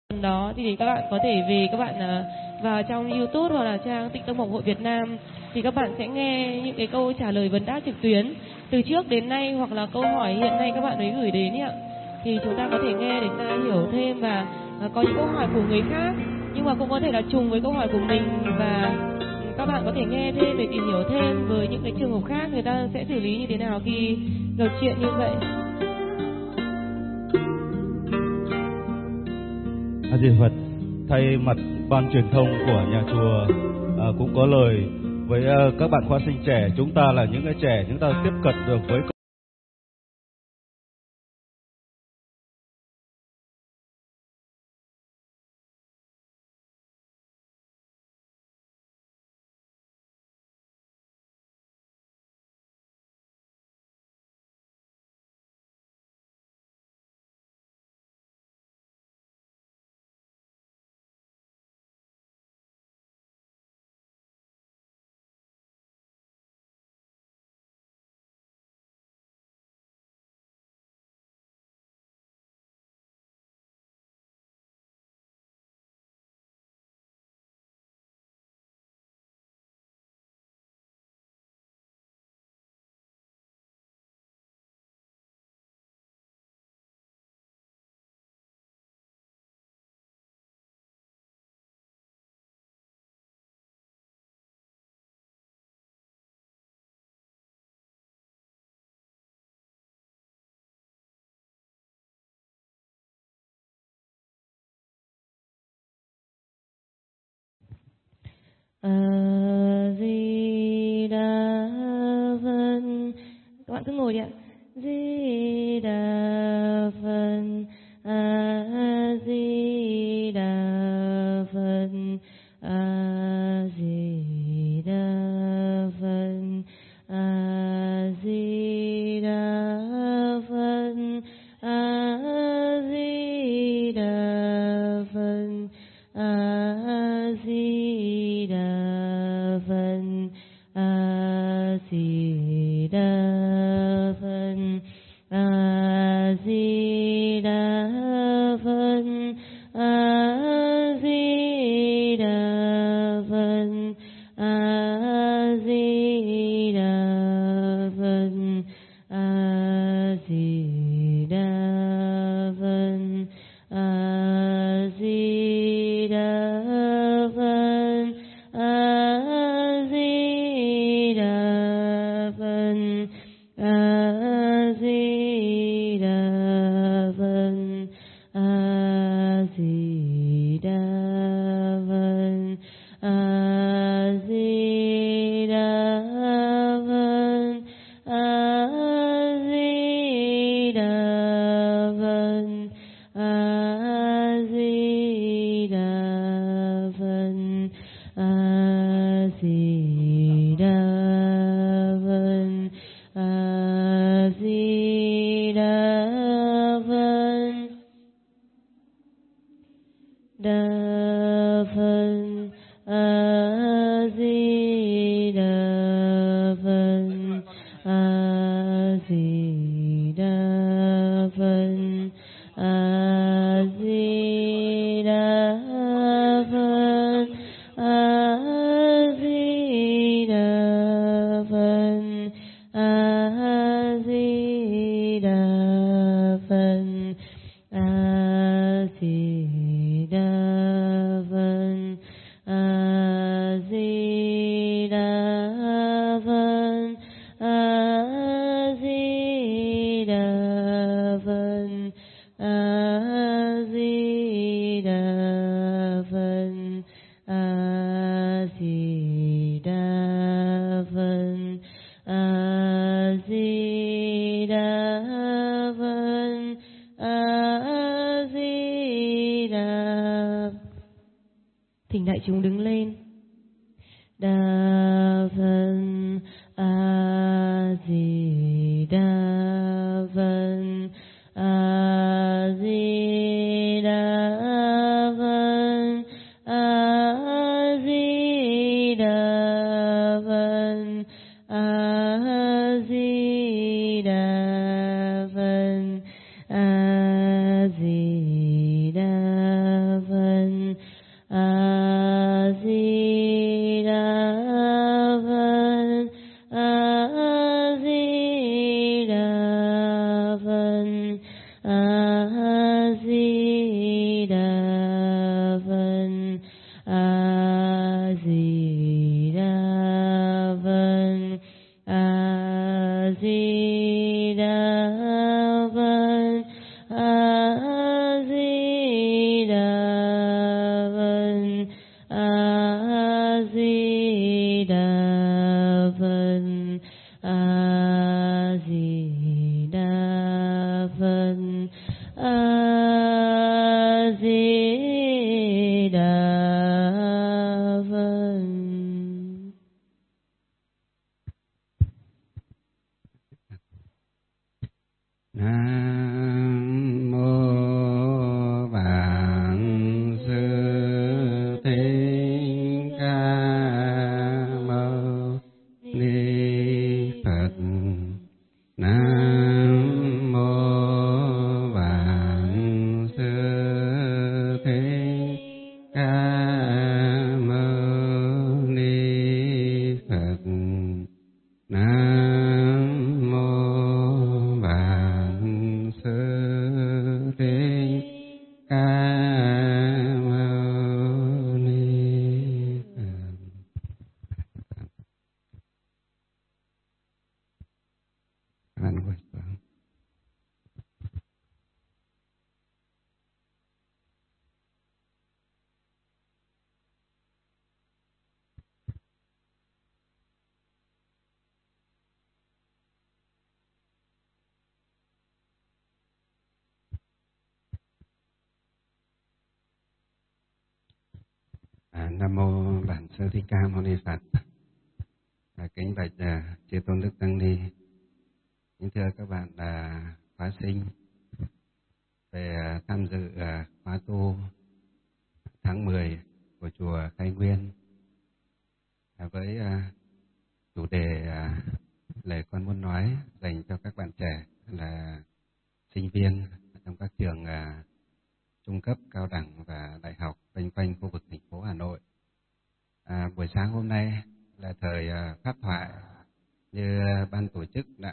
đó thì các bạn có thể về, các bạn vào trong YouTube hoặc là trang Tịnh Tông Học hội Việt Nam thì các bạn sẽ nghe những cái câu trả lời vấn đáp trực tuyến từ trước đến nay, hoặc là câu hỏi hiện nay các bạn ấy gửi đến ạ. Thì chúng ta có thể nghe để ta hiểu thêm và có những câu hỏi của người khác nhưng mà cũng có thể là trùng với câu hỏi của mình, và các bạn có thể nghe thêm để tìm hiểu thêm với những cái trường hợp khác người ta sẽ xử lý như thế nào khi gặp chuyện như vậy. A Di Phật. Thay mặt ban truyền thông của nhà chùa cũng có lời với các bạn khóa sinh trẻ. Chúng ta là những cái trẻ, chúng ta tiếp cận được với Di Đà Phật. Các bạn cứ ngồi đi ạ. Di Đà Phật. A Di Đà Phật. A Di Đà Phật. A Di Đà Phật. A Di Đà Phật. A Di Đà Phật. A Di Đà Phật. A Di Đà Phật. A Di Đà Phật. A Di Đà Phật. A Di Đà Phật. A Di Đà Phật. A Di Đà Phật. A Di Đà Phật. A Di Đà Phật. A Di Đà Phật. A Di Đà Phật. A Di Đà Phật. A Di Đà Phật. A Di Đà Phật. Đà Phật. A Di Đà Phật. A Di Đà Phật. A Di Đà Phật. A Di Đà Phật. A Di Đà Phật. A Di Đà Phật. A Di Đà Phật. A Di Đà Phật. A Di Đà Phật. A Di Đà Phật. A Di Đà Phật. A Di Đà. Thỉnh đại chúng đứng lên. Đà Phật. A Di Đà Phật. A Di Đà Phật. A Di Đà Phật. A Di Đà Phật. A Di Đà Nam mô Bản Sư Thích Ca Mâu Ni Phật. Kính bạch chư tôn đức tăng ni. Kính thưa các bạn khóa sinh về tham dự khóa tu tháng 10 của chùa Khai Nguyên với chủ đề lời con muốn nói dành cho các bạn trẻ là sinh viên trong các trường trung cấp, cao đẳng và đại học quanh quanh khu vực thành phố Hà Nội. Buổi sáng hôm nay là thời pháp thoại như ban tổ chức đã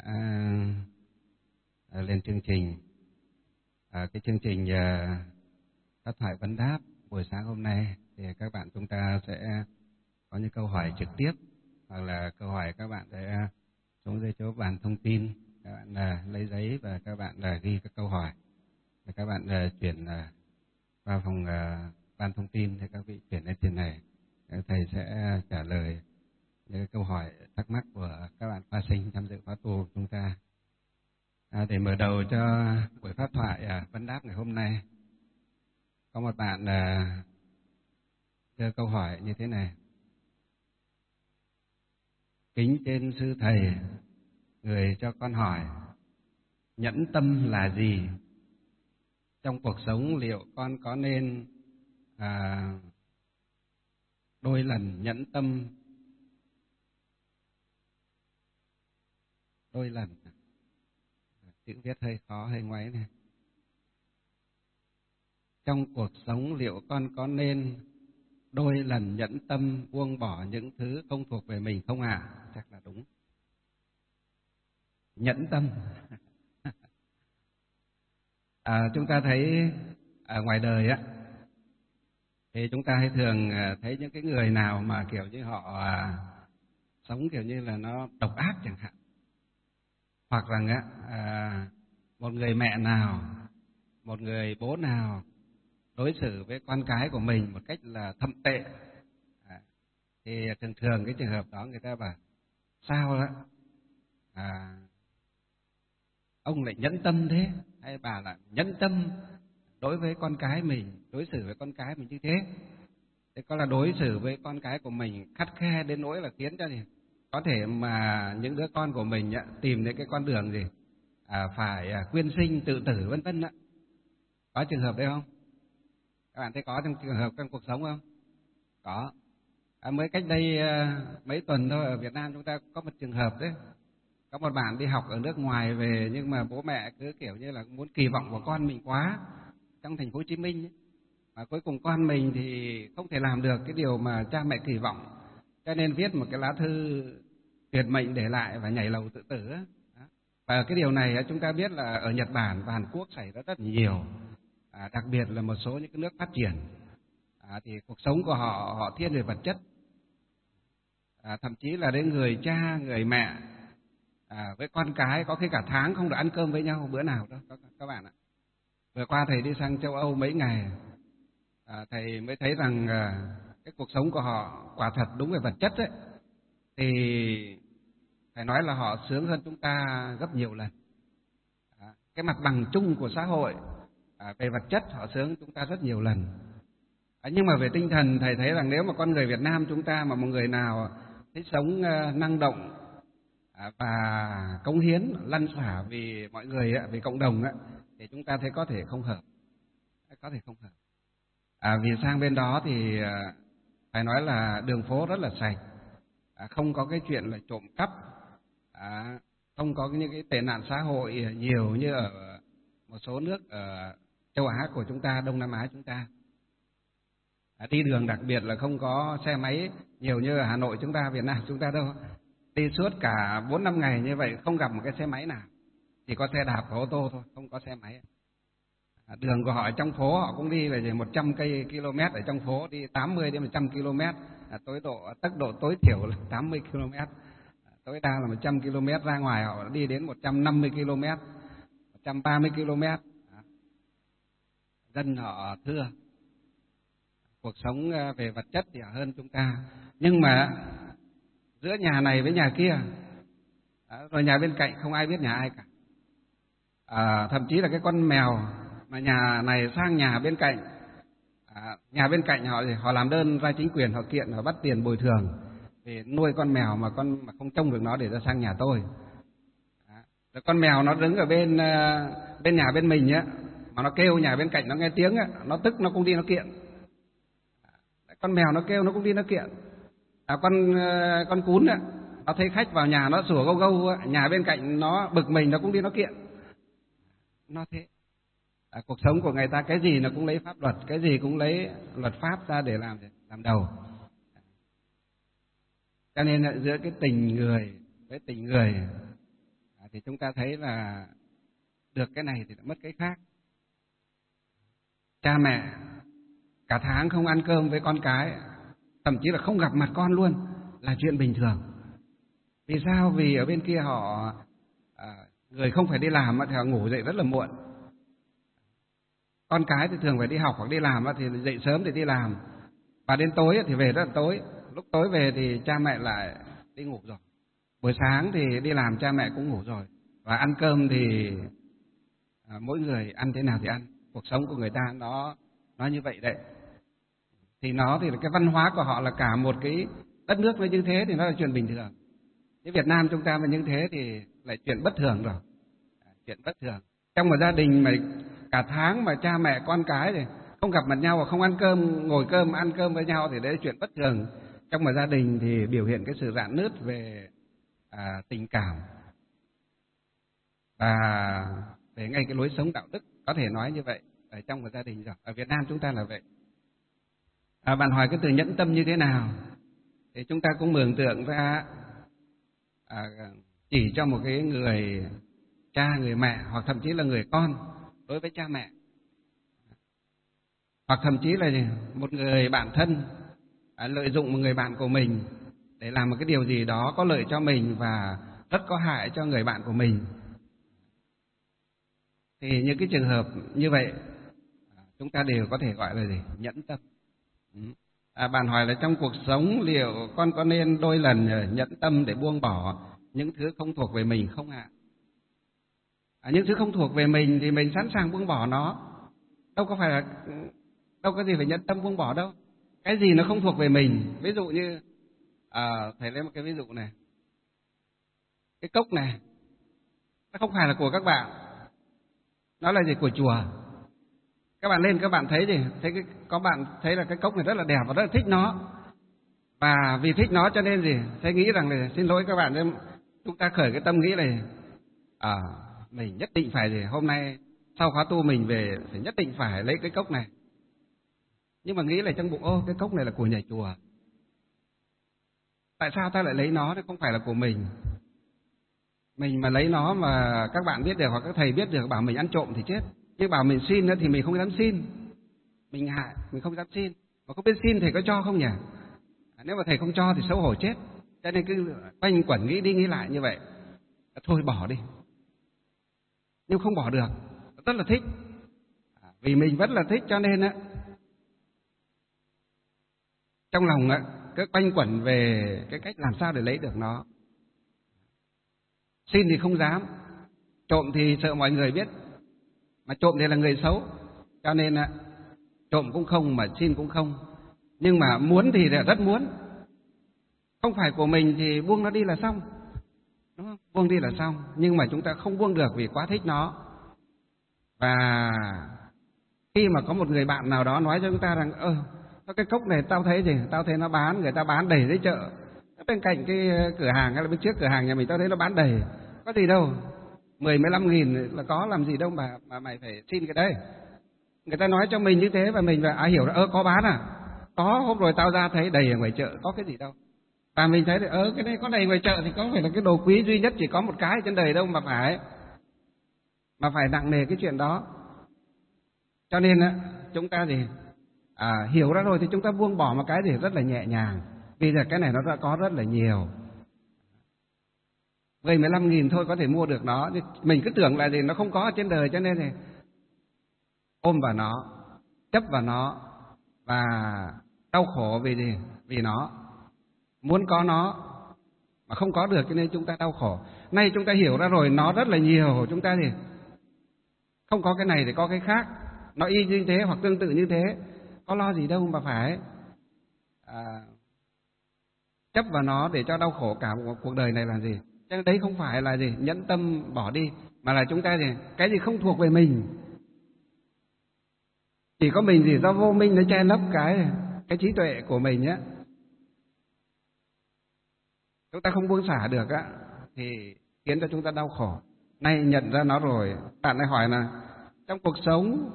lên chương trình. Cái chương trình pháp thoại vấn đáp buổi sáng hôm nay thì các bạn chúng ta sẽ có những câu hỏi trực tiếp, hoặc là câu hỏi các bạn sẽ xuống dưới chỗ bàn thông tin, các bạn lấy giấy và các bạn ghi các câu hỏi, và các bạn chuyển vào phòng ban thông tin, thì các vị chuyển lên trên này, thầy sẽ trả lời những câu hỏi thắc mắc của các bạn khóa sinh tham dự khóa tu của chúng ta. Để mở đầu cho buổi pháp thoại vấn đáp ngày hôm nay, có một bạn đưa câu hỏi như thế này: kính trên sư thầy, người cho con hỏi nhẫn tâm là gì? Trong cuộc sống liệu con có nên đôi lần nhẫn tâm? Đôi lần, chữ viết hơi khó, hơi ngoáy này. Trong cuộc sống liệu con có nên đôi lần nhẫn tâm buông bỏ những thứ không thuộc về mình không ạ? Chắc là đúng. Nhẫn tâm. Chúng ta thấy ở ngoài đời á, thì chúng ta hay thường thấy những cái người nào mà kiểu như họ sống kiểu như là nó độc ác chẳng hạn, hoặc rằng một người mẹ nào, một người bố nào đối xử với con cái của mình một cách là thậm tệ, thì thường thường cái trường hợp đó người ta bảo sao đó ông lại nhẫn tâm thế, hay bà là nhẫn tâm đối với con cái mình, đối xử với con cái mình như thế. Thế có là đối xử với con cái của mình khắt khe đến nỗi là khiến cho gì có thể mà những đứa con của mình tìm đến cái con đường gì phải quyên sinh tự tử vân vân. Có trường hợp đấy không? Các bạn thấy có trong trường hợp trong cuộc sống không? Có. Mới cách đây mấy tuần thôi, ở Việt Nam chúng ta có một trường hợp đấy. Có một bạn đi học ở nước ngoài về, nhưng mà bố mẹ cứ kiểu như là muốn kỳ vọng vào con mình quá trong thành phố Hồ Chí Minh ấy. Mà cuối cùng con mình thì không thể làm được cái điều mà cha mẹ kỳ vọng, cho nên viết một cái lá thư tuyệt mệnh để lại và nhảy lầu tự tử. Và cái điều này chúng ta biết là ở Nhật Bản và Hàn Quốc xảy ra rất nhiều, đặc biệt là một số những cái nước phát triển, thì cuộc sống của họ thiên về vật chất, thậm chí là đến người cha, người mẹ với con cái có khi cả tháng không được ăn cơm với nhau bữa nào đâu các bạn ạ. Vừa qua thầy đi sang châu Âu mấy ngày, thầy mới thấy rằng cái cuộc sống của họ quả thật đúng về vật chất ấy, thì phải nói là họ sướng hơn chúng ta gấp nhiều lần. Cái mặt bằng chung của xã hội về vật chất họ sướng hơn chúng ta rất nhiều lần. Nhưng mà về tinh thần thầy thấy rằng nếu mà con người Việt Nam chúng ta mà một người nào thích sống năng động và cống hiến lăn xả vì mọi người, vì cộng đồng thì chúng ta thấy có thể không hợp. Vì sang bên đó thì phải nói là đường phố rất là sạch, không có cái chuyện là trộm cắp, không có những cái tệ nạn xã hội nhiều như ở một số nước ở châu Á của chúng ta, Đông Nam Á chúng ta. Đi đường đặc biệt là không có xe máy nhiều như ở Hà Nội chúng ta, Việt Nam chúng ta đâu. Đi suốt cả 4-5 ngày như vậy không gặp một cái xe máy nào, chỉ có xe đạp và ô tô thôi, không có xe máy. Đường của họ ở trong phố họ cũng đi về 100 km ở trong phố, đi 80 đến 100 km, tốc độ tối thiểu là 80 km, tối đa là 100 km, ra ngoài họ đi đến 150 km, 130 km. Dân họ thưa, cuộc sống về vật chất thì hơn chúng ta, nhưng mà giữa nhà này với nhà kia, rồi nhà bên cạnh không ai biết nhà ai cả. Thậm chí là cái con mèo mà nhà này sang nhà bên cạnh họ làm đơn ra chính quyền, họ kiện, họ bắt tiền bồi thường vì nuôi con mèo mà không trông được nó để ra sang nhà tôi. Rồi con mèo nó đứng ở bên nhà bên mình á, mà nó kêu nhà bên cạnh nó nghe tiếng á, nó tức nó cũng đi nó kiện. Con mèo nó kêu nó cũng đi nó kiện. Con cún á, nó thấy khách vào nhà nó sủa gâu gâu á, nhà bên cạnh nó bực mình nó cũng đi nó kiện. Nó thế. Cuộc sống của người ta cái gì nó cũng lấy pháp luật, cái gì cũng lấy luật pháp ra để làm đầu. Cho nên giữa cái tình người với tình người thì chúng ta thấy là được cái này thì mất cái khác. Cha mẹ cả tháng không ăn cơm với con cái, thậm chí là không gặp mặt con luôn là chuyện bình thường. Vì sao? Vì ở bên kia họ người không phải đi làm thì họ ngủ dậy rất là muộn. Con cái thì thường phải đi học hoặc đi làm thì dậy sớm để đi làm, và đến tối thì về rất là tối. Lúc tối về thì cha mẹ lại đi ngủ rồi. Buổi sáng thì đi làm cha mẹ cũng ngủ rồi, và ăn cơm thì mỗi người ăn thế nào thì ăn. Cuộc sống của người ta nó như vậy đấy. Thì cái văn hóa của họ là cả một cái đất nước nó như thế thì nó là chuyện bình thường. Như Việt Nam chúng ta mà như thế thì lại chuyện bất thường rồi. Chuyện bất thường. Trong một gia đình mà cả tháng mà cha mẹ con cái thì không gặp mặt nhau và không ăn cơm, ngồi ăn cơm với nhau thì đấy là chuyện bất thường. Trong một gia đình thì biểu hiện cái sự rạn nứt về tình cảm và về ngay cái lối sống đạo đức, có thể nói như vậy ở trong một gia đình rồi. Ở Việt Nam chúng ta là vậy. Bạn hỏi cái từ nhẫn tâm như thế nào thì chúng ta cũng mường tượng ra chỉ cho một cái người cha, người mẹ hoặc thậm chí là người con đối với cha mẹ, hoặc thậm chí là một người bạn thân lợi dụng một người bạn của mình để làm một cái điều gì đó có lợi cho mình và rất có hại cho người bạn của mình. Thì những cái trường hợp như vậy chúng ta đều có thể gọi là gì? Nhẫn tâm. Bạn hỏi là trong cuộc sống liệu con có nên đôi lần nhẫn tâm để buông bỏ những thứ không thuộc về mình không ạ? Những thứ không thuộc về mình thì mình sẵn sàng buông bỏ nó. Đâu có gì phải nhẫn tâm buông bỏ đâu. Cái gì nó không thuộc về mình, ví dụ như thầy lấy một cái ví dụ này. Cái cốc này nó không phải là của các bạn, nó là gì? Của chùa. Các bạn lên các bạn thấy gì? Có bạn thấy là cái cốc này rất là đẹp và rất là thích nó. Và vì thích nó cho nên gì? Thầy nghĩ rằng là xin lỗi các bạn, chúng ta khởi cái tâm nghĩ này mình nhất định phải gì? Hôm nay sau khóa tu mình về phải nhất định phải lấy cái cốc này. Nhưng mà nghĩ là trong bụng, cái cốc này là của nhà chùa. Tại sao ta lại lấy nó không phải là của mình? Mình mà lấy nó mà các bạn biết được hoặc các thầy biết được bảo mình ăn trộm thì chết. Nhưng bảo mình xin thì mình không dám xin. Mình ngại, mình không dám xin. Mà không biết xin thầy có cho không nhỉ? Nếu mà thầy không cho thì xấu hổ chết. Cho nên cứ quanh quẩn nghĩ đi nghĩ lại như vậy. thôi bỏ đi. Nhưng không bỏ được, rất là thích. Vì mình rất là thích cho nên á, trong lòng á cứ quanh quẩn về cái cách làm sao để lấy được nó. Xin thì không dám, trộm thì sợ mọi người biết, mà trộm thì là người xấu, cho nên á trộm cũng không mà xin cũng không. Nhưng mà muốn thì rất muốn, không phải của mình thì buông nó đi là xong, đúng không? Buông đi là xong, nhưng mà chúng ta không buông được vì quá thích nó. Và khi mà có một người bạn nào đó nói cho chúng ta rằng cái cốc này tao thấy nó bán, người ta bán đầy dưới chợ, bên cạnh cái cửa hàng hay là bên trước cửa hàng nhà mình tao thấy nó bán đầy, có gì đâu, 10-15 nghìn là có, làm gì đâu mà mày phải xin cái đấy. Người ta nói cho mình như thế và mình hiểu là có bán à, có, hôm rồi tao ra thấy đầy ở ngoài chợ, có cái gì đâu. Và mình thấy thì cái này có đầy ngoài chợ thì có phải là cái đồ quý duy nhất chỉ có một cái trên đời đâu mà phải nặng nề cái chuyện đó. Cho nên chúng ta thì hiểu ra rồi thì chúng ta buông bỏ một cái gì rất là nhẹ nhàng, vì là cái này nó đã có rất là nhiều. 10-15 nghìn thôi có thể mua được nó, mình cứ tưởng là gì nó không có ở trên đời, cho nên thì ôm vào nó, chấp vào nó và đau khổ vì gì? Vì nó muốn có nó mà không có được, cho nên chúng ta đau khổ. Nay chúng ta hiểu ra rồi, nó rất là nhiều, chúng ta thì không có cái này thì có cái khác, nó y như thế hoặc tương tự như thế, có lo gì đâu mà phải chấp vào nó để cho đau khổ cả một cuộc đời này làm gì. Cho nên đấy không phải là gì nhẫn tâm bỏ đi, mà là chúng ta gì cái gì không thuộc về mình, chỉ có mình gì do vô minh nó che lấp cái trí tuệ của mình nhé. Chúng ta không buông xả được thì khiến cho chúng ta đau khổ. Nay nhận ra nó rồi, bạn lại hỏi là trong cuộc sống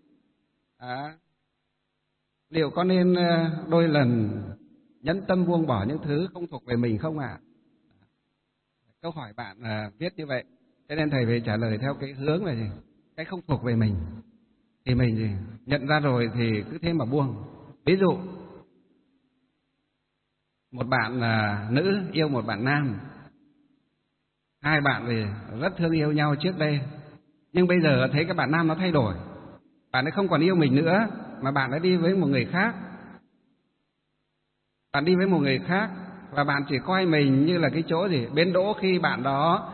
liệu có nên đôi lần nhẫn tâm buông bỏ những thứ không thuộc về mình không ạ? Câu hỏi bạn viết như vậy, cho nên thầy về trả lời theo cái hướng là gì? Cái không thuộc về mình thì mình gì nhận ra rồi thì cứ thế mà buông. Ví dụ một bạn nữ yêu một bạn nam, hai bạn thì rất thương yêu nhau trước đây, nhưng bây giờ thấy cái bạn nam nó thay đổi, bạn ấy không còn yêu mình nữa mà bạn ấy đi với một người khác. Bạn đi với một người khác và bạn chỉ coi mình như là cái chỗ gì bến đỗ khi bạn đó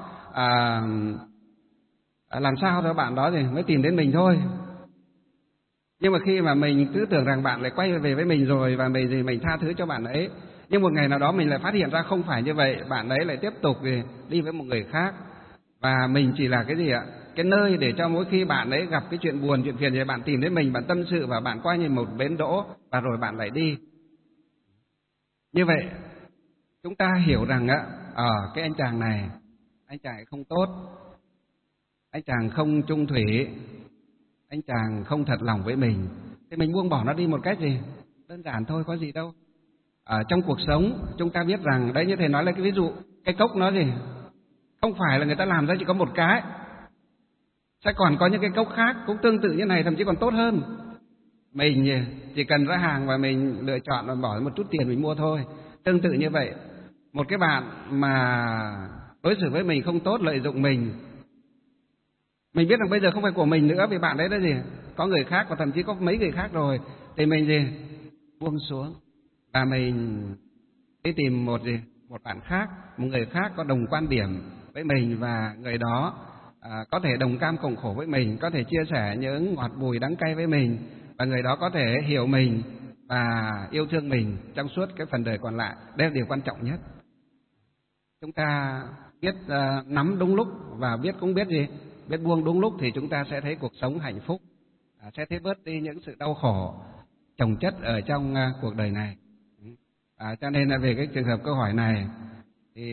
làm sao đó bạn đó thì mới tìm đến mình thôi. Nhưng mà khi mà mình cứ tưởng rằng bạn lại quay về với mình rồi và mình tha thứ cho bạn ấy, nhưng một ngày nào đó mình lại phát hiện ra không phải như vậy, bạn ấy lại tiếp tục đi với một người khác, và mình chỉ là cái gì ạ? Cái nơi để cho mỗi khi bạn ấy gặp cái chuyện buồn, chuyện phiền thì bạn tìm đến mình, bạn tâm sự và bạn coi như một bến đỗ và rồi bạn lại đi. Như vậy chúng ta hiểu rằng cái anh chàng này, anh chàng không tốt, anh chàng không chung thủy, anh chàng không thật lòng với mình, thì mình buông bỏ nó đi một cách gì đơn giản thôi, có gì đâu. Trong cuộc sống chúng ta biết rằng đấy, như thầy nói là cái ví dụ cái cốc nó gì không phải là người ta làm ra chỉ có một cái, sẽ còn có những cái cốc khác cũng tương tự như này, thậm chí còn tốt hơn. Mình chỉ cần ra hàng và mình lựa chọn và bỏ một chút tiền mình mua thôi. Tương tự như vậy, một cái bạn mà đối xử với mình không tốt, lợi dụng mình biết rằng bây giờ không phải của mình nữa, vì bạn đấy là gì có người khác và thậm chí có mấy người khác rồi, thì mình gì buông xuống và mình đi tìm một bạn khác, một người khác có đồng quan điểm với mình, và người đó có thể đồng cam cộng khổ với mình, có thể chia sẻ những ngọt bùi đắng cay với mình, và người đó có thể hiểu mình và yêu thương mình trong suốt cái phần đời còn lại. Đây là điều quan trọng nhất. Chúng ta biết nắm đúng lúc và biết biết buông đúng lúc thì chúng ta sẽ thấy cuộc sống hạnh phúc, sẽ thấy bớt đi những sự đau khổ chồng chất ở trong cuộc đời này. Cho nên là về cái trường hợp câu hỏi này thì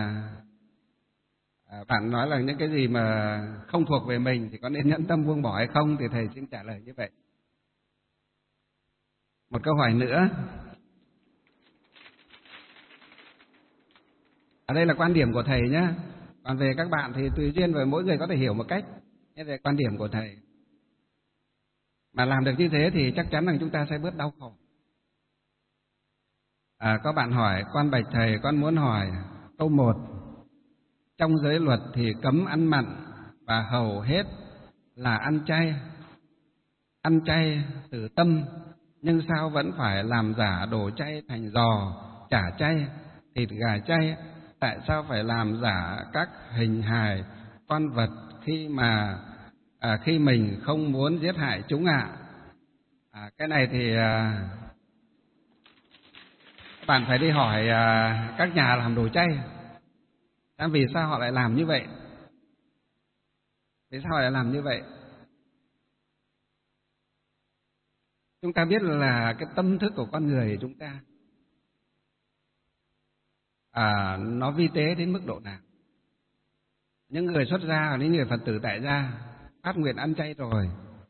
bạn nói là những cái gì mà không thuộc về mình thì có nên nhẫn tâm buông bỏ hay không, thì thầy xin trả lời như vậy. Một câu hỏi nữa. Ở đây là quan điểm của thầy nhé. Còn về các bạn thì tùy duyên, và mỗi người có thể hiểu một cách. Nhưng về quan điểm của thầy, mà làm được như thế thì chắc chắn rằng chúng ta sẽ bớt đau khổ. Có bạn hỏi, con bạch thầy, con muốn hỏi câu 1. trong giới luật thì cấm ăn mặn và hầu hết là ăn chay từ tâm, nhưng sao vẫn phải làm giả đồ chay thành giò, chả chay, thịt gà chay? Tại sao phải làm giả các hình hài con vật khi mình không muốn giết hại chúng ạ? Cái này thì bạn phải đi hỏi các nhà làm đồ chay, vì sao họ lại làm như vậy? Vì sao họ lại làm như vậy? Chúng ta biết là cái tâm thức của con người chúng ta nó vi tế đến mức độ nào. Những người xuất gia, những người Phật tử tại gia phát nguyện ăn chay rồi,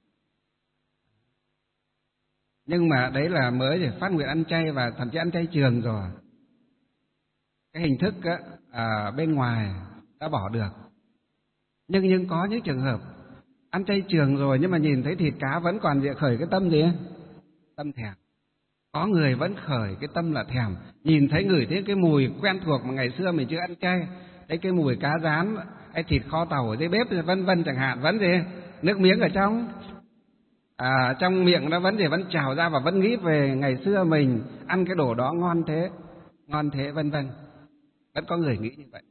nhưng mà đấy là mới để phát nguyện ăn chay và thậm chí ăn chay trường rồi. Cái hình thức bên ngoài đã bỏ được. Nhưng có những trường hợp ăn chay trường rồi nhưng mà nhìn thấy thịt cá vẫn còn khởi cái tâm gì? Tâm thèm. Có người vẫn khởi cái tâm là thèm, nhìn thấy ngửi thấy cái mùi quen thuộc mà ngày xưa mình chưa ăn chay, thấy cái mùi cá rán hay thịt kho tàu ở dưới bếp vân vân chẳng hạn, vẫn gì? Nước miếng ở trong miệng nó vẫn trào ra và vẫn nghĩ về ngày xưa mình ăn cái đồ đó ngon thế vân vân. Vẫn có người nghĩ như vậy.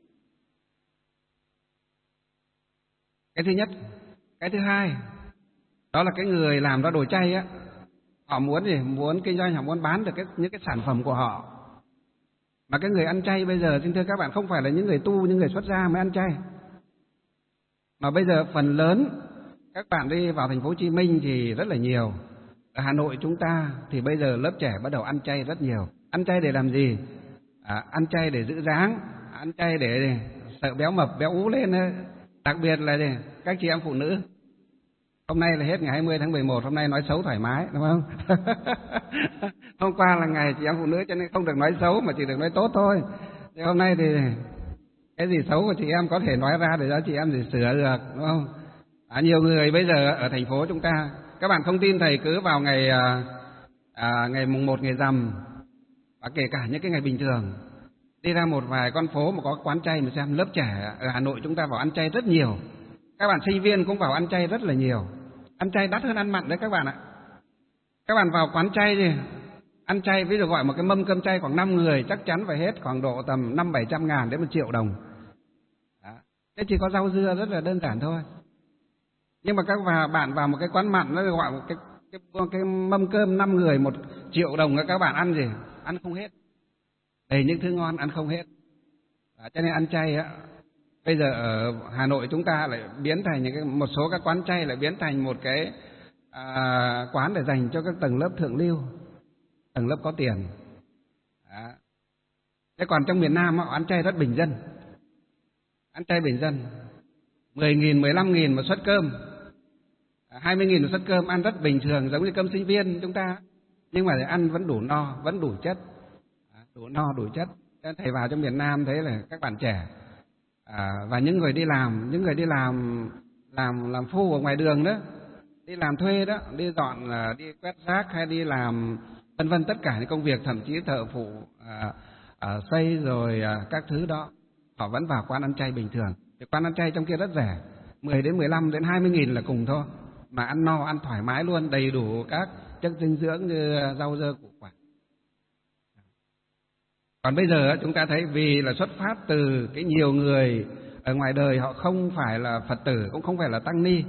Cái thứ nhất. Cái thứ hai, đó là cái người làm ra đồ chay á, họ muốn gì? Muốn kinh doanh, họ muốn bán được những cái sản phẩm của họ. Mà cái người ăn chay bây giờ, xin thưa các bạn, không phải là những người tu, những người xuất gia mới ăn chay. Mà bây giờ phần lớn các bạn đi vào thành phố Hồ Chí Minh thì rất là nhiều. Ở Hà Nội chúng ta thì bây giờ lớp trẻ bắt đầu ăn chay rất nhiều. Ăn chay để làm gì? Ăn chay để giữ dáng, ăn chay để sợ béo mập, béo ú lên. Đặc biệt là các chị em phụ nữ. Hôm nay là hết ngày 20 tháng 11, hôm nay nói xấu thoải mái, đúng không? Hôm qua là ngày chị em phụ nữ cho nên không được nói xấu mà chỉ được nói tốt thôi. Thì hôm nay thì cái gì xấu của chị em có thể nói ra để cho chị em thì sửa được, đúng không? Nhiều người bây giờ ở thành phố chúng ta, các bạn không tin thầy cứ vào ngày mùng 1 ngày rằm, và kể cả những cái ngày bình thường, đi ra một vài con phố mà có quán chay mà xem, lớp trẻ ở Hà Nội chúng ta vào ăn chay rất nhiều. Các bạn sinh viên cũng vào ăn chay rất là nhiều. Ăn chay đắt hơn ăn mặn đấy các bạn ạ. Các bạn vào quán chay thì ăn chay, ví dụ gọi một cái mâm cơm chay khoảng 5 người chắc chắn phải hết khoảng độ tầm 500-700 ngàn đến 1 triệu đồng. Thế chỉ có rau dưa rất là đơn giản thôi. Nhưng mà các bạn vào một cái quán mặn, nó gọi một cái mâm cơm 5 người 1 triệu đồng, các bạn ăn gì? Ăn không hết. Đầy những thứ ngon ăn không hết. Cho nên ăn chay á, bây giờ ở Hà Nội chúng ta lại biến thành một số các quán chay lại biến thành một cái quán để dành cho các tầng lớp thượng lưu, tầng lớp có tiền. Thế còn trong miền Nam họ ăn chay rất bình dân. Ăn chay bình dân, 10.000, 15.000 một suất cơm, 20.000 một suất cơm, ăn rất bình thường giống như cơm sinh viên chúng ta. Nhưng mà để ăn vẫn đủ no, vẫn đủ chất. Đủ no, đủ chất. Thầy vào trong miền Nam thấy là các bạn trẻ và những người đi làm phu ở ngoài đường đó, đi làm thuê đó, đi dọn, đi quét rác hay đi làm vân vân, tất cả những công việc, thậm chí thợ phụ xây rồi các thứ đó, họ vẫn vào quán ăn chay bình thường. Thì quán ăn chay trong kia rất rẻ, 10 đến 15 đến 20.000 là cùng thôi, mà ăn no, ăn thoải mái luôn, đầy đủ các chất dinh dưỡng như rau dưa củ quả. Còn bây giờ chúng ta thấy vì là xuất phát từ cái nhiều người ở ngoài đời, họ không phải là Phật tử, cũng không phải là tăng ni,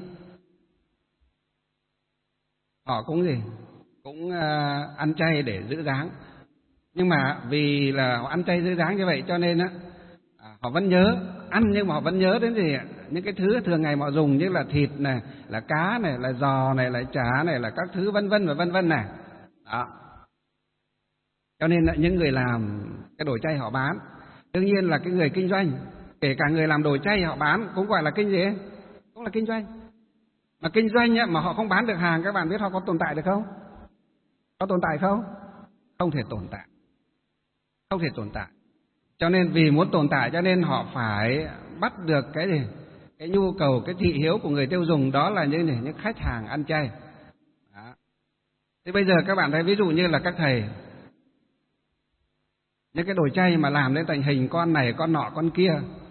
họ cũng ăn chay để giữ dáng. Nhưng mà vì là họ ăn chay giữ dáng như vậy cho nên họ vẫn nhớ ăn, nhưng mà họ vẫn nhớ đến gì? Những cái thứ thường ngày họ dùng như là thịt này, là cá này, là giò này, là chả này, là các thứ vân vân và vân vân này. Đó. Cho nên là những người làm cái đồ chay họ bán. Đương nhiên là cái người kinh doanh, kể cả người làm đồ chay họ bán cũng gọi là cũng là kinh doanh. Mà kinh doanh mà họ không bán được hàng, các bạn biết họ có tồn tại được không? Có tồn tại không? Không thể tồn tại. Không thể tồn tại. Cho nên vì muốn tồn tại cho nên họ phải bắt được cái gì? Cái nhu cầu, cái thị hiếu của người tiêu dùng, đó là những khách hàng ăn chay. Đó. Thế bây giờ các bạn thấy ví dụ như là các thầy, những cái đồ chay mà làm lên thành hình con này, con nọ, con kia,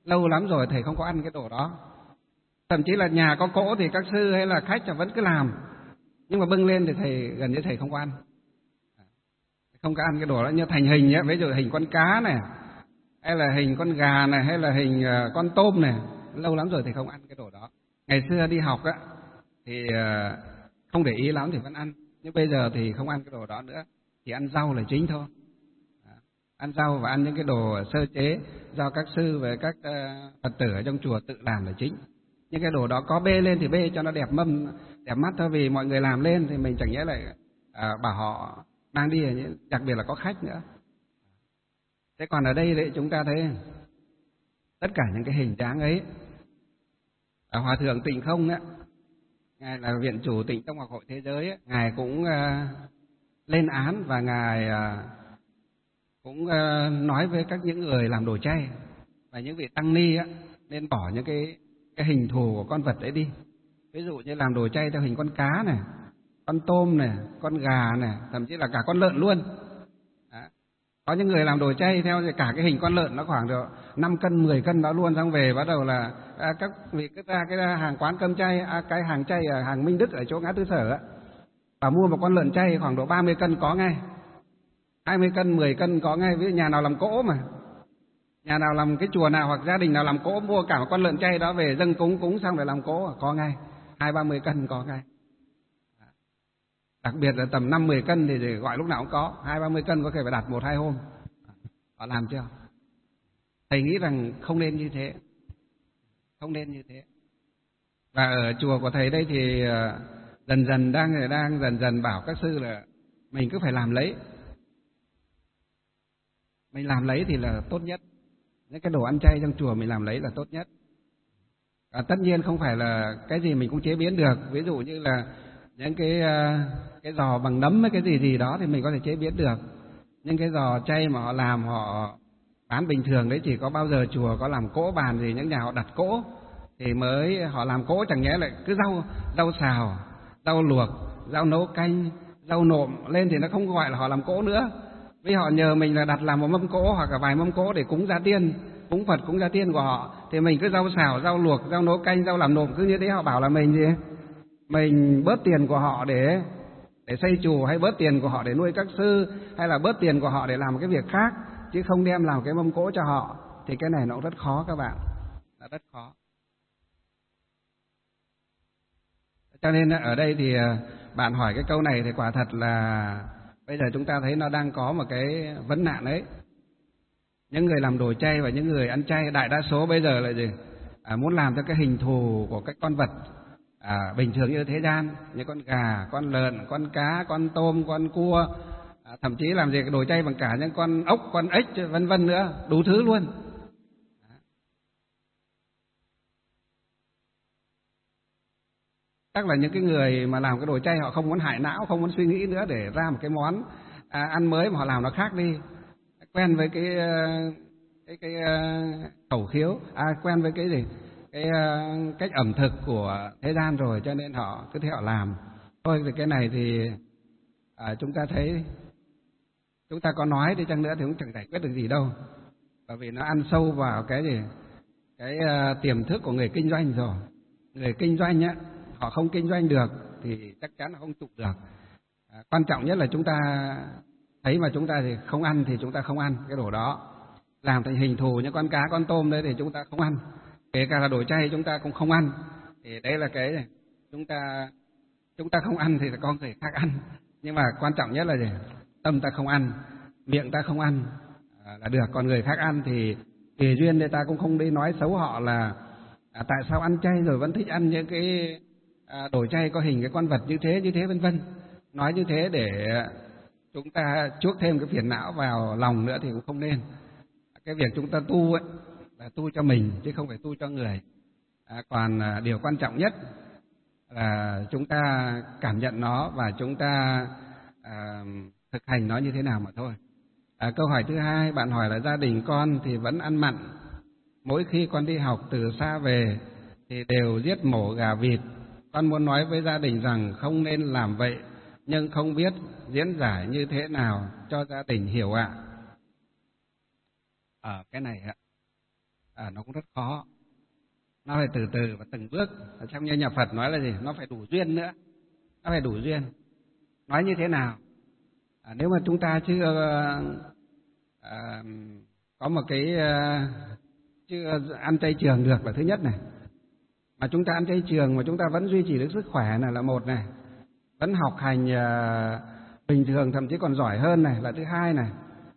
lâu lắm rồi thầy không có ăn cái đồ đó. Thậm chí là nhà có cỗ thì các sư hay là khách vẫn cứ làm, nhưng mà bưng lên thì thầy gần như thầy không có ăn, không có ăn cái đồ đó. Như thành hình ấy, ví dụ hình con cá này, hay là hình con gà này, hay là hình con tôm này, lâu lắm rồi thầy không ăn cái đồ đó. Ngày xưa đi học á thì không để ý lắm thì vẫn ăn, nhưng bây giờ thì không ăn cái đồ đó nữa, chỉ ăn rau là chính thôi. Ăn rau và ăn những cái đồ sơ chế do các sư và các Phật tử ở trong chùa tự làm là chính. Những cái đồ đó có bê lên thì bê cho nó đẹp mâm, đẹp mắt thôi, vì mọi người làm lên thì mình chẳng nhẽ lại bảo họ mang đi, đặc biệt là có khách nữa. Thế còn ở đây đấy chúng ta thấy tất cả những cái hình dáng ấy, Hòa thượng Tịnh Không á, ngài là viện chủ Tịnh Tông Học Hội Thế Giới ấy, ngài cũng lên án và ngài cũng nói với những người làm đồ chay và những vị tăng ni á, nên bỏ những cái hình thù của con vật đấy đi. Ví dụ như làm đồ chay theo hình con cá này, con tôm này, con gà này, thậm chí là cả con lợn luôn. Đó. Có những người làm đồ chay theo cả cái hình con lợn, nó khoảng được 5 cân, 10 cân đó luôn, xong về bắt đầu là các vị cứ ra cái hàng quán cơm chay, cái hàng chay ở hàng Minh Đức ở chỗ ngã tư Sở á, và mua một con lợn chay khoảng độ 30 cân có ngay, 20 cân, 10 cân có ngay. Ví dụ nhà nào làm cỗ mà, nhà nào làm cái chùa nào hoặc gia đình nào làm cỗ mua cả một con lợn chay đó về dâng cúng xong rồi làm cỗ có ngay, 20-30 cân có ngay. Đặc biệt là tầm 5-10 cân thì gọi lúc nào cũng có, 20-30 cân có thể phải đặt 1-2 hôm. Họ làm chưa? Thầy nghĩ rằng không nên như thế, không nên như thế. Và ở chùa của thầy đây thì dần dần đang bảo các sư là mình cứ phải làm lấy. Mình làm lấy thì là tốt nhất. Những cái đồ ăn chay trong chùa mình làm lấy là tốt nhất. Tất nhiên không phải là cái gì mình cũng chế biến được. Ví dụ như là những cái giò bằng nấm hay cái gì đó thì mình có thể chế biến được. Nhưng cái giò chay mà họ làm, họ bán bình thường đấy, chỉ có bao giờ chùa có làm cỗ bàn gì, những nhà họ đặt cỗ thì mới họ làm cỗ, chẳng nhẽ lại cứ rau xào, rau luộc, rau nấu canh, rau nộm lên thì nó không gọi là họ làm cỗ nữa. Vì họ nhờ mình là đặt làm một mâm cỗ hoặc là vài mâm cỗ để cúng gia tiên, cúng Phật, cúng gia tiên của họ, thì mình cứ rau xào, rau luộc, rau nấu canh, rau làm nộm cứ như thế. Họ bảo là mình gì? Mình bớt tiền của họ để xây chùa, hay bớt tiền của họ để nuôi các sư, hay là bớt tiền của họ để làm cái việc khác, chứ không đem làm cái mâm cỗ cho họ. Thì cái này nó cũng rất khó các bạn, là rất khó. Cho nên ở đây thì bạn hỏi cái câu này thì quả thật là bây giờ chúng ta thấy nó đang có một cái vấn nạn ấy. Những người làm đồ chay và những người ăn chay đại đa số bây giờ là gì? Muốn làm cho cái hình thù của các con vật bình thường như thế gian, như con gà, con lợn, con cá, con tôm, con cua, thậm chí làm gì cái đồ chay bằng cả những con ốc, con ếch vân vân nữa, đủ thứ luôn. Chắc là những cái người mà làm cái đồ chay họ không muốn hại não, không muốn suy nghĩ nữa để ra một cái món ăn mới mà họ làm nó khác đi, quen với cái khẩu khiếu, quen với cái gì, cái cách ẩm thực của thế gian rồi, cho nên họ cứ thế họ làm thôi. Thì cái này thì chúng ta thấy, chúng ta có nói đi chăng nữa thì cũng chẳng giải quyết được gì đâu, bởi vì nó ăn sâu vào cái gì, cái tiềm thức của người kinh doanh rồi. Người kinh doanh á, họ không kinh doanh được thì chắc chắn là không trụ được. Quan trọng nhất là chúng ta thấy mà chúng ta thì không ăn thì chúng ta không ăn cái đồ đó. Làm thành hình thù như con cá, con tôm đấy thì chúng ta không ăn. Kể cả là đồ chay chúng ta cũng không ăn. Thì đấy là cái này. Chúng ta không ăn thì có người khác ăn. Nhưng mà quan trọng nhất là gì? Tâm ta không ăn, miệng ta không ăn là được. Còn người khác ăn thì tùy duyên, người ta cũng không đi nói xấu họ là tại sao ăn chay rồi vẫn thích ăn những cái đồ chay có hình cái con vật như thế vân vân. Nói như thế để chúng ta chuốc thêm cái phiền não vào lòng nữa thì cũng không nên. Cái việc chúng ta tu ấy là tu cho mình chứ không phải tu cho người. Còn điều quan trọng nhất là chúng ta cảm nhận nó và chúng ta thực hành nó như thế nào mà thôi. Câu hỏi thứ hai, bạn hỏi là gia đình con thì vẫn ăn mặn. Mỗi khi con đi học từ xa về thì đều giết mổ gà vịt. Con muốn nói với gia đình rằng không nên làm vậy, nhưng không biết diễn giải như thế nào cho gia đình hiểu ạ. Cái này nó cũng rất khó. Nó phải từ từ và từng bước. Trong như nhà Phật nói là gì? Nó phải đủ duyên nữa. Nó phải đủ duyên. Nói như thế nào? Nếu mà chúng ta chưa có một cái chưa ăn chay trường được là thứ nhất này. Mà chúng ta ăn chay trường mà chúng ta vẫn duy trì được sức khỏe này là một này. Vẫn học hành bình thường, thậm chí còn giỏi hơn này là thứ hai này.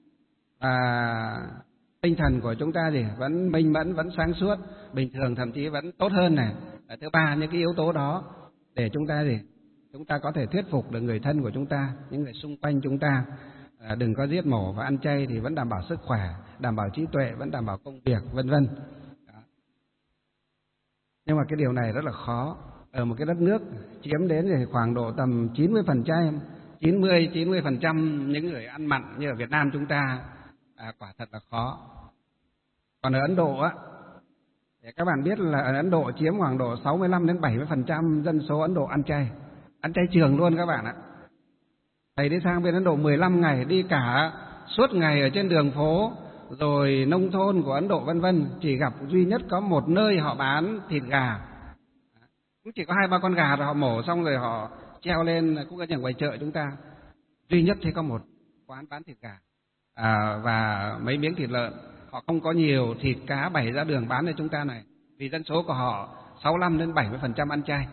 Tinh thần của chúng ta gì vẫn minh mẫn, vẫn sáng suốt, bình thường, thậm chí vẫn tốt hơn này là thứ ba. Những cái yếu tố đó để chúng ta gì chúng ta có thể thuyết phục được người thân của chúng ta, những người xung quanh chúng ta đừng có giết mổ và ăn chay thì vẫn đảm bảo sức khỏe, đảm bảo trí tuệ, vẫn đảm bảo công việc, vân vân. Nhưng mà cái điều này rất là khó ở một cái đất nước chiếm đến thì khoảng độ tầm 90%, 90% những người ăn mặn như ở Việt Nam chúng ta, quả thật là khó. Còn ở Ấn Độ á, thì các bạn biết là ở Ấn Độ chiếm khoảng độ 65 đến 70% dân số Ấn Độ ăn chay trường luôn các bạn ạ. Thầy đi sang bên Ấn Độ 15 ngày, đi cả suốt ngày ở trên đường phố, rồi nông thôn của Ấn Độ vân vân, chỉ gặp duy nhất có một nơi họ bán thịt gà. Cũng chỉ có 2-3 con gà rồi họ mổ xong rồi họ treo lên cũng ở nhà ngoài chợ chúng ta. Duy nhất thì có một quán bán thịt gà và mấy miếng thịt lợn. Họ không có nhiều thịt cá bày ra đường bán cho chúng ta này, vì dân số của họ 65 đến 70% ăn chay.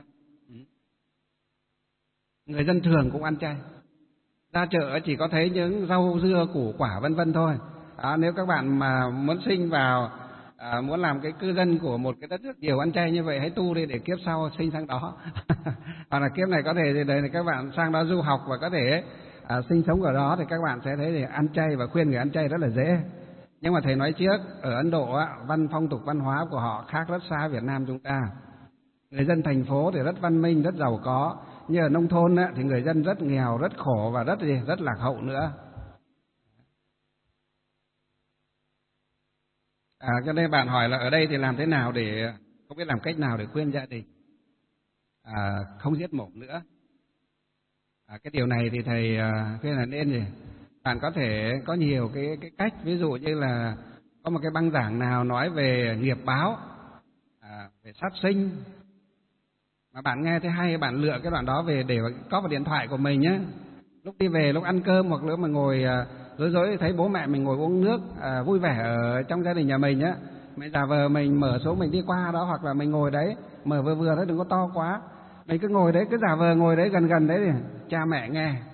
Người dân thường cũng ăn chay. Ra chợ chỉ có thấy những rau dưa củ quả vân vân thôi. Nếu các bạn mà muốn sinh vào, muốn làm cái cư dân của một cái đất nước nhiều ăn chay như vậy, hãy tu đi để kiếp sau sinh sang đó. Hoặc là kiếp này có thể thì đấy các bạn sang đó du học và có thể sinh sống ở đó, thì các bạn sẽ thấy thì ăn chay và khuyên người ăn chay rất là dễ. Nhưng mà thầy nói trước, ở Ấn Độ phong tục văn hóa của họ khác rất xa Việt Nam chúng ta. Người dân thành phố thì rất văn minh, rất giàu có, nhưng ở nông thôn thì người dân rất nghèo, rất khổ và rất lạc hậu nữa. Cho nên bạn hỏi là ở đây thì làm thế nào để, không biết làm cách nào để khuyên gia đình không giết mổ nữa. Cái điều này thì thầy khuyên là nên gì? Bạn có thể có nhiều cái cách, ví dụ như là có một cái băng giảng nào nói về nghiệp báo, về sát sinh, mà bạn nghe thấy hay, bạn lựa cái đoạn đó về để có vào điện thoại của mình nhé. Lúc đi về, lúc ăn cơm, hoặc lúc mà ngồi rối thấy bố mẹ mình ngồi uống nước vui vẻ ở trong gia đình nhà mình nhé, mình giả vờ mình mở xuống mình đi qua đó, hoặc là mình ngồi đấy, mở vừa thôi, đừng có to quá. Mình cứ ngồi đấy, cứ giả vờ ngồi đấy gần đấy thì cha mẹ nghe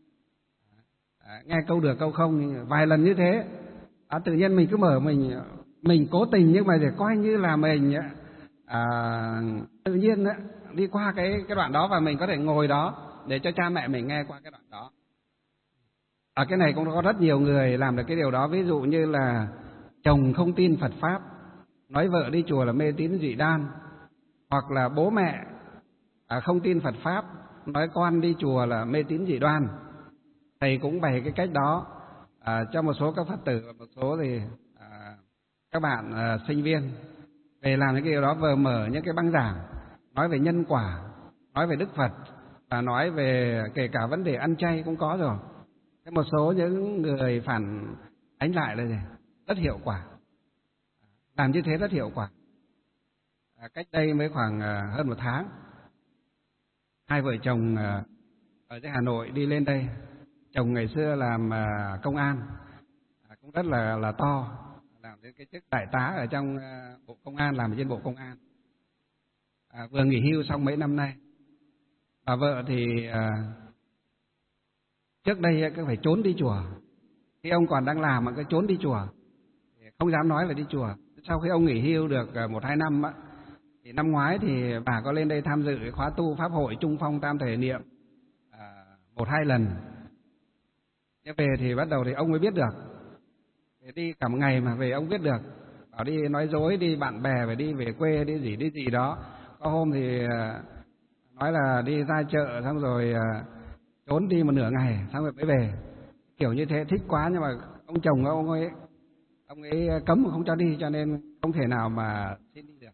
câu được câu không, vài lần như thế. Tự nhiên mình cứ mở, mình cố tình nhưng mà để coi như là mình tự nhiên đi qua cái đoạn đó, và mình có thể ngồi đó để cho cha mẹ mình nghe qua cái đoạn đó. Cái này cũng có rất nhiều người làm được cái điều đó. Ví dụ như là chồng không tin Phật Pháp, nói vợ đi chùa là mê tín dị đoan, hoặc là bố mẹ không tin Phật Pháp, nói con đi chùa là mê tín dị đoan. Thầy cũng bày cái cách đó cho một số các Phật tử và một số thì các bạn sinh viên về làm những cái điều đó, vừa mở những cái băng giảng nói về nhân quả, nói về Đức Phật, và nói về kể cả vấn đề ăn chay cũng có rồi. Một số những người phản ánh lại là gì? Rất hiệu quả, làm như thế rất hiệu quả. Cách đây mới khoảng hơn 1 tháng, hai vợ chồng ở dưới Hà Nội đi lên đây. Chồng ngày xưa làm công an, cũng rất là to, làm đến cái chức đại tá ở trong Bộ Công an, làm ở trên Bộ Công an. Vừa nghỉ hưu xong mấy năm nay. Bà vợ thì trước đây cứ phải trốn đi chùa. Khi ông còn đang làm mà cứ trốn đi chùa, không dám nói là đi chùa. Sau khi ông nghỉ hưu được 1-2 năm thì năm ngoái thì bà có lên đây tham dự cái khóa tu Pháp hội Trung Phong Tam Thể Niệm 1-2 lần. Thế về thì bắt đầu thì ông mới biết được. Thì đi cả một ngày mà về ông biết được. Bảo đi nói dối, đi bạn bè, phải đi về quê, đi gì đó. Có hôm thì nói là đi ra chợ, xong rồi trốn đi một nửa ngày, xong rồi mới về. Kiểu như thế thích quá, nhưng mà ông chồng ông ấy cấm không cho đi, cho nên không thể nào mà xin đi được.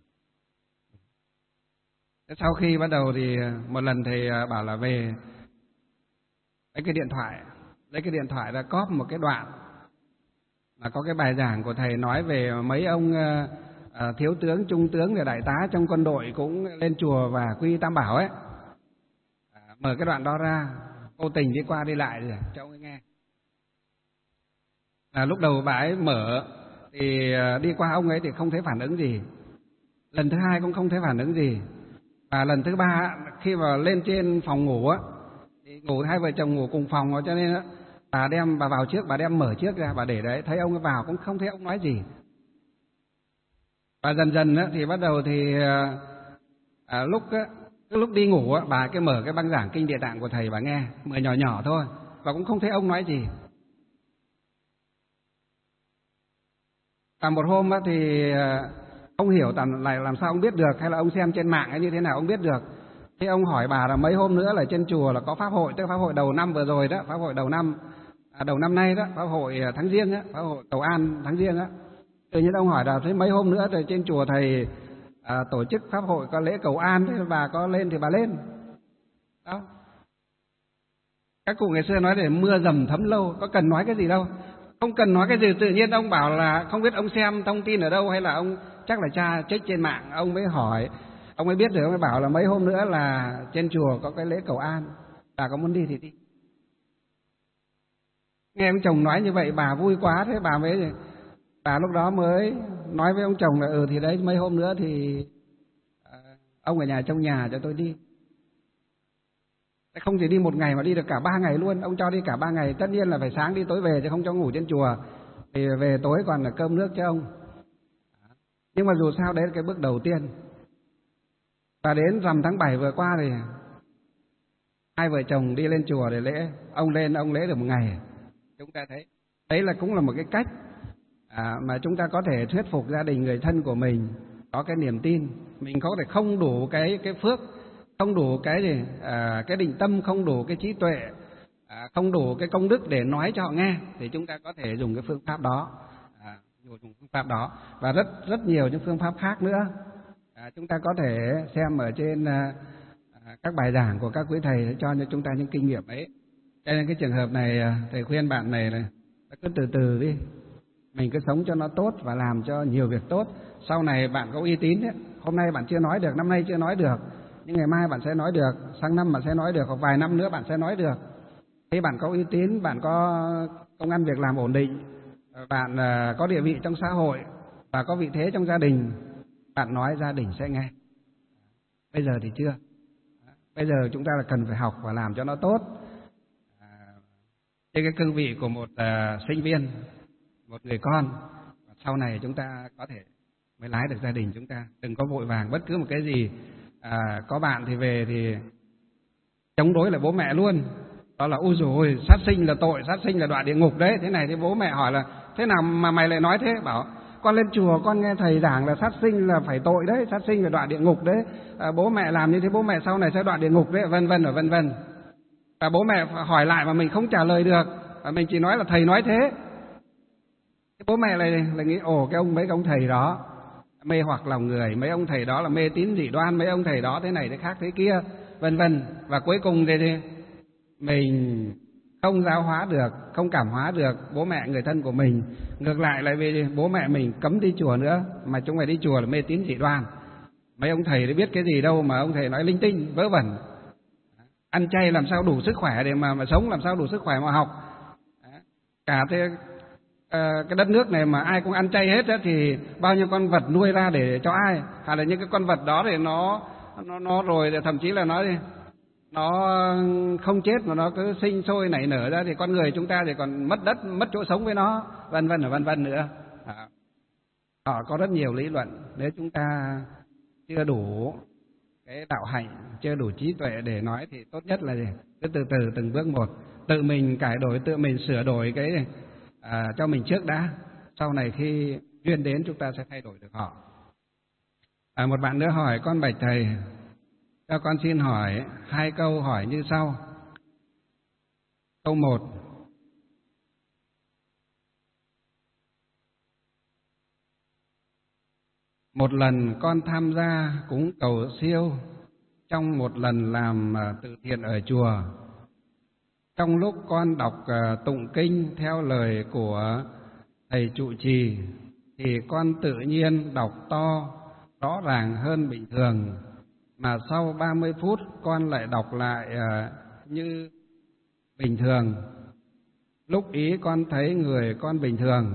Thế sau khi bắt đầu thì một lần thầy bảo là về lấy cái điện thoại ra cóp một cái đoạn là có cái bài giảng của thầy nói về mấy ông thiếu tướng, trung tướng và đại tá trong quân đội cũng lên chùa và quy tam bảo ấy. Mở cái đoạn đó ra, vô tình đi qua đi lại rồi cho ông ấy nghe. Lúc đầu bà ấy mở thì đi qua ông ấy thì không thấy phản ứng gì, lần thứ hai cũng không thấy phản ứng gì, và lần thứ ba khi mà lên trên phòng ngủ á, thì ngủ hai vợ chồng ngủ cùng phòng, cho nên bà vào trước, bà đem mở trước ra, bà để đấy, thấy ông ấy vào cũng không thấy ông nói gì. Và dần dần thì bắt đầu thì lúc đi ngủ á, bà cứ mở cái băng giảng kinh Địa Tạng của thầy bà nghe, mở nhỏ nhỏ thôi, và cũng không thấy ông nói gì. Và một hôm á thì ông hiểu lại làm sao ông biết được, hay là ông xem trên mạng hay như thế nào ông biết được. Thế ông hỏi bà là mấy hôm nữa là trên chùa là có pháp hội, tức là pháp hội đầu năm vừa rồi đó, pháp hội đầu năm nay đó, pháp hội tháng Giêng á, pháp hội cầu an tháng Giêng á. Tự nhiên ông hỏi là thế mấy hôm nữa thì trên chùa thầy tổ chức pháp hội có lễ cầu an, thế bà có lên thì bà lên. Đó. Các cụ ngày xưa nói để mưa dầm thấm lâu, có cần nói cái gì đâu. Không cần nói cái gì, tự nhiên ông bảo là không biết ông xem thông tin ở đâu, hay là ông chắc là tra check trên mạng, ông mới hỏi, ông mới biết được, ông mới bảo là mấy hôm nữa là trên chùa có cái lễ cầu an, bà có muốn đi thì đi. Nghe ông chồng nói như vậy bà vui quá, thế bà lúc đó mới nói với ông chồng là thì đấy mấy hôm nữa thì ông ở nhà trong nhà cho tôi đi. Không chỉ đi một ngày mà đi được cả 3 ngày luôn, ông cho đi cả 3 ngày, tất nhiên là phải sáng đi tối về chứ không cho ngủ trên chùa, thì về tối còn là cơm nước cho ông. Nhưng mà dù sao đấy là cái bước đầu tiên. Và đến rằm tháng 7 vừa qua thì hai vợ chồng đi lên chùa để lễ, ông lễ được một ngày. Chúng ta thấy đấy là cũng là một cái cách mà chúng ta có thể thuyết phục gia đình người thân của mình có cái niềm tin. Mình có thể không đủ cái phước, không đủ cái gì, cái định tâm, không đủ cái trí tuệ, không đủ cái công đức để nói cho họ nghe, thì chúng ta có thể dùng cái phương pháp đó, và rất nhiều những phương pháp khác nữa. Chúng ta có thể xem ở trên các bài giảng của các quý thầy để cho chúng ta những kinh nghiệm ấy. Cho nên cái trường hợp này thầy khuyên bạn này là cứ từ từ đi, mình cứ sống cho nó tốt và làm cho nhiều việc tốt. Sau này bạn có uy tín ấy, hôm nay bạn chưa nói được, năm nay chưa nói được, nhưng ngày mai bạn sẽ nói được, sang năm bạn sẽ nói được, hoặc vài năm nữa bạn sẽ nói được. Khi bạn có uy tín, bạn có công ăn việc làm ổn định, bạn có địa vị trong xã hội và có vị thế trong gia đình, bạn nói gia đình sẽ nghe. Bây giờ thì chưa. Bây giờ chúng ta là cần phải học và làm cho nó tốt. Trên cái cương vị của một sinh viên, một người con, sau này chúng ta có thể mới lái được gia đình chúng ta. Đừng có vội vàng bất cứ một cái gì. Có bạn thì về thì chống đối lại bố mẹ luôn. Đó là ôi dồi ôi, sát sinh là tội, sát sinh là đọa địa ngục đấy. Thế này thì bố mẹ hỏi là thế nào mà mày lại nói thế? Bảo con lên chùa con nghe thầy giảng là sát sinh là phải tội đấy, sát sinh là đọa địa ngục đấy. Bố mẹ làm như thế bố mẹ sau này sẽ đọa địa ngục đấy, vân vân vân vân. Và bố mẹ hỏi lại mà mình không trả lời được, và mình chỉ nói là thầy nói thế. Bố mẹ lại nghĩ mấy ông thầy đó mê hoặc lòng người, mấy ông thầy đó là mê tín dị đoan, mấy ông thầy đó thế này thế khác thế kia, vân vân. Và cuối cùng thì mình không giáo hóa được, không cảm hóa được bố mẹ người thân của mình. Ngược lại lại vì bố mẹ mình cấm đi chùa nữa, mà chúng mày đi chùa là mê tín dị đoan. Mấy ông thầy đã biết cái gì đâu mà ông thầy nói linh tinh vớ vẩn. Ăn chay làm sao đủ sức khỏe để mà sống, làm sao đủ sức khỏe mà học. Cả cái đất nước này mà ai cũng ăn chay hết á, thì bao nhiêu con vật nuôi ra để cho ai? Hay là những cái con vật đó thì nó rồi thậm chí là nó không chết mà nó cứ sinh sôi nảy nở ra, thì con người chúng ta thì còn mất đất, mất chỗ sống với nó, vân vân nữa. Họ có rất nhiều lý luận. Nếu chúng ta chưa đủ cái đạo hạnh, chưa đủ trí tuệ để nói thì tốt nhất là cứ từ từ từng bước một, tự mình cải đổi, tự mình sửa đổi cái cho mình trước đã. Sau này khi duyên đến chúng ta sẽ thay đổi được họ. Một bạn nữa hỏi con bạch thầy, cho con xin hỏi 2 câu hỏi như sau. Câu 1: một lần con tham gia cúng cầu siêu trong một lần làm từ thiện ở chùa. Trong lúc con đọc tụng kinh theo lời của thầy trụ trì thì con tự nhiên đọc to rõ ràng hơn bình thường, mà sau 30 phút con lại đọc lại như bình thường. Lúc ý con thấy người con bình thường.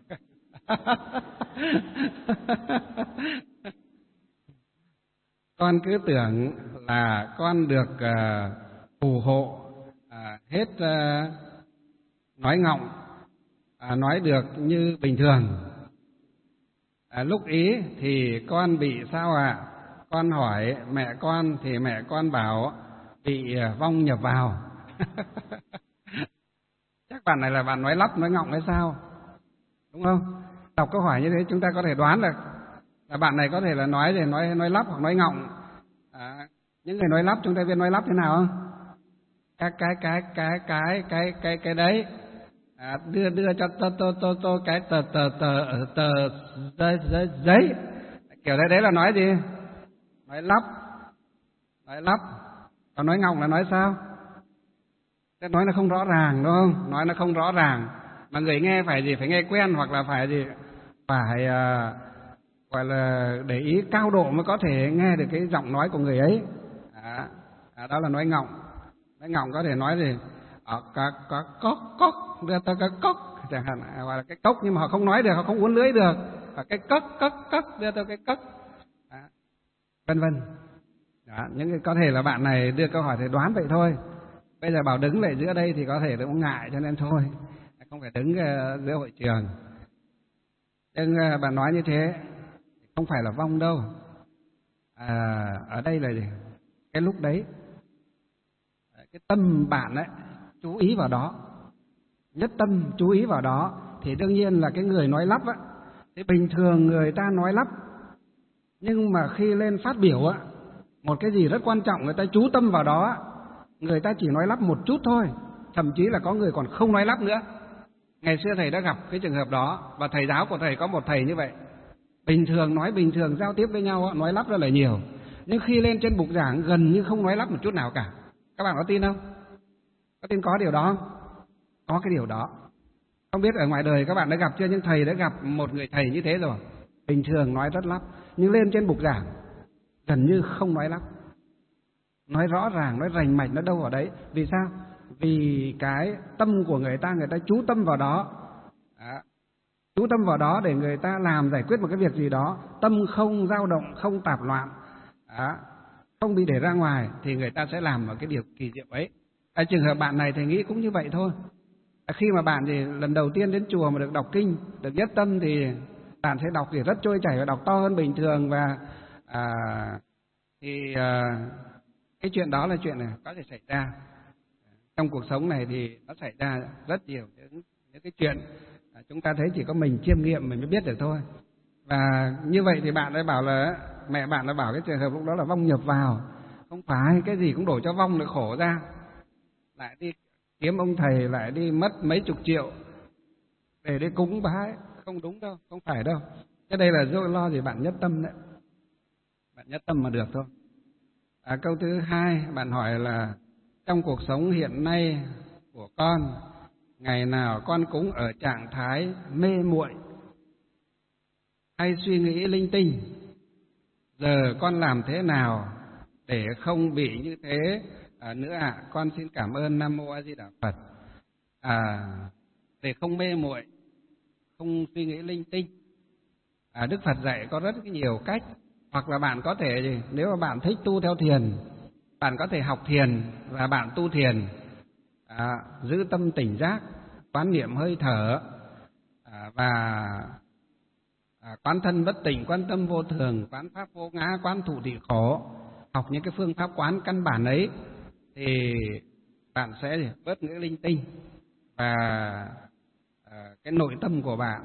Con cứ tưởng là con được phù hộ hết nói ngọng, nói được như bình thường. Lúc ý thì con bị sao ạ? Con hỏi mẹ con thì mẹ con bảo bị vong nhập vào. Chắc bạn này là bạn nói lắp nói ngọng hay sao, đúng không? Đọc câu hỏi như thế chúng ta có thể đoán được là bạn này có thể là nói lắp hoặc nói ngọng. Những người nói lắp chúng ta biết nói lắp thế nào không? Cái đấy đưa cho tôi cái tờ giấy kiểu đấy là nói gì? Nói lắp. Còn nói ngọng là nói sao? Thế nói nó không rõ ràng, đúng không? Nói nó không rõ ràng mà người nghe phải gì? Phải nghe quen, hoặc là phải gì? Phải gọi là để ý cao độ mới có thể nghe được cái giọng nói của người ấy. Đó là nói ngọng. Nói ngọng có thể nói gì? Cốc đưa tôi cái cốc chẳng hạn, gọi là cái cốc, nhưng mà họ không nói được, họ không uốn lưỡi được. Cái cốc đưa tôi cái cốc, vân vân. Những cái có thể là bạn này đưa câu hỏi thì đoán vậy thôi. Bây giờ bảo đứng lại giữa đây thì có thể cũng ngại, cho nên thôi không phải đứng giữa hội trường. Nhưng bạn nói như thế không phải là vong đâu. Ở đây là gì? Cái lúc đấy cái tâm bạn ấy chú ý vào đó, nhất tâm chú ý vào đó, thì đương nhiên là cái người nói lắp á, thì bình thường người ta nói lắp, nhưng mà khi lên phát biểu á, một cái gì rất quan trọng người ta chú tâm vào đó, người ta chỉ nói lắp một chút thôi, thậm chí là có người còn không nói lắp nữa. Ngày xưa thầy đã gặp cái trường hợp đó, và thầy giáo của thầy có một thầy như vậy. Bình thường nói bình thường giao tiếp với nhau nói lắp rất là nhiều, nhưng khi lên trên bục giảng gần như không nói lắp một chút nào cả. Các bạn có tin không? Có tin có điều đó không? Có cái điều đó. Không biết ở ngoài đời các bạn đã gặp chưa, nhưng thầy đã gặp một người thầy như thế rồi. Bình thường nói rất lắp, nhưng lên trên bục giảng gần như không nói lắp. Nói rõ ràng, nói rành mạch, nó đâu ở đấy. Vì sao? Vì cái tâm của người ta chú tâm vào đó. Chú tâm vào đó để người ta làm giải quyết một cái việc gì đó, tâm không dao động, không tạp loạn, không bị để ra ngoài, thì người ta sẽ làm một cái điều kỳ diệu ấy. Trường hợp bạn này thì nghĩ cũng như vậy thôi. Khi mà bạn thì lần đầu tiên đến chùa mà được đọc kinh, được nhất tâm, thì bạn sẽ đọc thì rất trôi chảy và đọc to hơn bình thường. Và cái chuyện đó là chuyện này có thể xảy ra trong cuộc sống này, thì nó xảy ra rất nhiều những cái chuyện chúng ta thấy chỉ có mình chiêm nghiệm mình mới biết được thôi. Và như vậy thì bạn đã bảo là mẹ bạn đã bảo cái trường hợp lúc đó là vong nhập vào. Không phải cái gì cũng đổ cho vong được khổ ra, lại đi kiếm ông thầy, lại đi mất mấy chục triệu để đi cúng bái. Không đúng đâu, không phải đâu. Cái đây là lo gì bạn nhất tâm đấy. Bạn nhất tâm mà được thôi. Câu thứ hai, bạn hỏi là trong cuộc sống hiện nay của con, ngày nào con cũng ở trạng thái mê muội hay suy nghĩ linh tinh. Giờ con làm thế nào để không bị như thế nữa ạ? Con xin cảm ơn. Nam Mô A Di Đà Phật. Để không mê muội, không suy nghĩ linh tinh, Đức Phật dạy có rất nhiều cách. Hoặc là bạn có thể, nếu mà bạn thích tu theo thiền, bạn có thể học thiền và bạn tu thiền, giữ tâm tỉnh giác, quán niệm hơi thở, và quán thân bất tỉnh, quán tâm vô thường, quán pháp vô ngã, quán thụ thị khổ. Học những cái phương pháp quán căn bản ấy thì bạn sẽ bớt những linh tinh, và cái nội tâm của bạn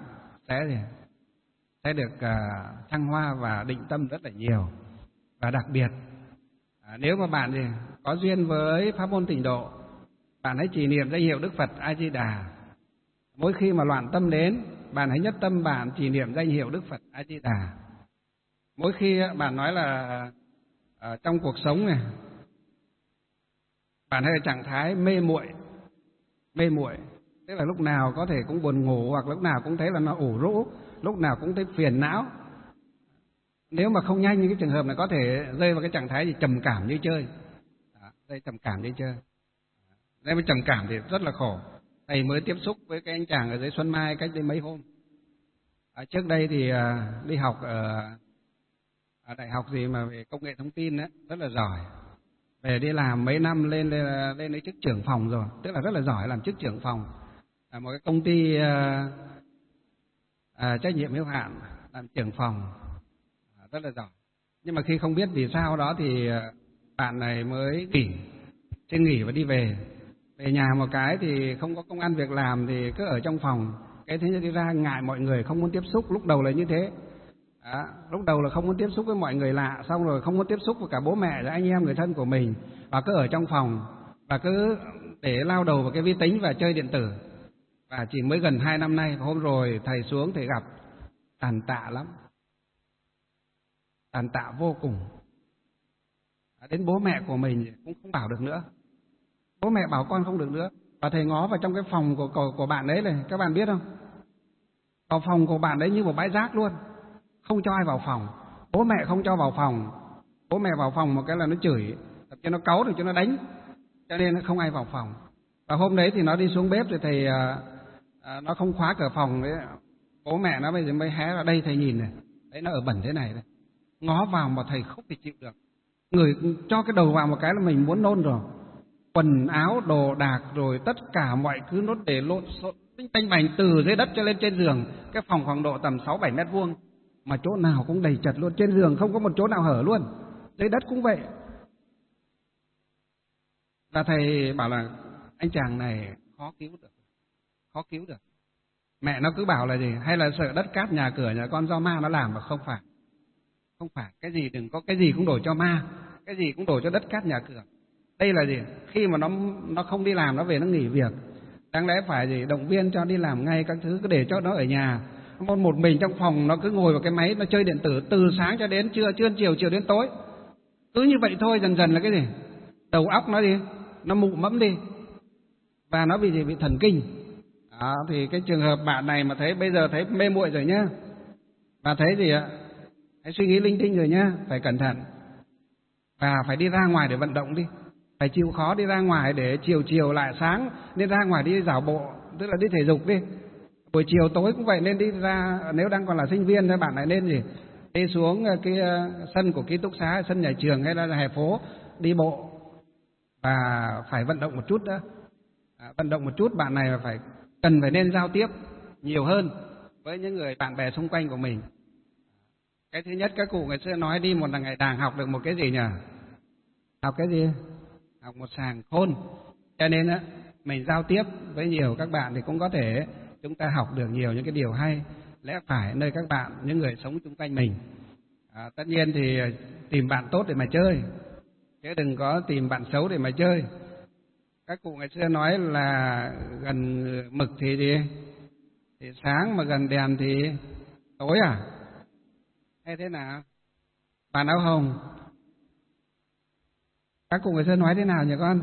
sẽ được thăng hoa và định tâm rất là nhiều. Và đặc biệt nếu mà bạn có duyên với pháp môn tịnh độ, bạn hãy trì niệm danh hiệu Đức Phật A Di Đà. Mỗi khi mà loạn tâm đến, bạn hãy nhất tâm bạn trì niệm danh hiệu Đức Phật A Di Đà. Mỗi khi bạn nói là trong cuộc sống này bạn hay trạng thái mê muội, tức là lúc nào có thể cũng buồn ngủ, hoặc lúc nào cũng thấy là nó ủ rũ, lúc nào cũng thấy phiền não. Nếu mà không nhanh, những cái trường hợp này có thể rơi vào cái trạng thái gì trầm cảm như chơi. Đây trầm cảm như chơi. Đây mới trầm cảm thì rất là khổ. Thầy mới tiếp xúc với cái anh chàng ở dưới Xuân Mai cách đây mấy hôm. Trước đây thì đi học ở đại học gì mà về công nghệ thông tin đấy, rất là giỏi. Về đi làm mấy năm lên lấy chức trưởng phòng rồi, tức là rất là giỏi, làm chức trưởng phòng một cái công ty trách nhiệm hữu hạn, làm trưởng phòng, rất là giỏi. Nhưng mà khi không biết vì sao đó thì bạn này mới xin nghỉ và đi về nhà một cái thì không có công ăn việc làm, thì cứ ở trong phòng. Cái thứ nhất đi ra ngại mọi người, không muốn tiếp xúc, lúc đầu là như thế. Lúc đầu là không muốn tiếp xúc với mọi người lạ, xong rồi không muốn tiếp xúc với cả bố mẹ và anh em người thân của mình, và cứ ở trong phòng và cứ để lao đầu vào cái vi tính và chơi điện tử. Và chỉ mới gần 2 năm nay, hôm rồi thầy xuống thầy gặp, tàn tạ lắm, tàn tạ vô cùng. Đến bố mẹ của mình cũng không bảo được nữa, bố mẹ bảo con không được nữa. Và thầy ngó vào trong cái phòng của bạn đấy này, các bạn biết không? Vào phòng của bạn đấy như một bãi rác luôn, không cho ai vào phòng. Bố mẹ không cho vào phòng, bố mẹ vào phòng một cái là nó chửi, tập cho nó cáu rồi cho nó đánh, cho nên nó không ai vào phòng. Và hôm đấy thì nó đi xuống bếp rồi thầy nó không khóa cửa phòng đấy, bố mẹ nó bây giờ mới hé ra đây thầy nhìn này, đấy nó ở bẩn thế này đây. Ngó vào mà thầy không thể chịu được, người cho cái đầu vào một cái là mình muốn nôn rồi. Quần áo đồ đạc rồi tất cả mọi thứ nó để lộn xộn tanh bành từ dưới đất cho lên trên giường. Cái phòng khoảng độ tầm 6-7 mét vuông mà chỗ nào cũng đầy chật luôn, trên giường không có một chỗ nào hở luôn, dưới đất cũng vậy. Và thầy bảo là anh chàng này khó cứu được. Mẹ nó cứ bảo là gì, hay là sợ đất cát nhà cửa nhà con do ma nó làm, mà không phải, cái gì đừng có cái gì cũng đổ cho ma, cái gì cũng đổ cho đất cát nhà cửa. Đây là gì, khi mà nó không đi làm, nó về nó nghỉ việc, đáng lẽ phải gì động viên cho đi làm ngay các thứ, cứ để cho nó ở nhà một mình trong phòng, nó cứ ngồi vào cái máy nó chơi điện tử từ sáng cho đến trưa chiều đến tối, cứ như vậy thôi. Dần dần là cái gì, đầu óc nó đi, nó mụ mẫm đi, và nó bị thần kinh. Thì cái trường hợp bạn này mà thấy bây giờ thấy mê muội rồi nhá, và thấy gì ạ, hãy suy nghĩ linh tinh rồi nhá, phải cẩn thận và phải đi ra ngoài để vận động đi, phải chịu khó đi ra ngoài để chiều lại sáng nên ra ngoài đi dạo bộ, tức là đi thể dục đi. Buổi chiều tối cũng vậy, nên đi ra, nếu đang còn là sinh viên thì bạn lại nên gì, đi xuống cái sân của ký túc xá, sân nhà trường hay là hè phố đi bộ, và phải vận động một chút đó. Vận động một chút, bạn này cần phải nên giao tiếp nhiều hơn với những người bạn bè xung quanh của mình. Cái thứ nhất, các cụ ngày xưa nói đi một ngày đàng học được một cái gì nhỉ? Học cái gì? Học một sàng khôn. Cho nên á, mình giao tiếp với nhiều các bạn thì cũng có thể chúng ta học được nhiều những cái điều hay lẽ phải nơi các bạn, những người sống xung quanh mình. Tất nhiên thì tìm bạn tốt để mà chơi, chứ đừng có tìm bạn xấu để mà chơi. Các cụ ngày xưa nói là gần mực thì gì? Thì sáng, mà gần đèn thì tối à? Hay thế nào? Bạn áo hồng, các cụ ngày xưa nói thế nào nhỉ con?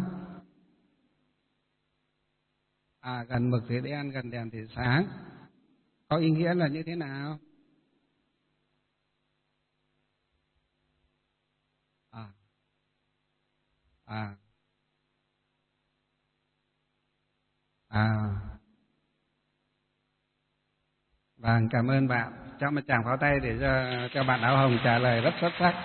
Gần mực thì đen, gần đèn thì sáng. Có ý nghĩa là như thế nào? Vâng, cảm ơn bạn. Cho một tràng pháo tay để cho bạn áo hồng trả lời rất xuất sắc.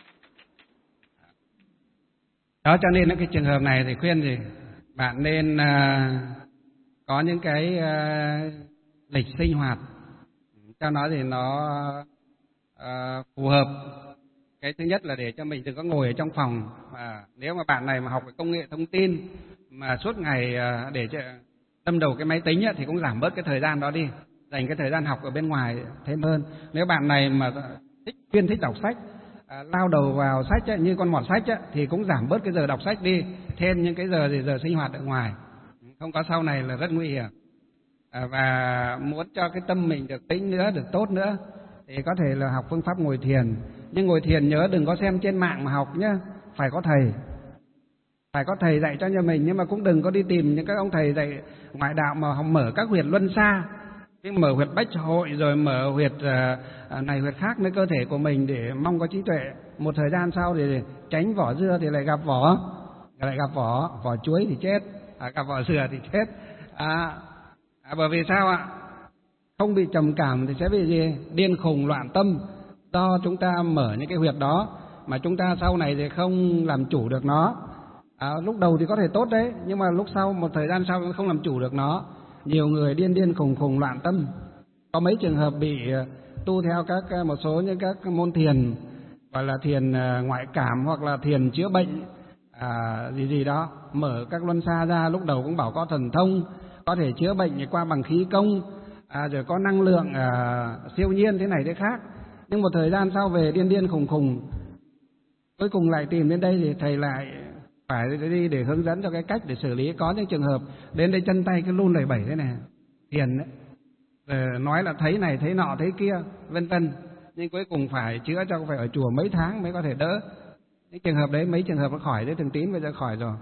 Đó, cho nên cái trường hợp này thì khuyên gì bạn nên có những cái lịch sinh hoạt cho nó thì nó phù hợp. Cái thứ nhất là để cho mình đừng có ngồi ở trong phòng. Nếu mà bạn này mà học về công nghệ thông tin mà suốt ngày để đâm đầu cái máy tính thì cũng giảm bớt cái thời gian đó đi, dành cái thời gian học ở bên ngoài thêm hơn. Nếu bạn này mà thích đọc sách, lao đầu vào sách như con mọt sách thì cũng giảm bớt cái giờ đọc sách đi, thêm những cái giờ sinh hoạt ở ngoài, không có sau này là rất nguy hiểm. Và muốn cho cái tâm mình được tĩnh nữa, được tốt nữa thì có thể là học phương pháp ngồi thiền. Nhưng ngồi thiền nhớ đừng có xem trên mạng mà học nhé, phải có thầy. phải có thầy dạy cho nhà mình, nhưng mà cũng đừng có đi tìm những các ông thầy dạy ngoại đạo mà họ mở các huyệt luân xa, cái mở huyệt bách hội rồi mở huyệt này huyệt khác nơi cơ thể của mình để mong có trí tuệ. Một thời gian sau thì tránh vỏ dưa thì lại gặp vỏ chuối thì chết, gặp vỏ dừa thì chết. Bởi vì sao ạ? Không bị trầm cảm thì sẽ bị gì? Điên khùng loạn tâm, do chúng ta mở những cái huyệt đó mà chúng ta sau này thì không làm chủ được nó. Lúc đầu thì có thể tốt đấy, nhưng mà lúc sau một thời gian sau không làm chủ được nó. Nhiều người điên khùng loạn tâm. Có mấy trường hợp bị tu theo một số những các môn thiền, gọi là thiền ngoại cảm hoặc là thiền chữa bệnh gì đó, mở các luân xa ra, lúc đầu cũng bảo có thần thông, có thể chữa bệnh qua bằng khí công, rồi có năng lượng siêu nhiên thế này thế khác. Nhưng một thời gian sau về điên khùng, cuối cùng lại tìm đến đây thì thầy lại phải đi để hướng dẫn cho cái cách để xử lý. Có những trường hợp đến đây chân tay cái run lẩy bẩy thế này, thiền đấy, nói là thấy này thấy nọ thấy kia vân vân, nhưng cuối cùng phải chữa cho phải ở chùa mấy tháng mới có thể đỡ. Những trường hợp đấy, mấy trường hợp nó khỏi đấy, Thường Tín bây giờ khỏi rồi.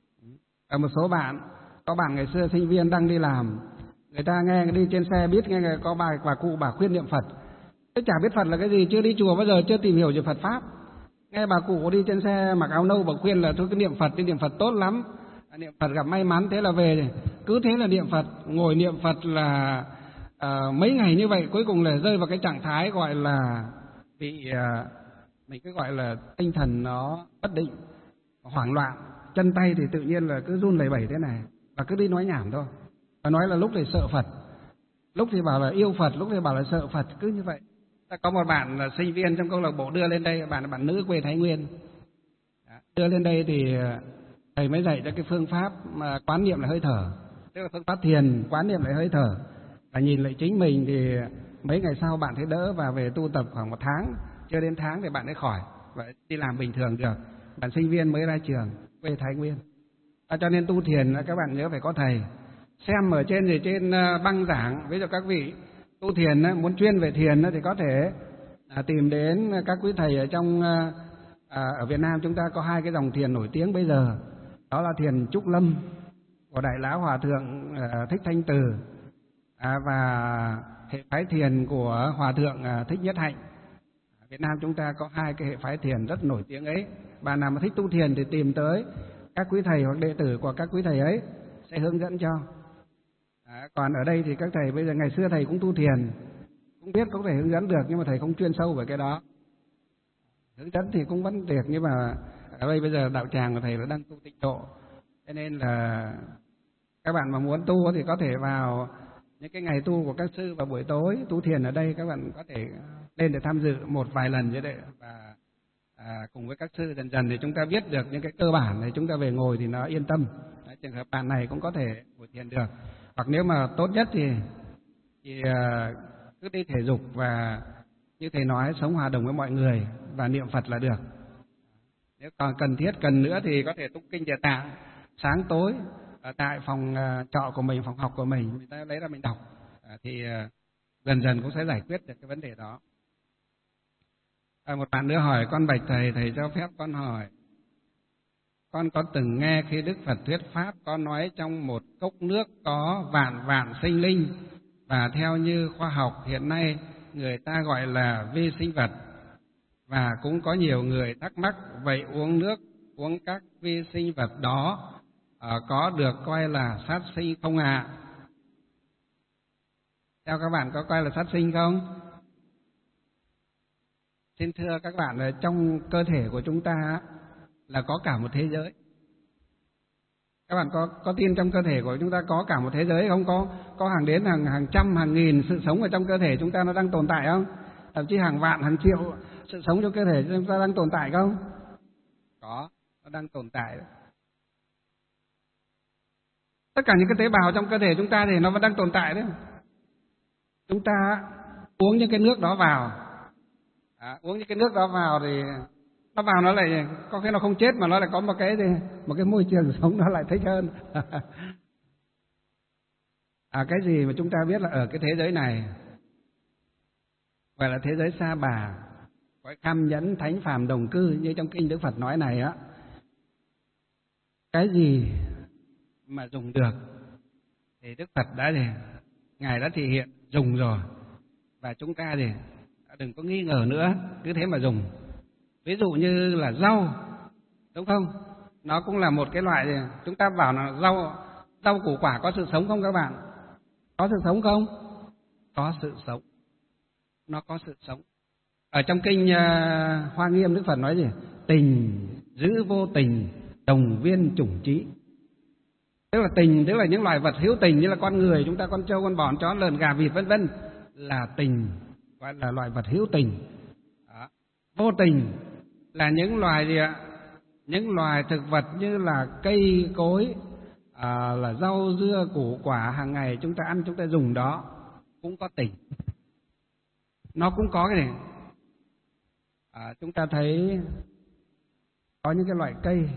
Một số bạn, có bạn ngày xưa sinh viên đang đi làm, người ta nghe đi trên xe biết nghe có bà cụ bà khuyên niệm Phật, chứ chả biết Phật là cái gì, chưa đi chùa bao giờ, chưa tìm hiểu về Phật pháp. Nghe bà cụ đi trên xe mặc áo nâu bà khuyên là thôi cứ niệm Phật đi, niệm Phật tốt lắm, niệm Phật gặp may mắn. Thế là về cứ thế là niệm Phật, ngồi niệm Phật là mấy ngày như vậy, cuối cùng là rơi vào cái trạng thái gọi là bị mình cứ gọi là tinh thần nó bất định, hoảng loạn, chân tay thì tự nhiên là cứ run lẩy bẩy thế này, và cứ đi nói nhảm thôi. Và nói là lúc thì sợ Phật, lúc thì bảo là yêu Phật, lúc thì bảo là sợ Phật, cứ như vậy. Có một bạn là sinh viên trong câu lạc bộ đưa lên đây, bạn nữ quê Thái Nguyên. Đưa lên đây thì thầy mới dạy cho cái phương pháp mà quán niệm lại hơi thở, tức là phương pháp thiền quán niệm lại hơi thở. Và nhìn lại chính mình thì mấy ngày sau bạn thấy đỡ, và về tu tập khoảng 1 tháng, chưa đến tháng thì bạn ấy khỏi và đi làm bình thường được. Bạn sinh viên mới ra trường, quê Thái Nguyên. Cho nên tu thiền là các bạn nhớ phải có thầy. Xem ở trên thì trên băng giảng, ví dụ các vị tu thiền muốn chuyên về thiền thì có thể tìm đến các quý thầy ở trong ở Việt Nam. Chúng ta có 2 cái dòng thiền nổi tiếng bây giờ, đó là thiền Trúc Lâm của Đại Lão Hòa Thượng Thích Thanh Từ, và hệ phái thiền của Hòa Thượng Thích Nhất Hạnh. Ở Việt Nam chúng ta có 2 cái hệ phái thiền rất nổi tiếng ấy. Bạn nào mà thích tu thiền thì tìm tới các quý thầy hoặc đệ tử của các quý thầy ấy sẽ hướng dẫn cho. Còn ở đây thì các thầy bây giờ, ngày xưa thầy cũng tu thiền, cũng biết có thể hướng dẫn được, nhưng mà thầy không chuyên sâu về cái đó. Hướng dẫn thì cũng vẫn được, nhưng mà ở đây bây giờ đạo tràng của thầy là đang tu tịnh độ, cho nên là các bạn mà muốn tu thì có thể vào những cái ngày tu của các sư vào buổi tối tu thiền ở đây. Các bạn có thể lên để tham dự một vài lần như vậy, và cùng với các sư dần dần thì chúng ta biết được những cái cơ bản này, chúng ta về ngồi thì nó yên tâm. Trường hợp bạn này cũng có thể buổi thiền được, hoặc nếu mà tốt nhất thì cứ đi thể dục và như thầy nói sống hòa đồng với mọi người và niệm Phật là được. Nếu còn cần thiết cần nữa thì có thể tụng kinh Địa Tạng sáng tối ở tại phòng trọ của mình, phòng học của mình ta lấy ra mình đọc, thì dần dần cũng sẽ giải quyết được cái vấn đề đó. Một bạn nữa hỏi: con bạch thầy cho phép con hỏi, con có từng nghe khi Đức Phật thuyết pháp có nói trong một cốc nước có vạn sinh linh, và theo như khoa học hiện nay người ta gọi là vi sinh vật, và cũng có nhiều người thắc mắc vậy uống các vi sinh vật đó có được coi là sát sinh không ạ? Theo các bạn có coi là sát sinh không? Xin thưa các bạn, ở trong cơ thể của chúng ta là có cả một thế giới. Các bạn có tin trong cơ thể của chúng ta có cả một thế giới không? Có đến hàng trăm, hàng nghìn sự sống ở trong cơ thể chúng ta nó đang tồn tại không? Thậm chí hàng vạn, hàng triệu sự sống trong cơ thể chúng ta đang tồn tại không? Có, nó đang tồn tại. Tất cả những cái tế bào trong cơ thể chúng ta thì nó vẫn đang tồn tại đấy. Chúng ta uống những cái nước đó vào, uống những cái nước đó vào thì nó vào nó lại có khi nó không chết, mà nó lại có một cái môi trường sống nó lại thích hơn. Cái gì mà chúng ta biết là ở cái thế giới này gọi là thế giới Sa Bà, cõi Cam Nhẫn Thánh Phàm Đồng Cư như trong kinh Đức Phật nói này á. cái gì mà dùng được thì Đức Phật Ngài đã thể hiện dùng rồi, và chúng ta thì đừng có nghi ngờ nữa, cứ thế mà dùng. Ví dụ như là rau, đúng không? Nó cũng là một cái loại, chúng ta bảo là rau củ quả có sự sống không các bạn? Có sự sống không? Có sự sống. Nó có sự sống. Ở trong kinh Hoa Nghiêm, Đức Phật nói gì? Tình giữ vô tình, đồng viên chủng trí. Tức là tình, tức là những loài vật hữu tình như là con người, chúng ta, con trâu, con bò, chó, lợn, gà, vịt vân vân, là tình, gọi là loài vật hữu tình. Đó. Vô tình là những loài gì ạ? Những loài thực vật như là cây cối, là rau dưa củ quả hàng ngày chúng ta ăn, chúng ta dùng đó cũng có tình. Nó cũng có cái này. Chúng ta thấy có những cái loại cây,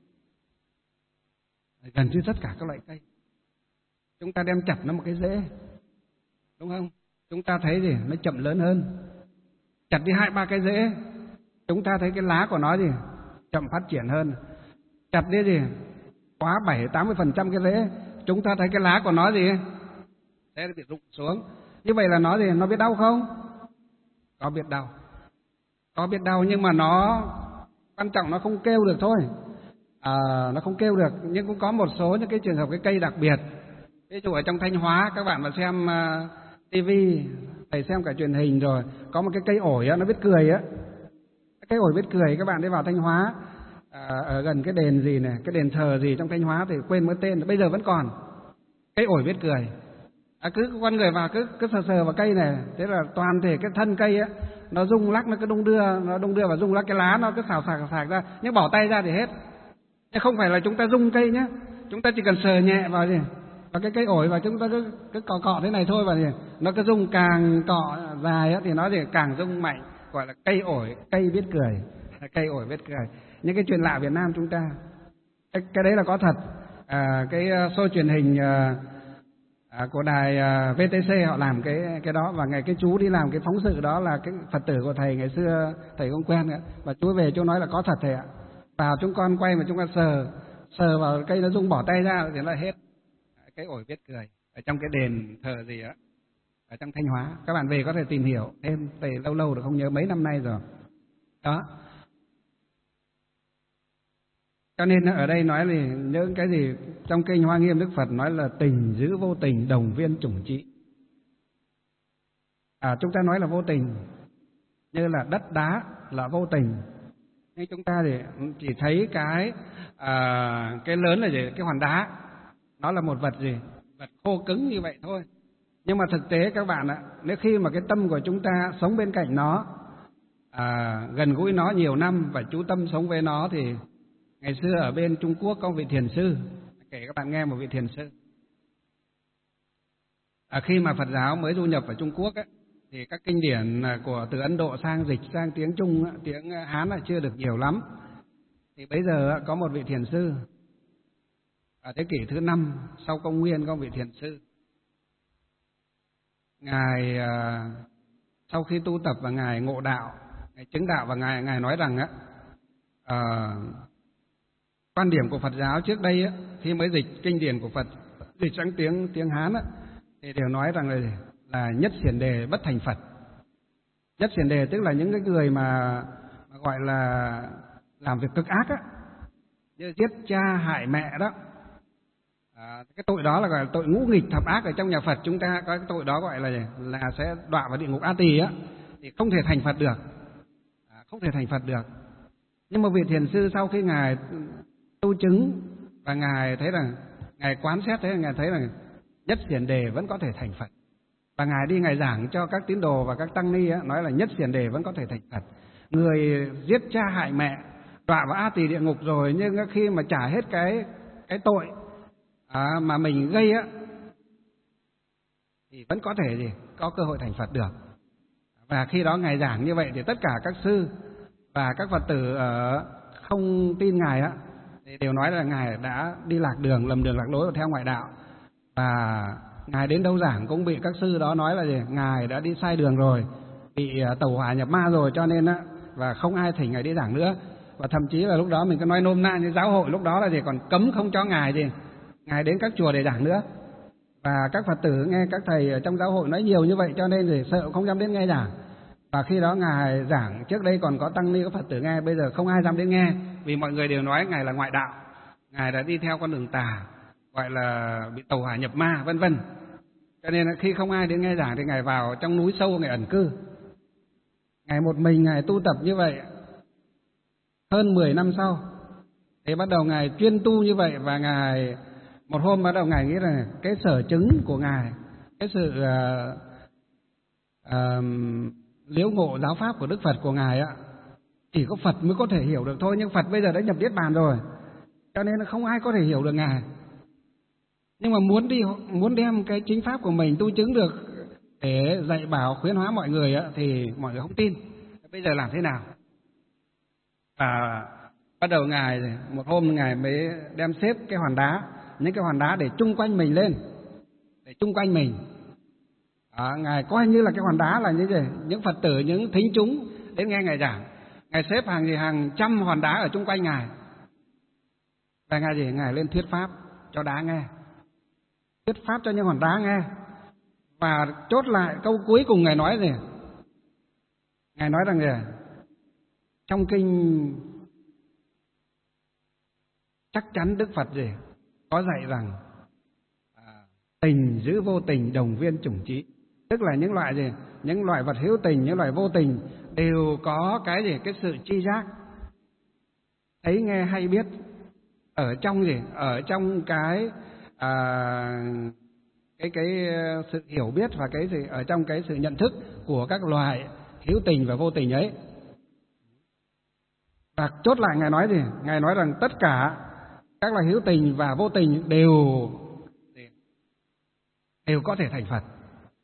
gần như tất cả các loại cây, chúng ta đem chặt nó một cái rễ, đúng không? Chúng ta thấy gì? Nó chậm lớn hơn. Chặt đi 2-3 cái rễ, chúng ta thấy cái lá của nó gì? Chậm phát triển hơn. Chặt đi gì? Quá 70-80% cái rễ, chúng ta thấy cái lá của nó gì? Sẽ bị rụng xuống. Như vậy là nó gì? Nó biết đau không? Có biết đau. Có biết đau, nhưng mà nó quan trọng nó không kêu được thôi. Nó không kêu được, nhưng cũng có một số những cái trường hợp cái cây đặc biệt. Ví dụ ở trong Thanh Hóa, các bạn mà xem tivi, thầy xem cả truyền hình rồi, có một cái cây ổi á, nó biết cười á. Cái ổi biết cười, các bạn đi vào Thanh Hóa, ở gần cái đền gì này, cái đền thờ gì trong Thanh Hóa thì quên mất tên, bây giờ vẫn còn. Cây ổi biết cười. Cứ con người vào cứ sờ vào cây này, thế là toàn thể cái thân cây á nó rung lắc, nó cứ đung đưa và rung lắc, cái lá nó cứ xào xạc ra, nhưng bỏ tay ra thì hết. Nhưng không phải là chúng ta rung cây nhé, chúng ta chỉ cần sờ nhẹ vào gì, vào cái cây ổi, và chúng ta cứ cọ thế này thôi, và gì nó cứ rung, càng cọ dài á thì nó thì càng rung mạnh, gọi là cây ổi, cây biết cười, cây ổi biết cười. Những cái chuyện lạ Việt Nam chúng ta, cái đấy là có thật. Cái show truyền hình của đài VTC họ làm cái đó, và ngày cái chú đi làm cái phóng sự đó là cái Phật tử của thầy ngày xưa, thầy không quen nữa, và chú về chú nói là có thật thầy ạ. Vào chúng con quay mà chúng con sờ vào cây nó rung, bỏ tay ra thì nó hết. Cái ổi biết cười ở trong cái đền thờ gì á ở trong Thanh Hóa, các bạn về có thể tìm hiểu thêm, thầy lâu rồi không nhớ, mấy năm nay rồi đó. Cho nên ở đây nói là những cái gì trong kinh Hoa Nghiêm, Đức Phật nói là tình giữ vô tình, đồng viên chủng trị. Chúng ta nói là vô tình, như là đất đá là vô tình, nhưng chúng ta thì chỉ thấy cái lớn là gì? Cái hòn đá nó là một vật gì? Vật khô cứng như vậy thôi. Nhưng mà thực tế các bạn ạ, nếu khi mà cái tâm của chúng ta sống bên cạnh nó, gần gũi nó nhiều năm và chú tâm sống với nó, thì ngày xưa ở bên Trung Quốc có một vị thiền sư, kể các bạn nghe một vị thiền sư. Khi mà Phật giáo mới du nhập vào Trung Quốc ấy, thì các kinh điển từ Ấn Độ dịch sang tiếng Trung, tiếng Hán là chưa được nhiều lắm. Thì bây giờ có một vị thiền sư ở thế kỷ thứ 5 sau công nguyên, có một vị thiền sư. Ngài sau khi tu tập và ngài ngộ đạo, ngài chứng đạo, và ngài nói rằng quan điểm của Phật giáo trước đây á, khi mới dịch kinh điển của Phật, dịch sang tiếng Hán á, thì đều nói rằng là nhất xiển đề bất thành Phật. Nhất xiển đề tức là những cái người mà gọi là làm việc cực ác á, như giết cha hại mẹ đó. Cái tội đó là gọi là tội ngũ nghịch thập ác. Ở trong nhà Phật chúng ta có cái tội đó gọi là sẽ đọa vào địa ngục A Tỳ á, thì không thể thành Phật được, không thể thành Phật được. Nhưng mà vị thiền sư sau khi ngài tu chứng và ngài thấy rằng, ngài quán xét thấy, ngài thấy rằng nhất xiển đề vẫn có thể thành Phật, và ngài đi ngài giảng cho các tín đồ và các tăng ni á, nói là nhất xiển đề vẫn có thể thành Phật. Người giết cha hại mẹ đọa vào A Tỳ địa ngục rồi, nhưng khi mà trả hết cái tội mà mình gây á, thì vẫn có thể có cơ hội thành Phật được. Và khi đó ngài giảng như vậy thì tất cả các sư và các Phật tử không tin ngài á, thì đều nói là ngài đã đi lạc đường, lầm đường lạc lối và theo ngoại đạo. Và ngài đến đâu giảng cũng bị các sư đó nói là ngài đã đi sai đường rồi, bị tẩu hỏa nhập ma rồi, cho nên á, và không ai thỉnh ngài đi giảng nữa. Và thậm chí là lúc đó mình cứ nói nôm na như giáo hội lúc đó là gì còn cấm không cho ngài đến các chùa để giảng nữa. Và các Phật tử nghe các thầy ở trong giáo hội nói nhiều như vậy cho nên thì sợ không dám đến nghe giảng. Và khi đó ngài giảng, trước đây còn có tăng ni các Phật tử nghe, bây giờ không ai dám đến nghe vì mọi người đều nói ngài là ngoại đạo, ngài đã đi theo con đường tà, gọi là bị tàu hỏa nhập ma vân vân. Cho nên là khi không ai đến nghe giảng thì ngài vào trong núi sâu ngài ẩn cư. Ngài một mình ngài tu tập như vậy hơn 10 năm sau thì bắt đầu ngài chuyên tu như vậy. Và ngài một hôm bắt đầu ngài nghĩ là cái sở chứng của ngài, cái sự liễu ngộ giáo pháp của Đức Phật của ngài á, chỉ có Phật mới có thể hiểu được thôi. Nhưng Phật bây giờ đã nhập niết bàn rồi, cho nên là không ai có thể hiểu được ngài. Nhưng mà muốn đem cái chính pháp của mình tu chứng được để dạy bảo khuyến hóa mọi người á, thì mọi người không tin. Bây giờ làm thế nào? Và bắt đầu ngài một hôm ngài mới đem xếp cái hòn đá, những cái hòn đá để chung quanh mình lên, để chung quanh mình. Ngài coi như là cái hòn đá là như vậy, những Phật tử, những thính chúng đến nghe ngài giảng. Ngài xếp hàng trăm hòn đá ở chung quanh ngài. Và ngài lên thuyết pháp cho đá nghe, thuyết pháp cho những hòn đá nghe. Và chốt lại câu cuối cùng ngài nói gì? Ngài nói rằng gì? Trong kinh chắc chắn Đức Phật gì có dạy rằng tình giữ vô tình đồng viên chủng trí. Tức là những loại gì? Những loại vật hữu tình, những loại vô tình đều có cái gì? Cái sự tri giác, thấy nghe hay biết ở trong gì? Ở trong cái sự hiểu biết và cái gì? Ở trong cái sự nhận thức của các loại hữu tình và vô tình ấy. Và chốt lại ngài nói gì? Ngài nói rằng tất cả các loại hữu tình và vô tình đều có thể thành Phật.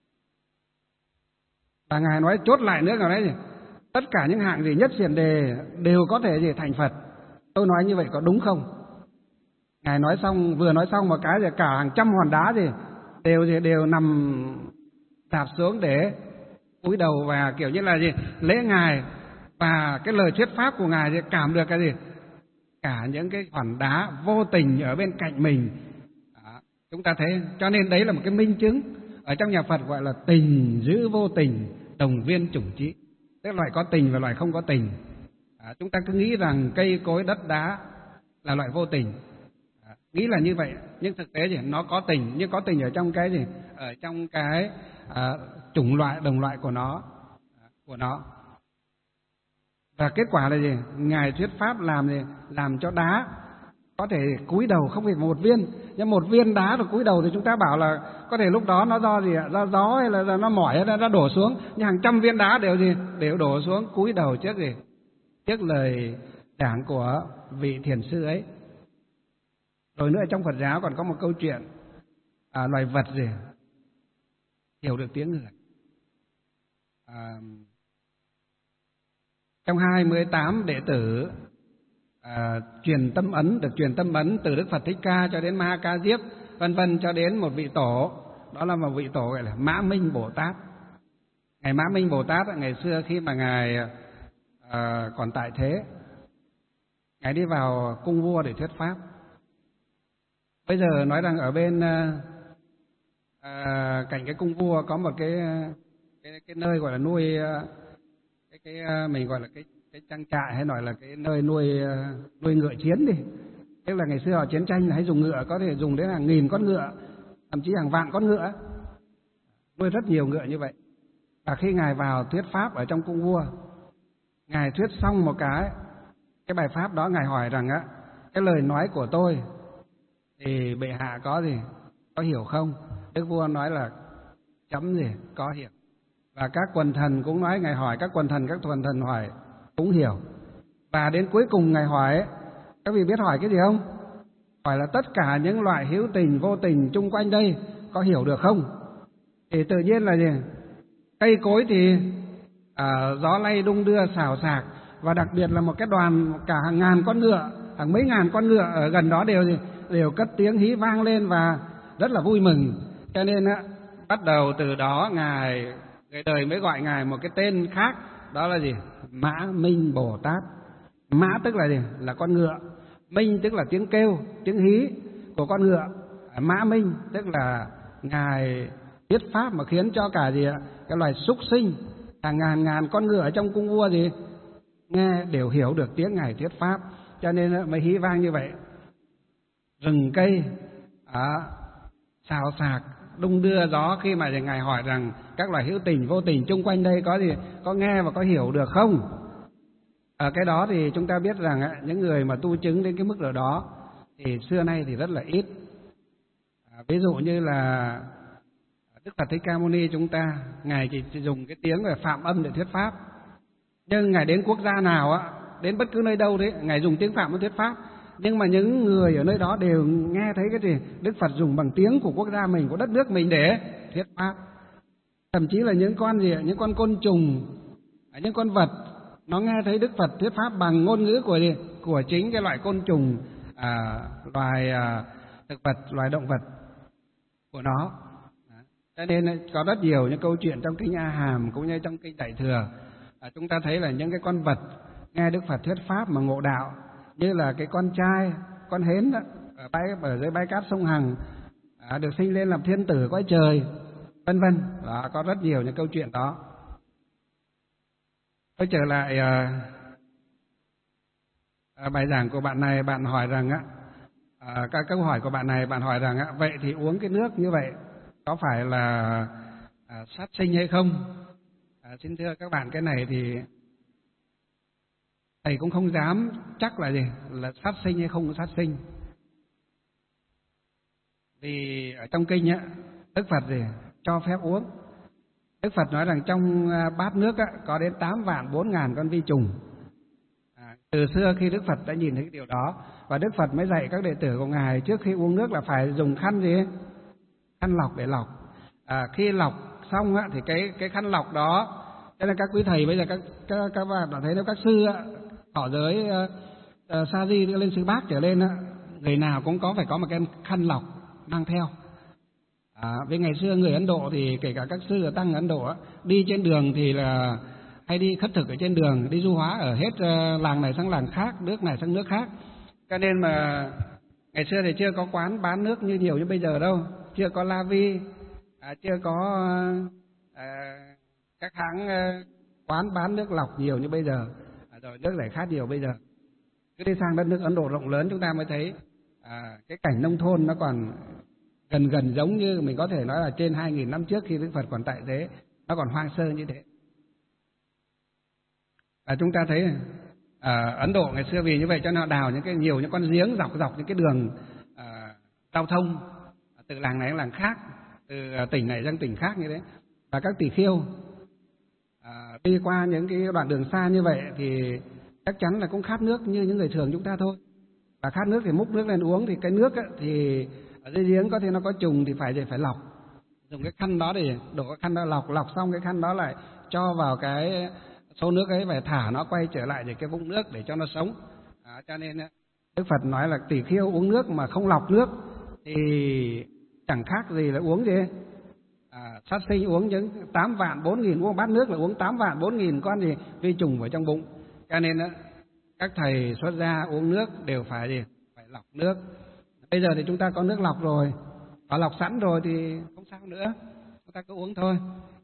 Và ngài nói chốt lại nữa, ngài nói gì? Tất cả những hạng gì nhất xiển đề đều có thể gì thành Phật. Tôi nói như vậy có đúng không? Ngài nói xong, vừa nói xong một cái thì cả hàng trăm hòn đá đều nằm đạp xuống để cúi đầu và kiểu như là gì? Lễ ngài. Và cái lời thuyết pháp của ngài thì cảm được cái gì? Cả những cái hòn đá vô tình ở bên cạnh mình. Chúng ta thấy, cho nên đấy là một cái minh chứng. Ở trong nhà Phật gọi là tình giữ vô tình đồng viên chủng trí. Tức là loại có tình và loại không có tình. Chúng ta cứ nghĩ rằng cây cối đất đá là loại vô tình, nghĩ là như vậy. Nhưng thực tế thì nó có tình, nhưng có tình ở trong cái gì? Ở trong cái chủng loại đồng loại của nó. Và kết quả là gì? Ngài thuyết pháp làm gì? Làm cho đá có thể cúi đầu, không phải một viên, nhưng một viên đá rồi cúi đầu thì chúng ta bảo là có thể lúc đó nó do gì ạ? Do gió hay là nó mỏi hay là nó đổ xuống, nhưng hàng trăm viên đá đều đổ xuống cúi đầu trước gì? Trước lời giảng của vị thiền sư ấy. Rồi nữa trong Phật giáo còn có một câu chuyện loài vật gì hiểu được tiếng người. Trong 28 đệ tử truyền tâm ấn, được truyền tâm ấn từ Đức Phật Thích Ca cho đến Ma Ca Diếp vân vân, cho đến một vị tổ, đó là một vị tổ gọi là Mã Minh Bồ Tát. Ngài Mã Minh Bồ Tát ngày xưa khi mà ngài còn tại thế, ngài đi vào cung vua để thuyết pháp. Bây giờ nói rằng ở bên cạnh cái cung vua có một cái nơi gọi là nuôi mình gọi là cái trang trại, hay nói là cái nơi nuôi ngựa chiến đi. Tức là ngày xưa ở chiến tranh là hay dùng ngựa, có thể dùng đến hàng nghìn con ngựa, thậm chí hàng vạn con ngựa, nuôi rất nhiều ngựa như vậy. Và khi ngài vào thuyết pháp ở trong cung vua, ngài thuyết xong một cái bài pháp đó, ngài hỏi rằng cái lời nói của tôi thì bệ hạ có hiểu không? Đức vua nói là chấm gì có hiểu. Và các quần thần cũng nói, ngài hỏi các quần thần hỏi cũng hiểu. Và đến cuối cùng ngài hỏi, các vị biết hỏi cái gì không? Hỏi là tất cả những loại hữu tình vô tình chung quanh đây có hiểu được không? Thì tự nhiên là gì? Cây cối thì gió lay đung đưa xào xạc, và đặc biệt là một cái đoàn cả hàng ngàn con ngựa, hàng mấy ngàn con ngựa ở gần đó đều cất tiếng hí vang lên và rất là vui mừng. Cho nên bắt đầu từ đó người đời mới gọi ngài một cái tên khác, đó là gì? Mã Minh Bồ Tát. Mã tức là gì? Là con ngựa. Minh tức là tiếng kêu, tiếng hí của con ngựa. Mã minh tức là Ngài thuyết pháp mà khiến cho cả gì ạ? Cái loài súc sinh, hàng ngàn con ngựa ở trong cung vua gì nghe đều hiểu được tiếng Ngài thuyết pháp, cho nên mới hí vang như vậy. Rừng cây xào xạc đung đưa gió khi mà Ngài hỏi rằng các loài hữu tình vô tình chung quanh đây có gì, có nghe và có hiểu được không? Ở cái đó thì chúng ta biết rằng những người mà tu chứng đến cái mức độ đó thì xưa nay thì rất là ít. Ví dụ như là Đức Phật Thích Ca Mâu Ni chúng ta, Ngài chỉ dùng cái tiếng về phạm âm để thuyết pháp. Nhưng Ngài đến quốc gia nào đến bất cứ nơi đâu đấy, Ngài dùng tiếng Phạm để thuyết pháp. Nhưng mà những người ở nơi đó đều nghe thấy cái gì? Đức Phật dùng bằng tiếng của quốc gia mình, của đất nước mình để thuyết pháp. Thậm chí là những con gì, những con côn trùng, những con vật, nó nghe thấy Đức Phật thuyết pháp bằng ngôn ngữ của gì? Của chính cái loại côn trùng, loài thực vật, loài động vật của nó. Cho nên có rất nhiều những câu chuyện trong kinh A Hàm cũng như trong kinh Đại Thừa. Chúng ta thấy là những cái con vật nghe Đức Phật thuyết pháp mà ngộ đạo, như là cái con trai, con hến đó, ở dưới bãi cát sông Hằng, được sinh lên làm thiên tử cõi trời, vân vân. Đó, có rất nhiều những câu chuyện đó. Tôi trở lại bài giảng của bạn này, bạn hỏi rằng các câu hỏi của bạn này, bạn hỏi rằng vậy thì uống cái nước như vậy có phải là sát sinh hay không? Xin thưa các bạn, cái này thì thầy cũng không dám chắc là gì, là sát sinh hay không sát sinh. Vì ở trong kinh Đức Phật gì cho phép uống. Đức Phật nói rằng trong bát nước có đến 8.400.000 con vi trùng. Từ xưa khi Đức Phật đã nhìn thấy cái điều đó, và Đức Phật mới dạy các đệ tử của Ngài trước khi uống nước là phải dùng khăn gì? Khăn lọc để lọc. Khi lọc xong thì cái khăn lọc đó, cho nên các quý thầy bây giờ các bạn đã thấy nếu các sư họ giới sa di lên sư bác trở lên người nào cũng phải có một cái khăn lọc mang theo. Với ngày xưa người Ấn Độ thì kể cả các sư tăng Ấn Độ đi trên đường thì là hay đi khất thực ở trên đường, đi du hóa ở hết làng này sang làng khác, nước này sang nước khác. Cho nên mà ngày xưa thì chưa có quán bán nước như nhiều như bây giờ đâu, chưa có La Vi, chưa có các hãng quán bán nước lọc nhiều như bây giờ, rồi nước giải khát nhiều bây giờ. Cứ đi sang đất nước Ấn Độ rộng lớn chúng ta mới thấy cái cảnh nông thôn nó còn gần giống như mình có thể nói là trên 2.000 năm trước khi Đức Phật còn tại thế, nó còn hoang sơ như thế. Chúng ta thấy ở Ấn Độ ngày xưa vì như vậy cho nên họ đào nhiều những con giếng dọc những cái đường giao thông từ làng này sang làng khác, từ tỉnh này sang tỉnh khác như thế. Và các tỷ khưu đi qua những cái đoạn đường xa như vậy thì chắc chắn là cũng khát nước như những người thường chúng ta thôi. Và khát nước thì múc nước lên uống, thì cái nước thì ở dưới giếng có thể nó có trùng thì phải lọc. Dùng cái khăn đó để đổ cái khăn đó lọc xong cái khăn đó lại cho vào cái xô nước ấy và thả nó quay trở lại để cái vũng nước để cho nó sống. Cho nên Đức Phật nói là tỷ khưu uống nước mà không lọc nước thì chẳng khác gì là uống gì sát sinh, uống những 8.400.000 uống bát nước là uống 8.400.000 con gì vi trùng vào trong bụng. Cho nên các thầy xuất gia uống nước đều phải lọc nước. Bây giờ thì chúng ta có nước lọc rồi, có lọc sẵn rồi thì không sao nữa, chúng ta cứ uống thôi.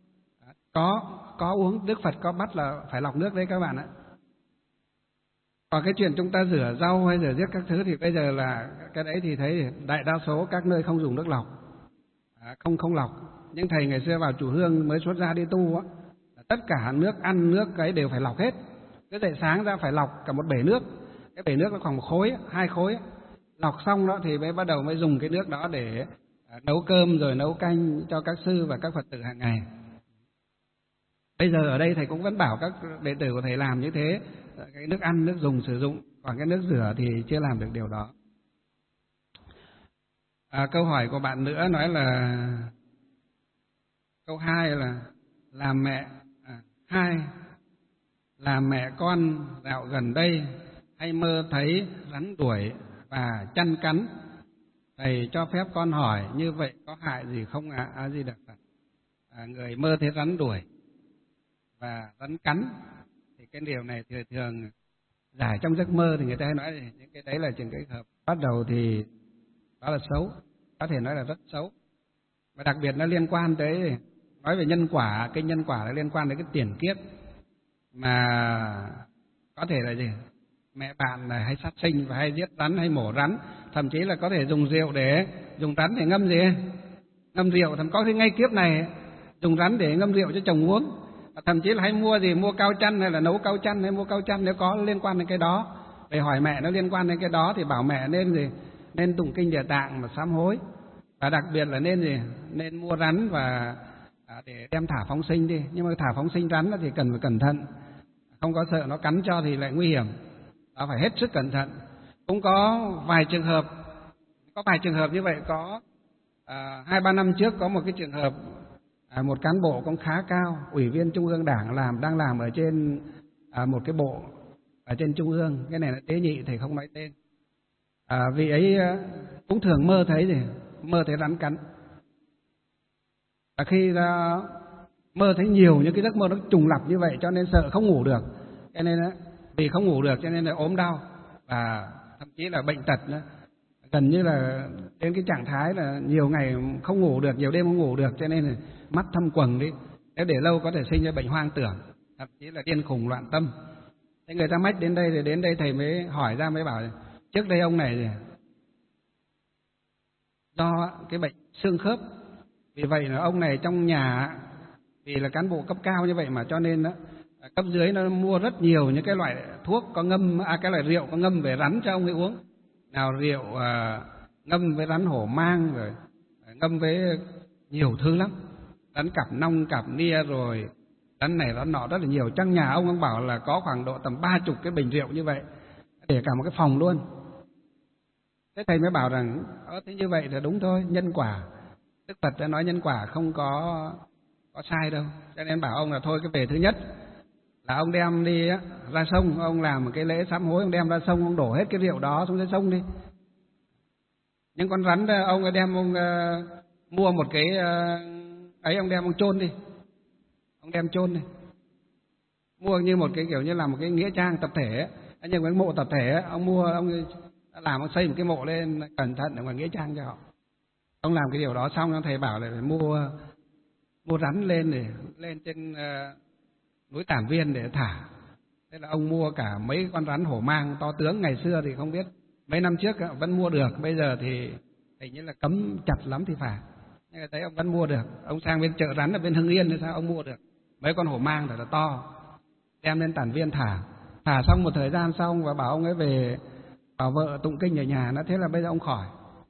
Có uống, Đức Phật có bắt là phải lọc nước đấy các bạn ạ. Còn cái chuyện chúng ta rửa rau hay rửa giết các thứ thì bây giờ là cái đấy thì thấy đại đa số các nơi không dùng nước lọc, không lọc. Những thầy ngày xưa vào chùa Hương mới xuất gia đi tu tất cả nước ăn nước cái đều phải lọc hết. Cứ dậy sáng ra phải lọc cả một bể nước, cái bể nước nó khoảng 1 khối, 2 khối. Lọc xong đó thì mới bắt đầu mới dùng cái nước đó để nấu cơm rồi nấu canh cho các sư và các Phật tử hàng ngày. Bây giờ ở đây thầy cũng vẫn bảo các đệ tử của thầy làm như thế, cái nước ăn, nước dùng sử dụng, còn cái nước rửa thì chưa làm được điều đó. Câu hỏi của bạn nữa nói là câu 2 là làm mẹ con dạo gần đây hay mơ thấy rắn đuổi và chăn cắn, thầy cho phép con hỏi như vậy có hại gì không ạ? A Di Đà Phật. Người mơ thấy rắn đuổi và rắn cắn thì cái điều này thường giải trong giấc mơ thì người ta hay nói những cái đấy là trường hợp bắt đầu thì đó là xấu, có thể nói là rất xấu. Và đặc biệt nó liên quan tới, nói về nhân quả, cái nhân quả nó liên quan đến cái tiền kiếp mà có thể là gì? Mẹ bạn là hay sát sinh và hay giết rắn hay mổ rắn, thậm chí là có thể dùng rắn để ngâm gì? Ngâm rượu, thậm có khi ngay kiếp này dùng rắn để ngâm rượu cho chồng uống. Thậm chí là hay mua cao chăn hay là nấu cao chăn hay mua cao chăn nếu có liên quan đến cái đó. Về hỏi mẹ nó liên quan đến cái đó thì bảo mẹ nên tụng kinh Địa Tạng mà sám hối. Và đặc biệt là nên mua rắn và để đem thả phóng sinh đi. Nhưng mà thả phóng sinh rắn thì cần phải cẩn thận, không có sợ nó cắn cho thì lại nguy hiểm. Đó, phải hết sức cẩn thận. Cũng có vài trường hợp như vậy. Có 2-3 năm trước có một cái trường hợp một cán bộ cũng khá cao, ủy viên Trung ương Đảng đang làm ở trên một cái bộ ở trên Trung ương, cái này là tế nhị thầy không nói tên. Vị ấy cũng thường mơ thấy rắn cắn. Và khi mơ thấy nhiều những cái giấc mơ nó trùng lặp như vậy cho nên sợ không ngủ được. Cho nên vì không ngủ được cho nên là ốm đau và thậm chí là bệnh tật nữa. Gần như là đến cái trạng thái là nhiều ngày không ngủ được, nhiều đêm không ngủ được, cho nên là mắt thâm quầng đi. Nếu để lâu có thể sinh ra bệnh hoang tưởng, thậm chí là điên khùng loạn tâm. Thế người ta mách đến đây, thì đến đây thầy mới hỏi ra mới bảo trước đây ông này do cái bệnh xương khớp. Vì vậy là ông này trong nhà, vì là cán bộ cấp cao như vậy mà cho nên cấp dưới nó mua rất nhiều những cái loại thuốc có ngâm, cái loại rượu có ngâm về rắn cho ông ấy uống. Nào rượu ngâm với rắn hổ mang, rồi ngâm với nhiều thứ lắm, rắn cặp nong, cặp nia, rồi rắn này rắn nọ rất là nhiều. Trong nhà ông bảo là có khoảng độ tầm 30 cái bình rượu như vậy, để cả một cái phòng luôn. Thế thầy mới bảo rằng thế như vậy là đúng thôi, nhân quả. Đức Phật đã nói nhân quả không có sai đâu. Cho nên bảo ông là thôi, cái về thứ nhất là ông đem đi ra sông, ông làm một cái lễ sám hối, ông đem ra sông, ông đổ hết cái rượu đó xuống dưới sông đi. Nhưng con rắn ông đem mua một cái ông đem ông chôn đi, ông đem chôn đi, mua như một cái kiểu như là một cái nghĩa trang tập thể, như một cái mộ tập thể. Ông mua, ông làm, ông xây một cái mộ lên cẩn thận ở ngoài nghĩa trang cho họ. Ông làm cái điều đó xong, ông thầy bảo là phải mua rắn lên trên núi Tản Viên để thả. Thế là ông mua cả mấy con rắn hổ mang to tướng. Ngày xưa thì không biết, mấy năm trước vẫn mua được, bây giờ thì hình như là cấm chặt lắm thì phải. Nhưng mà thấy ông vẫn mua được. Ông sang bên chợ rắn ở bên Hưng Yên thì sao ông mua được mấy con hổ mang thật là to, đem lên Tản Viên thả xong một thời gian xong và bảo ông ấy về bảo vợ tụng kinh ở nhà. Nó thế là bây giờ ông khỏi.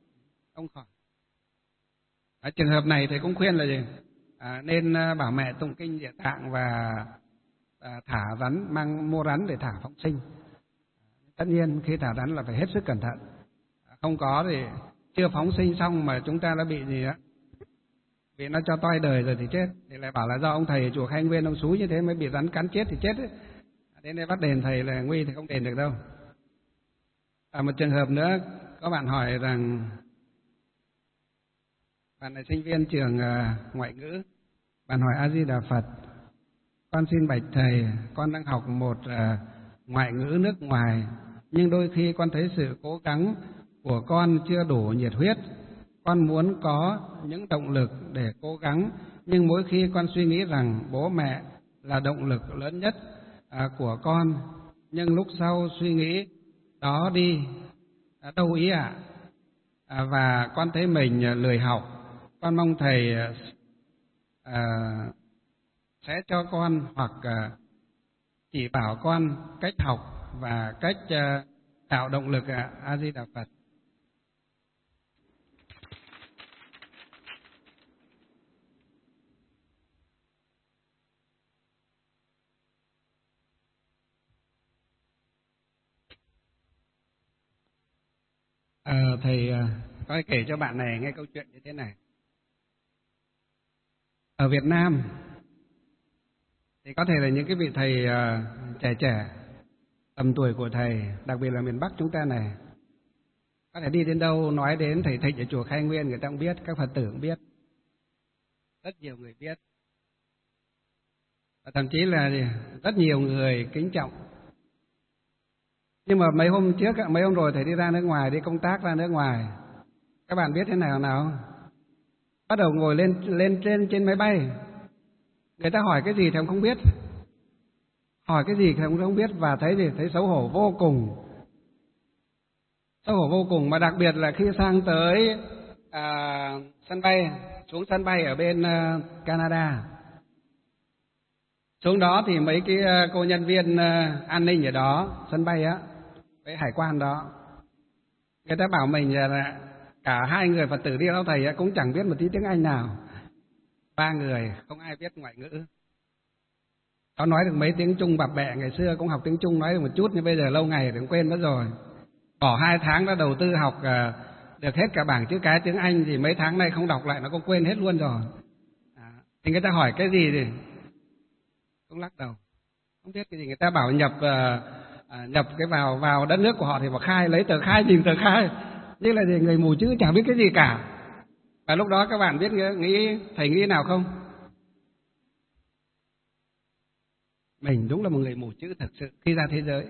Trường hợp này thì cũng khuyên là gì? Nên bảo mẹ tụng kinh Địa Tạng và thả rắn, mua rắn để thả phóng sinh. Tất nhiên khi thả rắn là phải hết sức cẩn thận, không có thì chưa phóng sinh xong mà chúng ta đã bị gì đó, vì nó cho toi đời rồi thì chết. Thì lại bảo là do ông thầy chùa Khai Nguyên ông xúi như thế mới bị rắn cắn chết thì chết ấy. Đến đây bắt đền thầy là nguy thì không đền được đâu. Một trường hợp nữa, có bạn hỏi rằng, bạn là sinh viên trường ngoại ngữ, bạn hỏi A Di Đà Phật: con xin bạch thầy, con đang học một ngoại ngữ nước ngoài, nhưng đôi khi con thấy sự cố gắng của con chưa đủ nhiệt huyết. Con muốn có những động lực để cố gắng, nhưng mỗi khi con suy nghĩ rằng bố mẹ là động lực lớn nhất của con, nhưng lúc sau suy nghĩ đó đi đâu ý ạ. Và con thấy mình lười học. Con mong thầy sẽ cho con hoặc chỉ bảo con cách học và cách tạo động lực ạ. A Di Đà Phật. Thầy có kể cho bạn này nghe câu chuyện như thế này. Ở Việt Nam thì có thể là những cái vị thầy trẻ tầm tuổi của thầy, đặc biệt là miền Bắc chúng ta này, có thể đi đến đâu nói đến thầy Thịnh ở chùa Khai Nguyên, người ta cũng biết, các Phật tử cũng biết, rất nhiều người biết, và thậm chí là rất nhiều người kính trọng. Nhưng mà mấy hôm trước, mấy hôm rồi thầy đi ra nước ngoài, đi công tác ra nước ngoài. Các bạn biết thế nào? Bắt đầu ngồi lên trên máy bay. Người ta hỏi cái gì thì ông không biết. Hỏi cái gì thì ông không biết và thấy xấu hổ vô cùng. Xấu hổ vô cùng, mà đặc biệt là khi sang tới sân bay, xuống sân bay ở bên Canada. Xuống đó thì mấy cái cô nhân viên an ninh ở đó, sân bay á, với hải quan đó, người ta bảo mình là cả hai người Phật tử đi theo thầy á, cũng chẳng biết một tí tiếng Anh nào. 3 người không ai biết ngoại ngữ. Nó nói được mấy tiếng Trung bập bẹ, ngày xưa cũng học tiếng Trung nói được một chút, nhưng bây giờ lâu ngày thì cũng quên mất rồi. Bỏ 2 tháng đã đầu tư học được hết cả bảng chữ cái tiếng Anh thì mấy tháng nay không đọc lại nó cũng quên hết luôn rồi. Thì người ta hỏi cái gì thì cũng lắc đầu, không biết cái gì. Người ta bảo nhập cái vào đất nước của họ thì phải khai, lấy tờ khai, nhìn tờ khai, như là gì người mù chữ chẳng biết cái gì cả. Và lúc đó các bạn biết thầy nghĩ nào không? Mình đúng là một người mù chữ thật sự khi ra thế giới.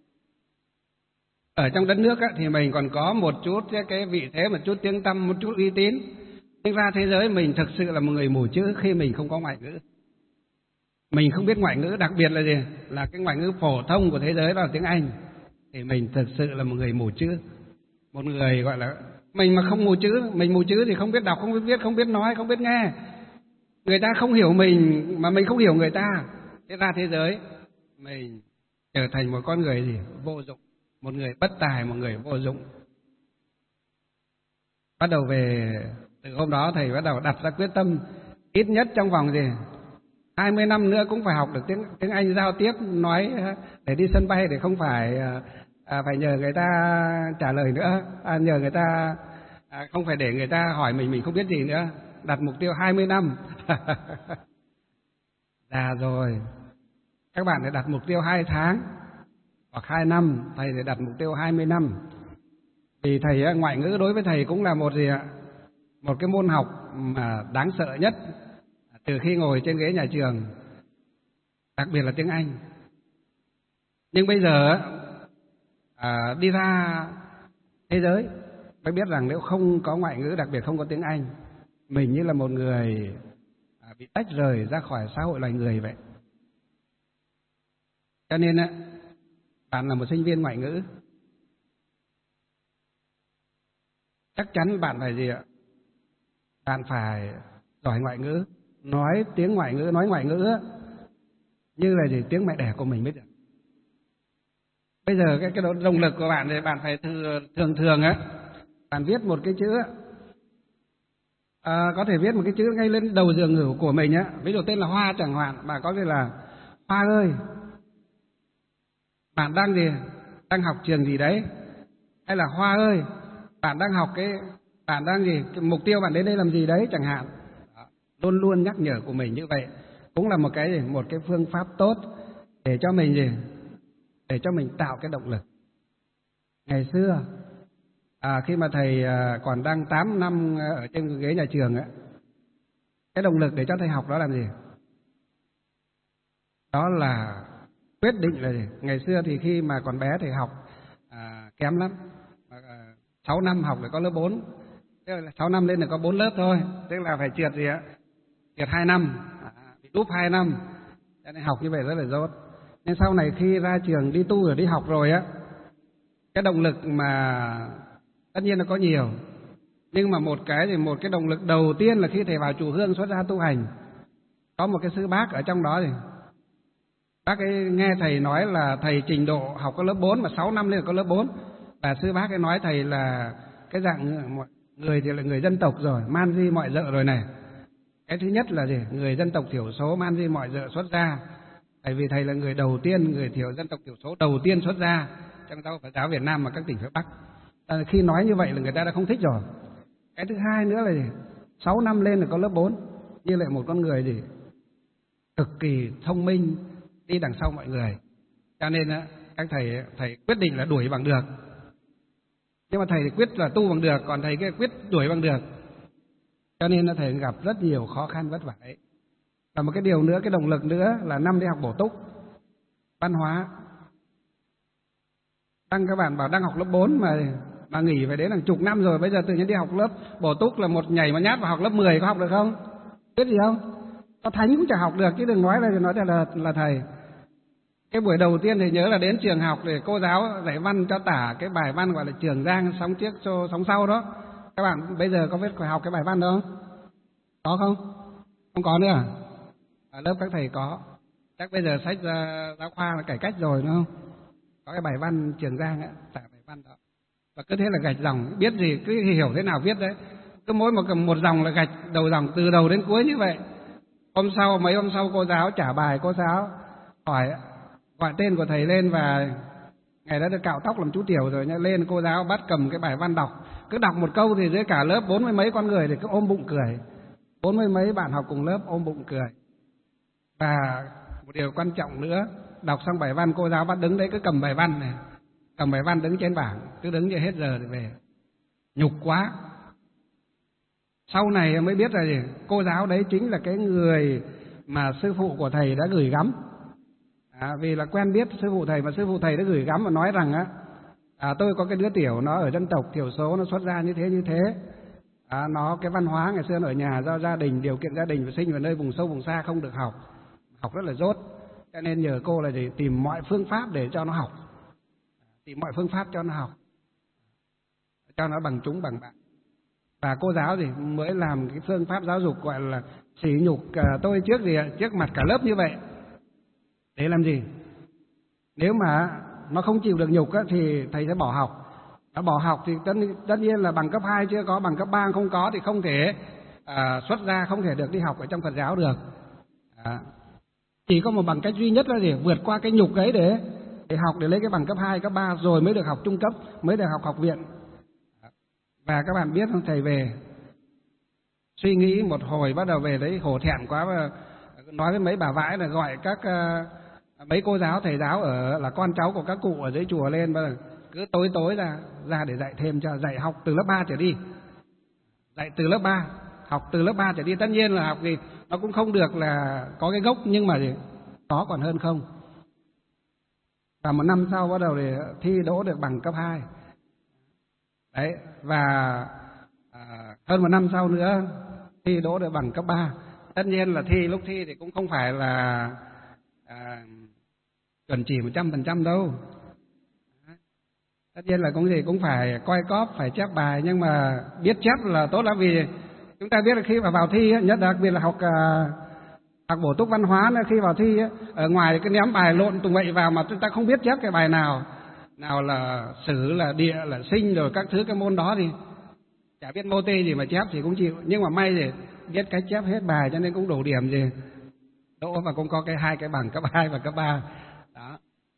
Ở trong đất nước á, thì mình còn có một chút cái vị thế, một chút tiếng tăm, một chút uy tín. Nhưng ra thế giới mình thực sự là một người mù chữ khi mình không có ngoại ngữ. Mình không biết ngoại ngữ, đặc biệt là gì? Là cái ngoại ngữ phổ thông của thế giới đó là tiếng Anh. Thì mình thực sự là một người mù chữ. Một người gọi là mình mà không mù chữ, mình mù chữ thì không biết đọc, không biết viết, không biết nói, không biết nghe. Người ta không hiểu mình mà mình không hiểu người ta. Thế ra thế giới mình trở thành một con người gì? Vô dụng, một người bất tài, một người vô dụng. Bắt đầu về từ hôm đó thầy bắt đầu đặt ra quyết tâm ít nhất trong vòng 20 năm nữa cũng phải học được tiếng Anh giao tiếp, nói để đi sân bay, để không phải phải nhờ người ta trả lời nữa, nhờ người ta không phải để người ta hỏi mình không biết gì nữa. Đặt mục tiêu 20 năm. Già rồi. Các bạn phải đặt mục tiêu 2 tháng hoặc 2 năm, thầy phải đặt mục tiêu 20 năm. Vì thầy ngoại ngữ đối với thầy cũng là một cái môn học mà đáng sợ nhất từ khi ngồi trên ghế nhà trường, đặc biệt là tiếng Anh. Nhưng bây giờ đi ra thế giới mới biết rằng nếu không có ngoại ngữ, đặc biệt không có tiếng Anh, mình như là một người bị tách rời ra khỏi xã hội loài người vậy. Cho nên bạn là một sinh viên ngoại ngữ, chắc chắn bạn phải bạn phải giỏi ngoại ngữ, nói tiếng ngoại ngữ, nói ngoại ngữ như là tiếng mẹ đẻ của mình mới được. Bây giờ cái động lực của bạn thì bạn phải thường bạn viết một cái chữ, có thể viết một cái chữ ngay lên đầu giường ngủ của mình ví dụ tên là Hoa chẳng hạn, bạn có thể là Hoa ơi, bạn đang học trường gì đấy, hay là Hoa ơi, bạn đang học bạn đang cái mục tiêu bạn đến đây làm gì đấy chẳng hạn. Luôn luôn nhắc nhở của mình như vậy cũng là một cái phương pháp tốt để cho mình để cho mình tạo cái động lực. Ngày xưa khi mà thầy còn đang 8 năm ở trên ghế nhà trường cái động lực để cho thầy học đó làm gì? Đó là quyết định là gì? Ngày xưa thì khi mà còn bé thì học kém lắm, 6 năm học để có lớp 4, tức là 6 năm lên là có 4 lớp thôi, tức là phải trượt trượt 2 năm, bị đúp 2 năm, cho nên học như vậy rất là dốt. Nên sau này khi ra trường đi tu rồi đi học rồi cái động lực mà tất nhiên là có nhiều, nhưng mà một cái động lực đầu tiên là khi thầy vào chùa Hương xuất gia tu hành, có một cái sư bác ở trong đó bác ấy nghe thầy nói là thầy trình độ học có lớp 4 mà 6 năm lên là có lớp 4, và sư bác ấy nói thầy là cái dạng người thì là người dân tộc rồi, man di mọi dợ rồi này. Cái thứ nhất là người dân tộc thiểu số man di mọi dợ xuất gia, tại vì thầy là người đầu tiên, người dân tộc thiểu số đầu tiên xuất gia trong giáo Phật giáo Việt Nam và các tỉnh phía Bắc. Khi nói như vậy là người ta đã không thích rồi. Cái thứ hai nữa là 6 năm lên là có lớp 4, như lại một con người cực kỳ thông minh, đi đằng sau mọi người. Cho nên các thầy quyết định là đuổi bằng được. Nhưng mà thầy thì quyết là tu bằng được, còn thầy kia quyết đuổi bằng được. Cho nên thầy gặp rất nhiều khó khăn vất vả ấy. Và một cái điều nữa, cái động lực nữa là năm đi học bổ túc văn hóa. các bạn bảo đang học lớp 4 mà nghỉ phải đến hàng chục năm rồi, bây giờ tự nhiên đi học lớp bổ túc là một nhảy một nhát vào học lớp 10, có học được không? Biết gì không? Có thánh cũng chả học được, chứ đừng nói là thầy. Cái buổi đầu tiên thì nhớ là đến trường học để cô giáo dạy văn cho tả cái bài văn gọi là Trường Giang sóng trước sóng sau đó. Các bạn bây giờ có biết phải học cái bài văn đó không? Có không? Không có nữa à? Ở lớp các thầy có. Chắc bây giờ sách giáo khoa là cải cách rồi đúng không? Có cái bài văn Trường Giang ấy, tả bài văn đó. Và cứ thế là gạch dòng, biết gì cứ hiểu thế nào viết đấy. Cứ mỗi một dòng là gạch đầu dòng từ đầu đến cuối như vậy. Mấy hôm sau cô giáo trả bài, cô giáo hỏi gọi tên của thầy lên, và ngày đó được cạo tóc làm chú tiểu rồi nhá, lên cô giáo bắt cầm cái bài văn đọc. Cứ đọc một câu thì dưới cả lớp 40 mấy con người thì cứ ôm bụng cười. 40 mấy bạn học cùng lớp ôm bụng cười. Và một điều quan trọng nữa, đọc xong bài văn cô giáo bắt đứng đấy cứ cầm bài văn này, cầm bài văn đứng trên bảng, cứ đứng như hết giờ thì về. Nhục quá. Sau này mới biết là gì? Cô giáo đấy chính là cái người mà sư phụ của thầy đã gửi gắm. Vì là quen biết sư phụ thầy, mà sư phụ thầy đã gửi gắm và nói rằng tôi có cái đứa tiểu nó ở dân tộc thiểu số, nó xuất ra như thế. Nó cái văn hóa ngày xưa nó ở nhà do gia đình, điều kiện gia đình và sinh ở nơi vùng sâu vùng xa không được học rất là dốt, cho nên nhờ cô là để tìm mọi phương pháp để cho nó học, tìm mọi phương pháp cho nó học, cho nó bằng chúng bằng bạn. Và cô giáo thì mới làm cái phương pháp giáo dục gọi là sỉ nhục tôi trước mặt cả lớp như vậy. Để làm gì? Nếu mà nó không chịu được nhục thì thầy sẽ bỏ học. Đã bỏ học thì tất nhiên là bằng cấp 2 chưa có, bằng cấp 3 không có thì không thể xuất ra, không thể được đi học ở trong Phật giáo được. Chỉ có một bằng cách duy nhất là gì? Vượt qua cái nhục ấy để học, để lấy cái bằng cấp 2, cấp 3 rồi mới được học trung cấp, mới được học viện. Và các bạn biết không, thầy về suy nghĩ một hồi, bắt đầu về đấy hổ thẹn quá, và nói với mấy bà vãi là gọi các mấy cô giáo thầy giáo ở là con cháu của các cụ ở dưới chùa lên, và cứ tối ra để dạy thêm, cho dạy học từ lớp 3 trở đi, dạy từ lớp 3, học từ lớp 3 trở đi. Tất nhiên là học thì nó cũng không được là có cái gốc, nhưng mà gì có còn hơn không. Và một năm sau bắt đầu để thi đỗ được bằng cấp 2 đấy, và hơn một năm sau nữa thi đỗ được bằng cấp 3. Tất nhiên là lúc thi thì cũng không phải là chuẩn chỉ 100% đâu. Tất nhiên là cũng phải coi cóp, phải chép bài, nhưng mà biết chép là tốt lắm. Vì chúng ta biết là khi mà vào thi, nhất đặc biệt là học bổ túc văn hóa, khi vào thi ở ngoài cái ném bài lộn tùng bậy vào mà chúng ta không biết chép cái bài nào là sử, là địa, là sinh rồi các thứ, cái môn đó thì chả biết mô tê gì mà chép thì cũng chịu. Nhưng mà may thì biết cách chép hết bài, cho nên cũng đủ điểm gì đỗ, và cũng có hai cái bằng cấp 2 và cấp 3 đó.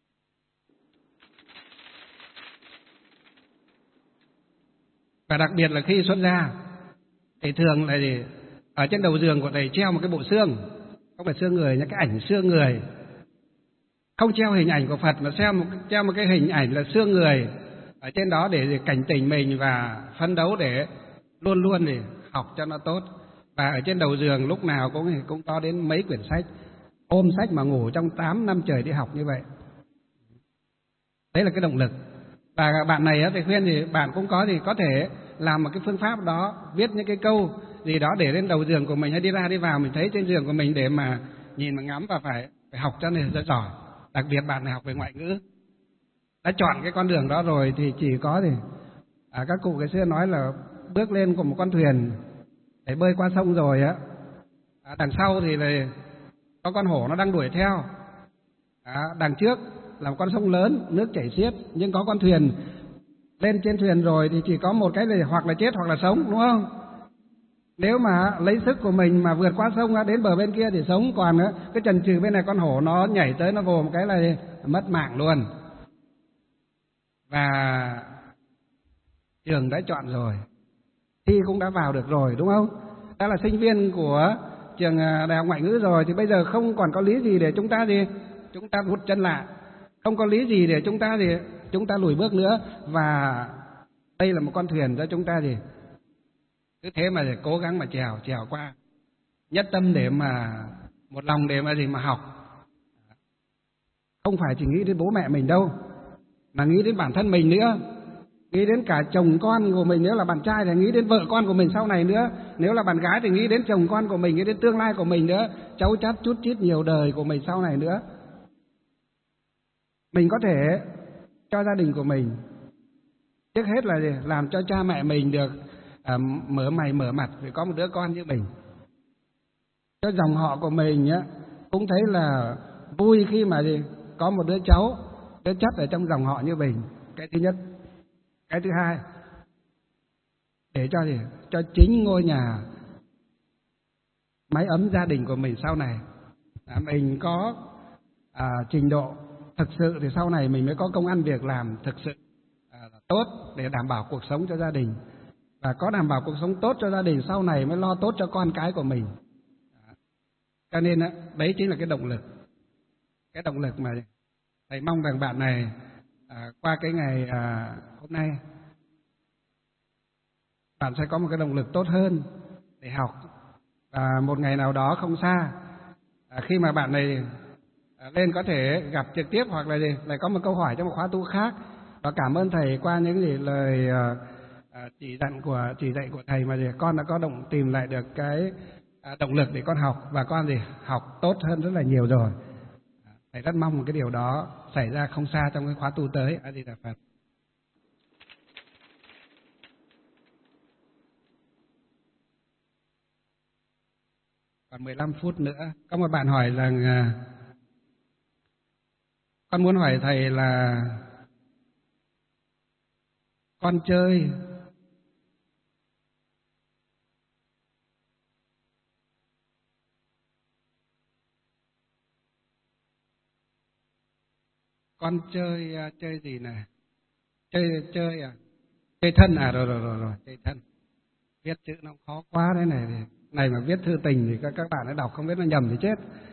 Và đặc biệt là khi xuất gia thì thường là gì? Ở trên đầu giường của thầy treo một cái bộ xương, không phải xương người nhé, cái ảnh xương người, không treo hình ảnh của Phật mà treo một cái hình ảnh là xương người ở trên đó, để cảnh tỉnh mình và phấn đấu để luôn luôn để học cho nó tốt. Và ở trên đầu giường lúc nào cũng có đến mấy quyển sách, ôm sách mà ngủ trong 8 năm trời đi học như vậy. Đấy là cái động lực. Và bạn này thì khuyên thì bạn cũng có thể làm một cái phương pháp đó, viết những cái câu gì đó để lên đầu giường của mình, hay đi ra đi vào mình thấy trên giường của mình, để mà nhìn mà ngắm, và phải học cho nên rất giỏi. Đặc biệt bạn này học về ngoại ngữ, đã chọn cái con đường đó rồi thì chỉ có thì các cụ ngày xưa nói là bước lên của một con thuyền để bơi qua sông rồi đằng sau thì là có con hổ nó đang đuổi theo, đằng trước là một con sông lớn nước chảy xiết, nhưng có con thuyền. Lên trên thuyền rồi thì chỉ có một cái là hoặc là chết hoặc là sống, đúng không? Nếu mà lấy sức của mình mà vượt qua sông đến bờ bên kia thì sống, còn cái chần chừ bên này con hổ nó nhảy tới nó vồ một cái là mất mạng luôn. Và trường đã chọn rồi, thi cũng đã vào được rồi, đúng không? Đã là sinh viên của trường Đại học Ngoại ngữ rồi, thì bây giờ không còn có lý gì để chúng ta vụt chân lại, không có lý gì để chúng ta lùi bước nữa. Và đây là một con thuyền cho chúng ta cứ thế mà để cố gắng mà trèo qua, nhất tâm để mà một lòng để mà học. Không phải chỉ nghĩ đến bố mẹ mình đâu, mà nghĩ đến bản thân mình nữa, nghĩ đến cả chồng con của mình, nếu là bạn trai thì nghĩ đến vợ con của mình sau này nữa, nếu là bạn gái thì nghĩ đến chồng con của mình, nghĩ đến tương lai của mình nữa, cháu chắt chút chít nhiều đời của mình sau này nữa. Mình có thể cho gia đình của mình, trước hết là làm cho cha mẹ mình được mở mày mở mặt để có một đứa con như mình. Cho dòng họ của mình á cũng thấy là vui khi mà có một đứa cháu, đứa chất ở trong dòng họ như mình. Cái thứ nhất. Cái thứ hai, để cho chính ngôi nhà mái ấm gia đình của mình sau này mình có trình độ thực sự thì sau này mình mới có công ăn việc làm thực sự tốt để đảm bảo cuộc sống cho gia đình, và có đảm bảo cuộc sống tốt cho gia đình sau này mới lo tốt cho con cái của mình. Cho nên đấy chính là cái động lực mà thầy mong rằng bạn này qua cái ngày hôm nay bạn sẽ có một cái động lực tốt hơn để học, và một ngày nào đó không xa khi mà bạn này lên có thể gặp trực tiếp, hoặc là lại có một câu hỏi trong một khóa tu khác. Và cảm ơn thầy qua những lời chỉ dạy của thầy mà con đã có tìm lại được cái động lực để con học, và con học tốt hơn rất là nhiều rồi. Thầy rất mong một cái điều đó xảy ra không xa trong cái khóa tu tới. A Di Đà Phật. Còn 15 phút nữa. Có một bạn hỏi rằng con muốn hỏi thầy là con chơi gì này? Chơi thân rồi, chơi thân. Viết chữ nó khó quá đấy này. Này mà viết thư tình thì các bạn đã đọc không biết nó nhầm thì chết.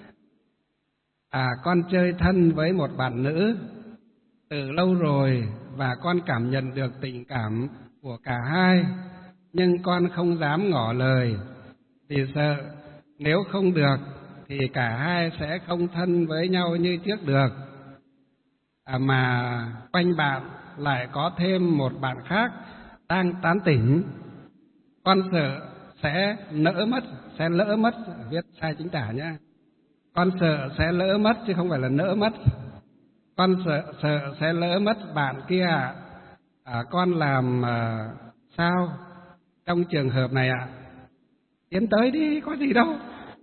Con chơi thân với một bạn nữ từ lâu rồi, và con cảm nhận được tình cảm của cả hai, nhưng con không dám ngỏ lời vì sợ nếu không được thì cả hai sẽ không thân với nhau như trước được, mà quanh bạn lại có thêm một bạn khác đang tán tỉnh. Con sợ sẽ lỡ mất, viết sai chính tả nhá. Con sợ sẽ lỡ mất chứ không phải là nỡ mất. Con sợ sẽ lỡ mất bạn kia. Con làm sao trong trường hợp này ạ? Tiến tới đi, có gì đâu.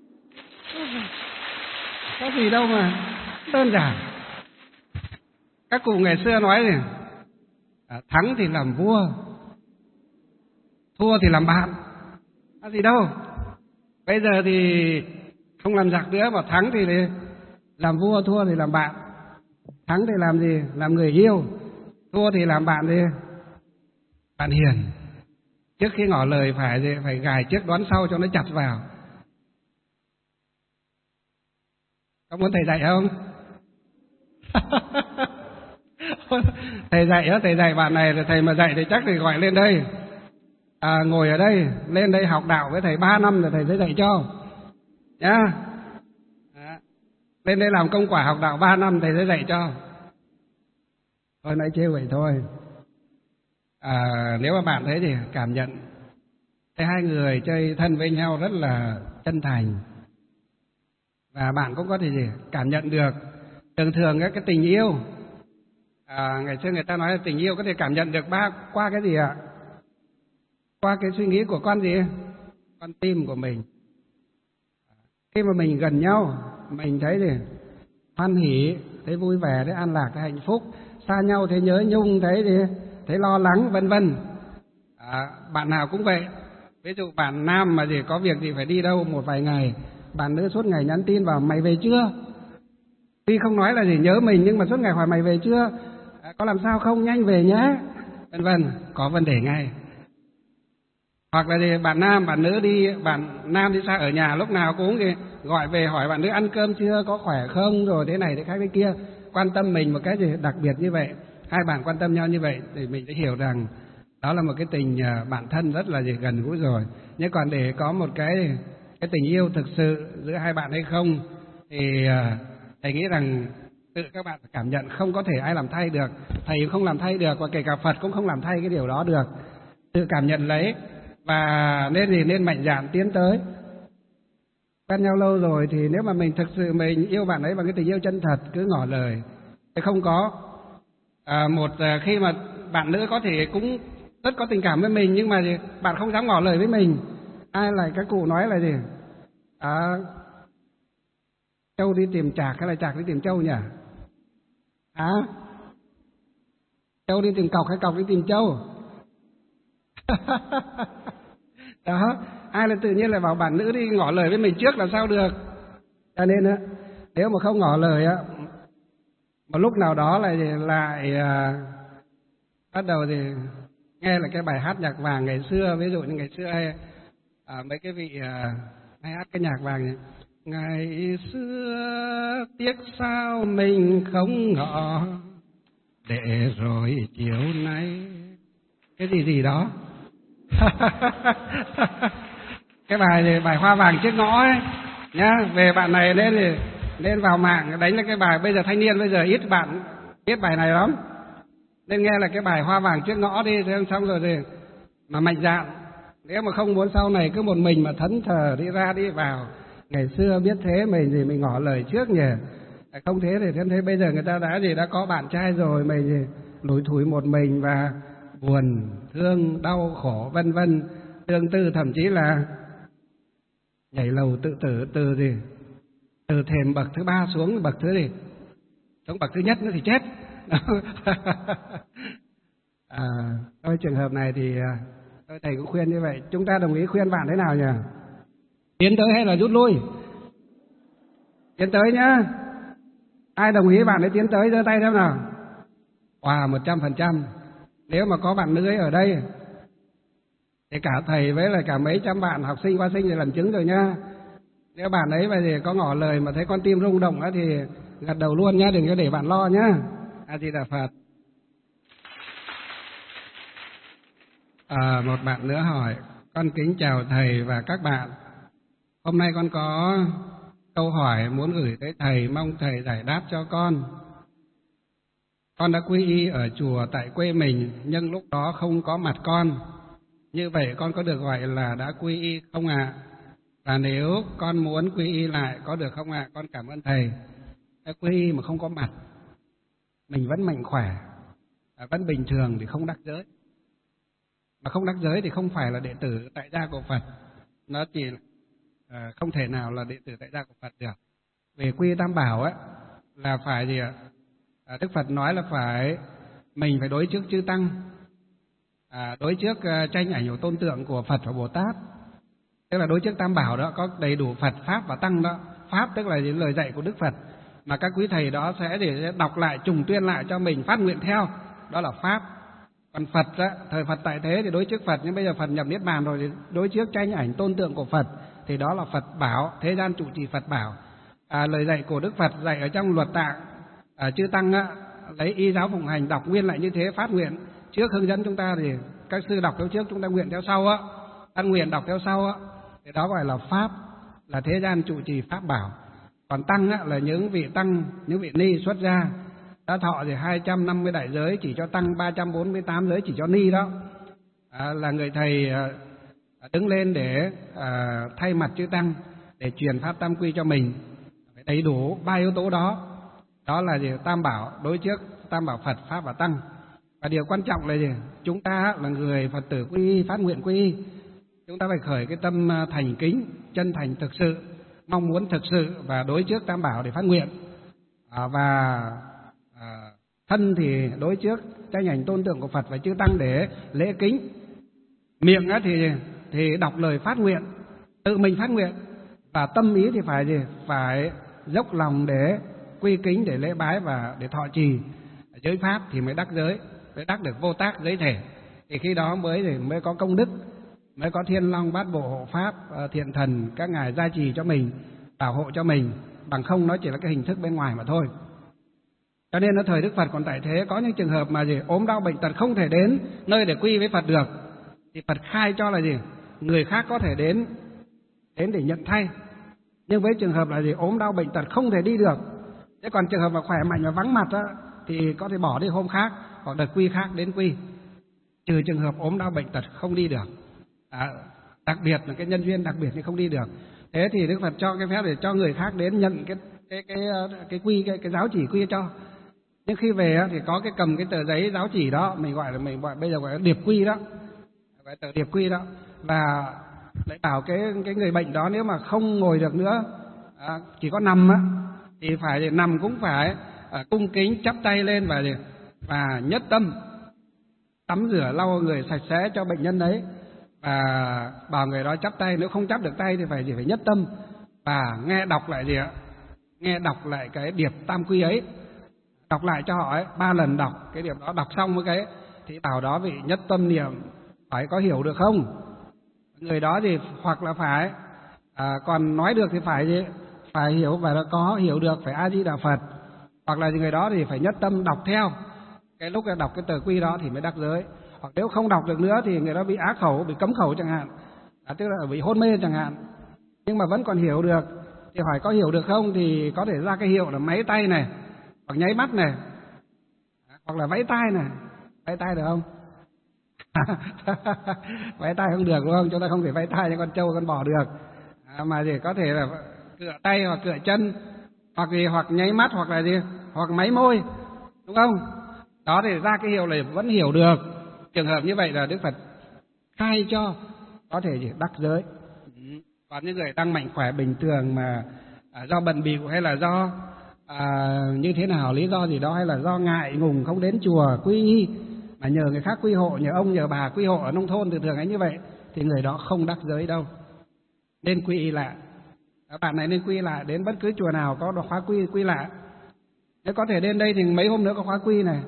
Có gì đâu mà đơn giản. Các cụ ngày xưa nói gì? Thắng thì làm vua, thua thì làm bạn. Có gì đâu. Bây giờ thì không làm giặc nữa, mà thắng thì làm vua, thua thì làm bạn. Thắng thì làm gì? Làm người yêu. Thua thì làm bạn gì? Bạn hiền. Trước khi ngỏ lời phải gài trước đoán sau cho nó chặt vào. Có muốn thầy dạy không? Thầy dạy bạn này rồi, thầy mà dạy thì chắc thì gọi lên đây. Ngồi ở đây, lên đây học đạo với thầy 3 năm rồi thầy sẽ dạy cho. Nhá. Lên đây làm công quả học đạo 3 năm thầy sẽ dạy cho. Thôi nãy trêu vậy thôi. Nếu mà bạn thấy thì cảm nhận thấy hai người chơi thân với nhau rất là chân thành, và bạn cũng có thể cảm nhận được. Thường cái tình yêu, ngày xưa người ta nói là tình yêu có thể cảm nhận được qua cái gì ạ? Qua cái suy nghĩ của con tim của mình. Khi mà mình gần nhau, mình thấy hoan hỉ, thấy vui vẻ, thấy an lạc, thấy hạnh phúc. Xa nhau thấy nhớ nhung, thấy lo lắng, vân vân. Bạn nào cũng vậy. Ví dụ bạn nam mà có việc gì phải đi đâu một vài ngày, bạn nữ suốt ngày nhắn tin vào mày về chưa? Tuy không nói là nhớ mình, nhưng mà suốt ngày hỏi mày về chưa? Có làm sao không? Nhanh về nhé, vân vân. Có vấn đề ngay. Hoặc là bạn nam, bạn nữ bạn nam đi xa ở nhà lúc nào cũng gọi về hỏi bạn nữ ăn cơm chưa, có khỏe không, rồi thế này thế khác thế kia, quan tâm mình một cái đặc biệt như vậy. Hai bạn quan tâm nhau như vậy thì mình sẽ hiểu rằng đó là một cái tình bạn thân rất là gần gũi rồi. Nhưng còn để có một cái tình yêu thực sự giữa hai bạn hay không thì thầy nghĩ rằng tự các bạn phải cảm nhận, không có thể ai làm thay được, thầy không làm thay được, và kể cả Phật cũng không làm thay cái điều đó được. Tự cảm nhận lấy và nên mạnh dạn tiến tới. Quen nhau lâu rồi thì nếu mà mình thực sự mình yêu bạn ấy bằng cái tình yêu chân thật, cứ ngỏ lời. Không có khi mà bạn nữ có thể cũng rất có tình cảm với mình, nhưng mà bạn không dám ngỏ lời với mình. Ai lại các cụ nói là gì? Trâu đi tìm chạc hay là chạc đi tìm trâu nhỉ? Trâu đi tìm cọc hay cọc đi tìm trâu? Đó, ai là tự nhiên lại bảo bạn nữ đi ngỏ lời với mình trước là sao được? Cho nên á, nếu mà không ngỏ lời á, một lúc nào đó lại bắt đầu thì nghe là cái bài hát nhạc vàng ngày xưa, ví dụ như ngày xưa hay mấy cái vị hay hát cái nhạc vàng này. Ngày xưa tiếc sao mình không ngỏ, để rồi chiều nay cái gì đó. Cái bài Hoa Vàng Chiếc Ngõ ấy nhá. Về bạn này nên vào mạng đánh là cái bài, bây giờ thanh niên bây giờ ít bạn biết bài này lắm, nên nghe là cái bài Hoa Vàng Chiếc Ngõ đi, xong rồi thì mà mạnh dạn. Nếu mà không muốn sau này cứ một mình mà thẫn thờ đi ra đi vào, ngày xưa biết thế mình thì mình ngỏ lời trước nhỉ. Không thế thì thế bây giờ người ta đã có bạn trai rồi, mình thì lủi thủi một mình và buồn, thương, đau khổ vân vân, tương tư, thậm chí là nhảy lầu tự tử từ thềm bậc thứ 3 xuống bậc thứ gì? Xuống bậc thứ nhất nữa thì chết. Thôi trường hợp này thì thầy cũng khuyên như vậy. Chúng ta đồng ý khuyên bạn thế nào nhỉ? Tiến tới hay là rút lui? Tiến tới nhá. Ai đồng ý bạn ấy tiến tới giơ tay xem nào. 100%. Nếu mà có bạn nữ ấy ở đây thì cả thầy với lại cả mấy trăm bạn học sinh qua sinh thì làm chứng rồi nhá. Nếu bạn ấy mà thì có ngỏ lời mà thấy con tim rung động á thì gật đầu luôn nhá, đừng có để bạn lo nhá. A Di Đà Phật. Một bạn nữa hỏi: con kính chào thầy và các bạn. Hôm nay con có câu hỏi muốn gửi tới thầy, mong thầy giải đáp cho con. Con đã quy y ở chùa tại quê mình, nhưng lúc đó không có mặt con. Như vậy con có được gọi là đã quy y không ạ? Và nếu con muốn quy y lại có được không ạ? Con cảm ơn thầy. Đã quy y mà không có mặt, mình vẫn mạnh khỏe, vẫn bình thường thì không đắc giới. Mà không đắc giới thì không phải là đệ tử tại gia của Phật. Nó chỉ không thể nào là đệ tử tại gia của Phật được. Về quy y Tam Bảo ấy là phải gì ạ? Đức Phật nói là mình phải đối trước chư tăng, đối trước tranh ảnh tôn tượng của Phật và Bồ Tát. Tức là đối trước Tam Bảo đó có đầy đủ Phật, Pháp và Tăng đó. Pháp tức là những lời dạy của Đức Phật mà các quý thầy đó sẽ để đọc lại, trùng tuyên lại cho mình, phát nguyện theo, đó là Pháp. Còn Phật đó, thời Phật tại thế thì đối trước Phật, nhưng bây giờ Phật nhập Niết Bàn rồi thì đối trước tranh ảnh tôn tượng của Phật thì đó là Phật Bảo, thế gian trụ trì Phật Bảo. Lời dạy của Đức Phật dạy ở trong luật tạng, chư tăng á, lấy y giáo phụng hành, đọc nguyên lại như thế, phát nguyện trước, hướng dẫn chúng ta thì các sư đọc theo trước, chúng ta nguyện theo sau á, ăn nguyện đọc theo sau á, thì đó gọi là Pháp, là thế gian trụ trì Pháp Bảo. Còn Tăng á, là những vị tăng, những vị ni xuất gia đã thọ thì 250 đại giới chỉ cho tăng, 348 giới chỉ cho ni đó. Là người thầy đứng lên để thay mặt chư tăng để truyền pháp tam quy cho mình, phải đầy đủ 3 yếu tố đó. Đó là gì? Tam Bảo, đối trước Tam Bảo Phật, Pháp và Tăng. Và điều quan trọng là gì? Chúng ta là người Phật tử quy y, phát nguyện quy y, chúng ta phải khởi cái tâm thành kính, chân thành thực sự, mong muốn thực sự và đối trước Tam Bảo để phát nguyện. Và thân thì đối trước tranh ảnh tôn tượng của Phật và chư tăng để lễ kính. Miệng thì đọc lời phát nguyện, tự mình phát nguyện, và tâm ý thì phải gì? Phải dốc lòng để quy kính, để lễ bái và để thọ trì giới pháp thì mới đắc giới, mới đắc được vô tác giới thể. Thì khi đó mới có công đức, mới có thiên long bát bộ hộ pháp, thiện thần các ngài gia trì cho mình, bảo hộ cho mình. Bằng không nó chỉ là cái hình thức bên ngoài mà thôi. Cho nên ở thời Đức Phật còn tại thế, có những trường hợp mà gì? Ốm đau bệnh tật không thể đến nơi để quy với Phật được, thì Phật khai cho là gì? Người khác có thể đến để nhận thay. Nhưng với trường hợp là gì? Ốm đau bệnh tật không thể đi được, Thế còn trường hợp mà khỏe mạnh và vắng mặt á, thì có thể bỏ đi hôm khác hoặc đợt quy khác đến quy, trừ trường hợp ốm đau bệnh tật không đi được, đặc biệt là cái nhân duyên đặc biệt thì không đi được. Thế thì Đức Phật cho cái phép để cho người khác đến nhận cái quy, cái giáo chỉ quy cho. Nhưng khi về á, thì có cái cầm cái tờ giấy giáo chỉ đó, mình gọi bây giờ gọi là điệp quy đó, gọi tờ điệp quy đó, và lại bảo cái người bệnh đó nếu mà không ngồi được nữa, chỉ có nằm á, thì phải nằm cũng phải cung kính chắp tay lên và nhất tâm tắm rửa lau người sạch sẽ cho bệnh nhân đấy, và bảo người đó chắp tay, nếu không chắp được tay thì phải nhất tâm và nghe đọc lại nghe đọc lại cái điệp tam quy ấy, đọc lại cho họ ấy, 3 lần đọc cái điệp đó, đọc xong với cái thì bảo đó vị nhất tâm niệm, phải có hiểu được không? Người đó thì hoặc là phải còn nói được thì phải hiểu và có hiểu được, phải A Di Đà Phật, hoặc là người đó thì phải nhất tâm đọc theo. Cái lúc đọc cái tờ quy đó thì mới đắc giới. Hoặc nếu không đọc được nữa thì người đó bị ác khẩu, bị cấm khẩu chẳng hạn, tức là bị hôn mê chẳng hạn, nhưng mà vẫn còn hiểu được thì hỏi có hiểu được không, thì có thể ra cái hiệu là máy tay này, hoặc nháy mắt này, hoặc là vẫy tay này. Vẫy tay được không? Vẫy tay không được đúng không? Chúng ta không thể vẫy tay cho con trâu con bò được, mà thì có thể là cựa tay hoặc cựa chân, hoặc nháy mắt, hoặc là hoặc máy môi, đúng không? Đó thì ra cái hiệu này vẫn hiểu được. Trường hợp như vậy là Đức Phật khai cho có thể đắc giới. Còn những người đang mạnh khỏe bình thường mà do bận bịu hay là do như thế nào, lý do gì đó, hay là do ngại ngùng không đến chùa quy y mà nhờ người khác quy hộ, nhờ ông nhờ bà quy hộ ở nông thôn thường ấy như vậy, thì người đó không đắc giới đâu. Nên quy y lại. Các bạn này nên quy lại, đến bất cứ chùa nào có khóa quy lại. Nếu có thể đến đây thì mấy hôm nữa có khóa quy này,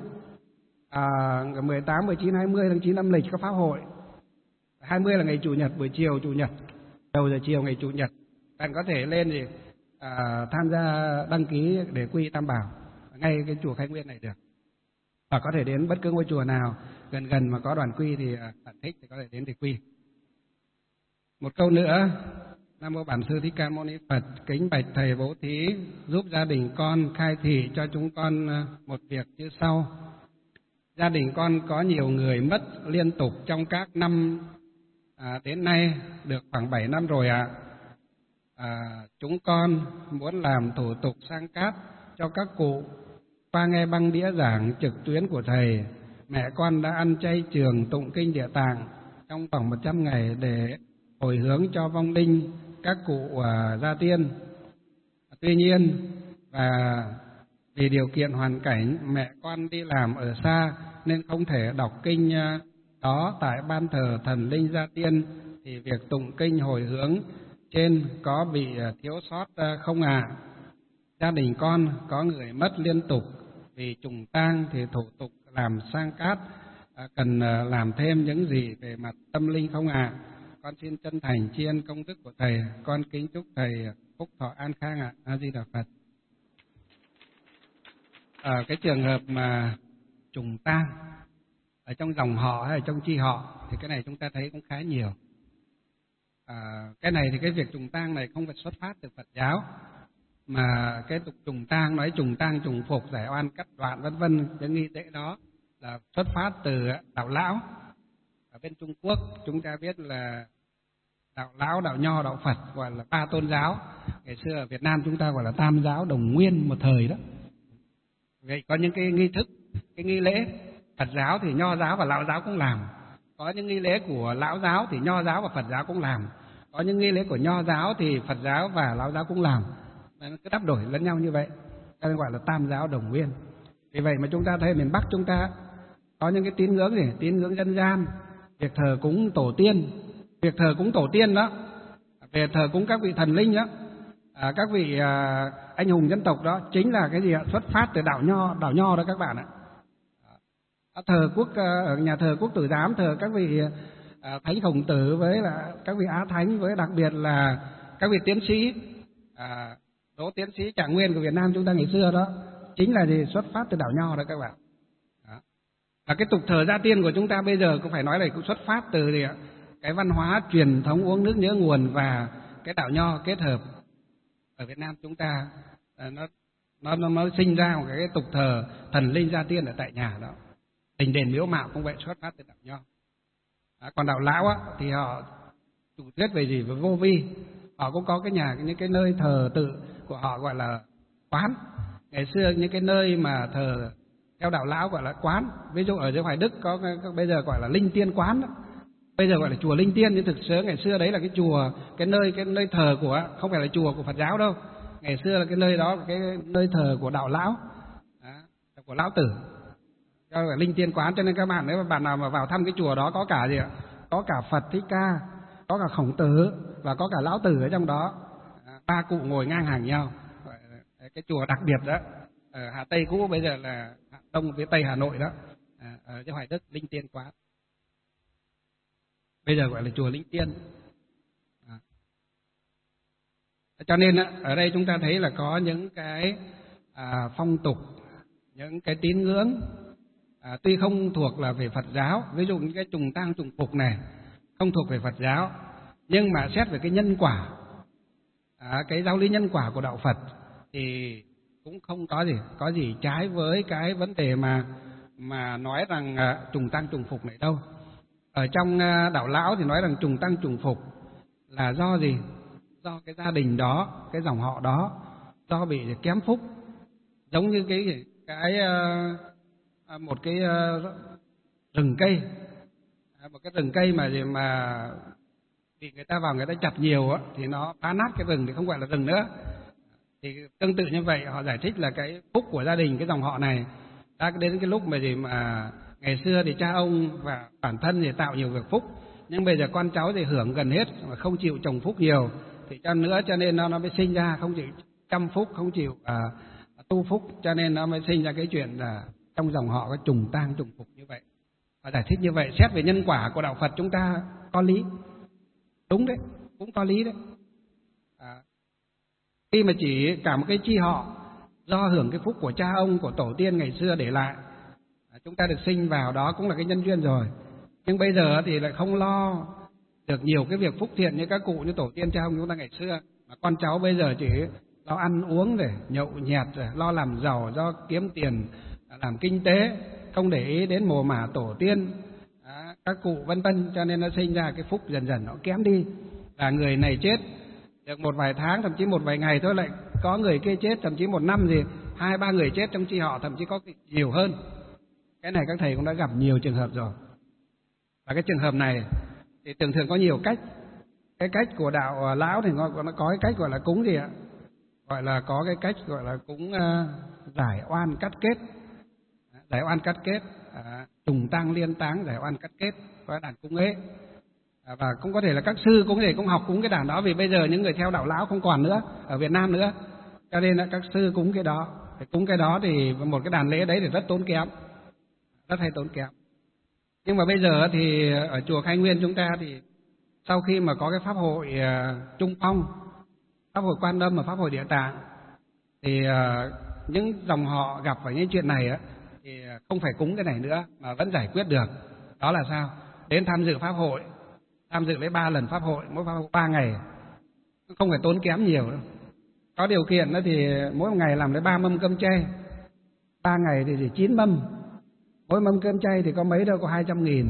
18, 19, 20 tháng 9 âm lịch có pháp hội. 20 là ngày Chủ nhật, buổi chiều Chủ nhật, đầu giờ chiều ngày Chủ nhật, bạn có thể lên thì tham gia đăng ký để quy Tam Bảo ngay cái chùa Khai Nguyên này được. Hoặc có thể đến bất cứ ngôi chùa nào gần mà có đoàn quy thì bạn thích thì có thể đến để quy. Một câu nữa. Nam mô Bản Sư Thích Ca Mâu Ni Phật. Kính bạch thầy bố thí giúp gia đình con khai thị cho chúng con một việc như sau. Gia đình con có nhiều người mất liên tục trong các năm đến nay được khoảng 7 năm rồi ạ. Chúng con muốn làm thủ tục sang cát cho các cụ. Qua nghe băng đĩa giảng trực tuyến của thầy, mẹ con đã ăn chay trường tụng kinh Địa Tạng trong vòng 100 ngày để hồi hướng cho vong linh các cụ gia tiên. Tuy nhiên vì điều kiện hoàn cảnh mẹ con đi làm ở xa nên không thể đọc kinh đó tại ban thờ thần linh gia tiên, thì việc tụng kinh hồi hướng trên có bị thiếu sót không ạ? Gia đình con có người mất liên tục vì trùng tang thì thủ tục làm sang cát cần làm thêm những gì về mặt tâm linh không ạ? Con xin chân thành tri ân công đức của thầy. Con kính chúc thầy phúc thọ an khang ạ. A Di Đà Phật. Cái trường hợp mà trùng tang ở trong dòng họ hay ở trong chi họ thì cái này chúng ta thấy cũng khá nhiều. Cái này thì cái việc trùng tang này không phải xuất phát từ Phật giáo, mà cái tục trùng tang, nói trùng tang trùng phục, giải oan cắt đoạn vân vân, cái nghi lễ đó là xuất phát từ đạo lão. Ở bên Trung Quốc chúng ta biết là đạo lão, đạo nho, đạo Phật gọi là 3 tôn giáo. Ngày xưa ở Việt Nam chúng ta gọi là Tam giáo đồng nguyên một thời đó. Vậy có những cái nghi thức, cái nghi lễ Phật giáo thì nho giáo và lão giáo cũng làm. Có những nghi lễ của lão giáo thì nho giáo và Phật giáo cũng làm. Có những nghi lễ của nho giáo thì Phật giáo và lão giáo cũng làm. Nó cứ đắp đổi lẫn nhau như vậy, cho nên gọi là Tam giáo đồng nguyên. Vì vậy mà chúng ta thấy miền Bắc chúng ta có những cái tín ngưỡng gì? Tín ngưỡng dân gian, việc thờ cúng tổ tiên. Việc thờ cúng tổ tiên đó, về thờ cúng các vị thần linh đó, các vị anh hùng dân tộc đó, chính là cái gì ạ? Xuất phát từ đạo nho đó các bạn ạ. Thờ quốc ở nhà thờ Quốc Tử Giám thờ các vị thánh Khổng Tử với là các vị Á Thánh, với đặc biệt là các vị tiến sĩ, số tiến sĩ Trạng Nguyên của Việt Nam chúng ta ngày xưa đó, chính là gì? Xuất phát từ đạo nho đó các bạn. Và cái tục thờ gia tiên của chúng ta bây giờ cũng phải nói là cũng xuất phát từ gì ạ? Cái văn hóa truyền thống uống nước nhớ nguồn và cái đạo nho kết hợp ở Việt Nam chúng ta nó sinh ra một cái tục thờ thần linh gia tiên ở tại nhà đó. Đình đền miếu mạo cũng vậy, xuất phát từ đạo Nho. Còn đạo Lão á, thì họ chủ thuyết về gì? Về vô vi. Họ cũng có cái nhà, những cái nơi thờ tự của họ gọi là quán. Ngày xưa những cái nơi mà thờ theo đạo Lão gọi là quán. Ví dụ ở dưới Hoài Đức có bây giờ gọi là Linh Tiên quán đó. Bây giờ gọi là chùa Linh Tiên, nhưng thực sự ngày xưa đấy là cái chùa, cái nơi thờ của, không phải là chùa của Phật giáo đâu. Ngày xưa là cái nơi đó là cái nơi thờ của đạo Lão, của Lão Tử, gọi là Linh Tiên quán. Cho nên các bạn, nếu mà bạn nào mà vào thăm cái chùa đó, có cả gì ạ? Có cả Phật Thích Ca, có cả Khổng Tử và có cả Lão Tử ở trong đó. Ba cụ ngồi ngang hàng nhau. Cái chùa đặc biệt đó ở Hà Tây cũ, bây giờ là Hà Đông phía Tây Hà Nội đó, ở cái Hoài Đức Linh Tiên quán, bây giờ gọi là chùa Linh Tiên. Cho nên ở đây chúng ta thấy là có những cái phong tục, những cái tín ngưỡng tuy không thuộc là về Phật giáo, ví dụ như cái trùng tang trùng phục này không thuộc về Phật giáo, nhưng mà xét về cái nhân quả, cái giáo lý nhân quả của đạo Phật thì cũng không có gì trái với cái vấn đề mà nói rằng trùng tang trùng phục này đâu. Ở trong đạo Lão thì nói rằng trùng tang trùng phục là do gì? Do cái gia đình đó, cái dòng họ đó do bị kém phúc, giống như một cái rừng cây, một cái rừng cây mà vì người ta vào người ta chặt nhiều á, thì nó phá nát cái rừng thì không gọi là rừng nữa. Thì tương tự như vậy, họ giải thích là cái phúc của gia đình, cái dòng họ này đã đến cái lúc mà ngày xưa thì cha ông và bản thân thì tạo nhiều việc phúc, nhưng bây giờ con cháu thì hưởng gần hết mà không chịu trồng phúc nhiều, thì cho nên nó mới sinh ra không chịu chăm phúc, không chịu tu phúc, cho nên nó mới sinh ra cái chuyện là trong dòng họ có trùng tang trùng phục như vậy. Và giải thích như vậy, xét về nhân quả của đạo Phật chúng ta có lý, đúng đấy, cũng có lý đấy. Khi mà chỉ cả một cái chi họ do hưởng cái phúc của cha ông, của tổ tiên ngày xưa để lại, chúng ta được sinh vào đó cũng là cái nhân duyên rồi. Nhưng bây giờ thì lại không lo được nhiều cái việc phúc thiện như các cụ, như tổ tiên cha ông chúng ta ngày xưa, mà con cháu bây giờ chỉ lo ăn uống rồi nhậu nhẹt rồi lo làm giàu, do kiếm tiền làm kinh tế, không để ý đến mồ mả tổ tiên, các cụ vân vân, cho nên nó sinh ra cái phúc dần dần nó kém đi. Là người này chết được một vài tháng, thậm chí một vài ngày thôi lại có người kia chết, thậm chí một năm thì 2-3 người chết trong chi họ, thậm chí có nhiều hơn. Cái này các thầy cũng đã gặp nhiều trường hợp rồi. Và cái trường hợp này thì thường có nhiều cách. Cái cách của đạo Lão thì nó có cái cách gọi là cúng gì ạ? Gọi là có cái cách gọi là cúng giải oan cắt kết. Giải oan cắt kết, trùng tang liên táng, giải oan cắt kết, có đàn cúng ấy. Và cũng có thể là các sư cũng học cúng cái đàn đó, vì bây giờ những người theo đạo Lão không còn nữa ở Việt Nam nữa, cho nên là các sư cúng cái đó. Để cúng cái đó thì một cái đàn lễ đấy thì rất tốn kém, rất hay tốn kém. Nhưng mà bây giờ thì ở chùa Khai Nguyên chúng ta thì sau khi mà có cái pháp hội Trung Phong, pháp hội Quan Âm và pháp hội Địa Tạng, thì những dòng họ gặp phải những chuyện này thì không phải cúng cái này nữa mà vẫn giải quyết được. Đó là sao? Đến tham dự pháp hội, tham dự lấy 3 lần pháp hội, mỗi pháp hội 3 ngày, không phải tốn kém nhiều đâu. Có điều kiện đó thì mỗi ngày làm lấy 3 mâm cơm chay, 3 ngày thì chỉ 9 mâm. Mỗi mâm cơm chay thì có mấy đâu, có 200.000.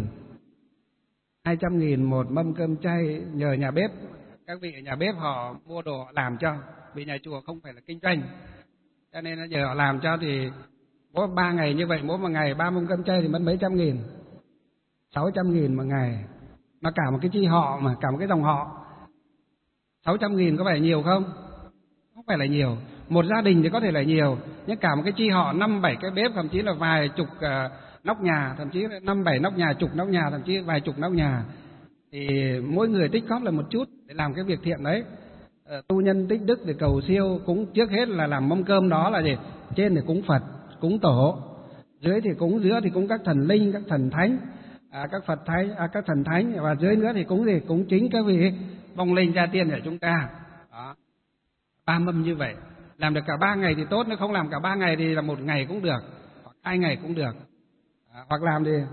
200.000 một mâm cơm chay, nhờ nhà bếp, các vị ở nhà bếp họ mua đồ họ làm cho, vì nhà chùa không phải là kinh doanh, cho nên là nhờ họ làm cho. Thì mỗi 3 ngày như vậy, mỗi một ngày 3 mâm cơm chay thì mất mấy trăm nghìn, 600.000 một ngày. Mà cả một cái chi họ, mà cả một cái dòng họ, 600.000 có phải nhiều không? Không phải là nhiều. Một gia đình thì có thể là nhiều, nhưng cả một cái chi họ 5-7 cái bếp, thậm chí là vài chục nóc nhà, thậm chí là 5-7 nóc nhà, chục nóc nhà, thậm chí vài chục nóc nhà, thì mỗi người tích góp là một chút để làm cái việc thiện đấy. Tu nhân tích đức để cầu siêu, cúng trước hết là làm mâm cơm đó là gì? Trên thì cúng Phật, cúng Tổ, dưới thì cúng các thần linh, các thần thánh, các Phật thánh, các thần thánh, và dưới nữa thì cúng gì? Cúng chính các vị vong linh gia tiên của chúng ta. Đó, 3 mâm như vậy. Làm được cả 3 ngày thì tốt, nếu không làm cả 3 ngày thì là 1 ngày cũng được, hoặc 2 ngày cũng được. Hoặc làm thì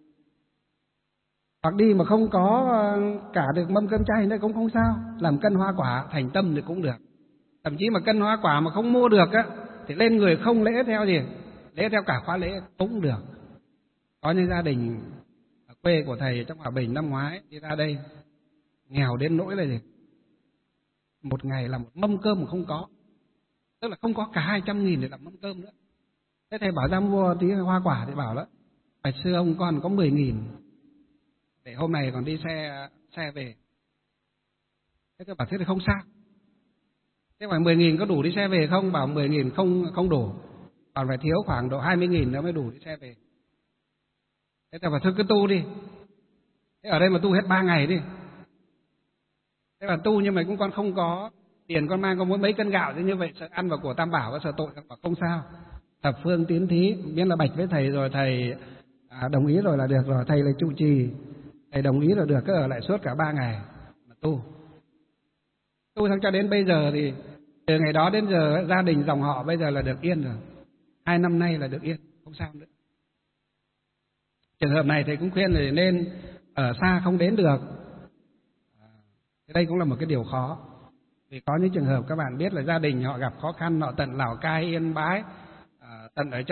hoặc đi mà không có cả được mâm cơm chay nữa cũng không sao, làm cân hoa quả thành tâm thì cũng được. Thậm chí mà cân hoa quả mà không mua được thì lên người không lễ theo gì? Lễ theo cả khóa lễ cũng được. Có những gia đình ở quê của thầy trong Hòa Bình năm ngoái đi ra đây nghèo đến nỗi là gì? Một ngày làm một mâm cơm mà không có, tức là không có cả 200.000 để làm mâm cơm nữa. Thế thầy bảo ra mua tí hoa quả thì bảo đó, bạch sư ông con có 10.000 để hôm nay còn đi xe về. Thế tôi bảo thế thì không sao. Thế bảo 10.000 có đủ đi xe về không? Bảo 10.000 không đủ, còn phải thiếu khoảng độ 20.000 nữa mới đủ đi xe về. Thế tôi bảo thôi cứ tu đi. Thế ở đây mà tu hết 3 ngày đi. Thế bảo tu nhưng mà cũng con không có tiền, con mang có mỗi mấy cân gạo, thế như vậy sợ ăn vào của Tam Bảo có sợ tội. Bảo không sao, thập phương tiến thí, miễn là bạch với thầy rồi, thầy đồng ý rồi là được rồi, thầy là trụ trì, thầy đồng ý là được, cứ ở lại suốt cả 3 ngày mà tu xong cho đến bây giờ. Thì từ ngày đó đến giờ gia đình dòng họ bây giờ là được yên rồi, 2 năm nay là được yên, không sao nữa. Trường hợp này thầy cũng khuyên là nên ở xa không đến được. Đây cũng là một cái điều khó, vì có những trường hợp các bạn biết là gia đình họ gặp khó khăn, họ tận Lào Cai, Yên Bái, tận ở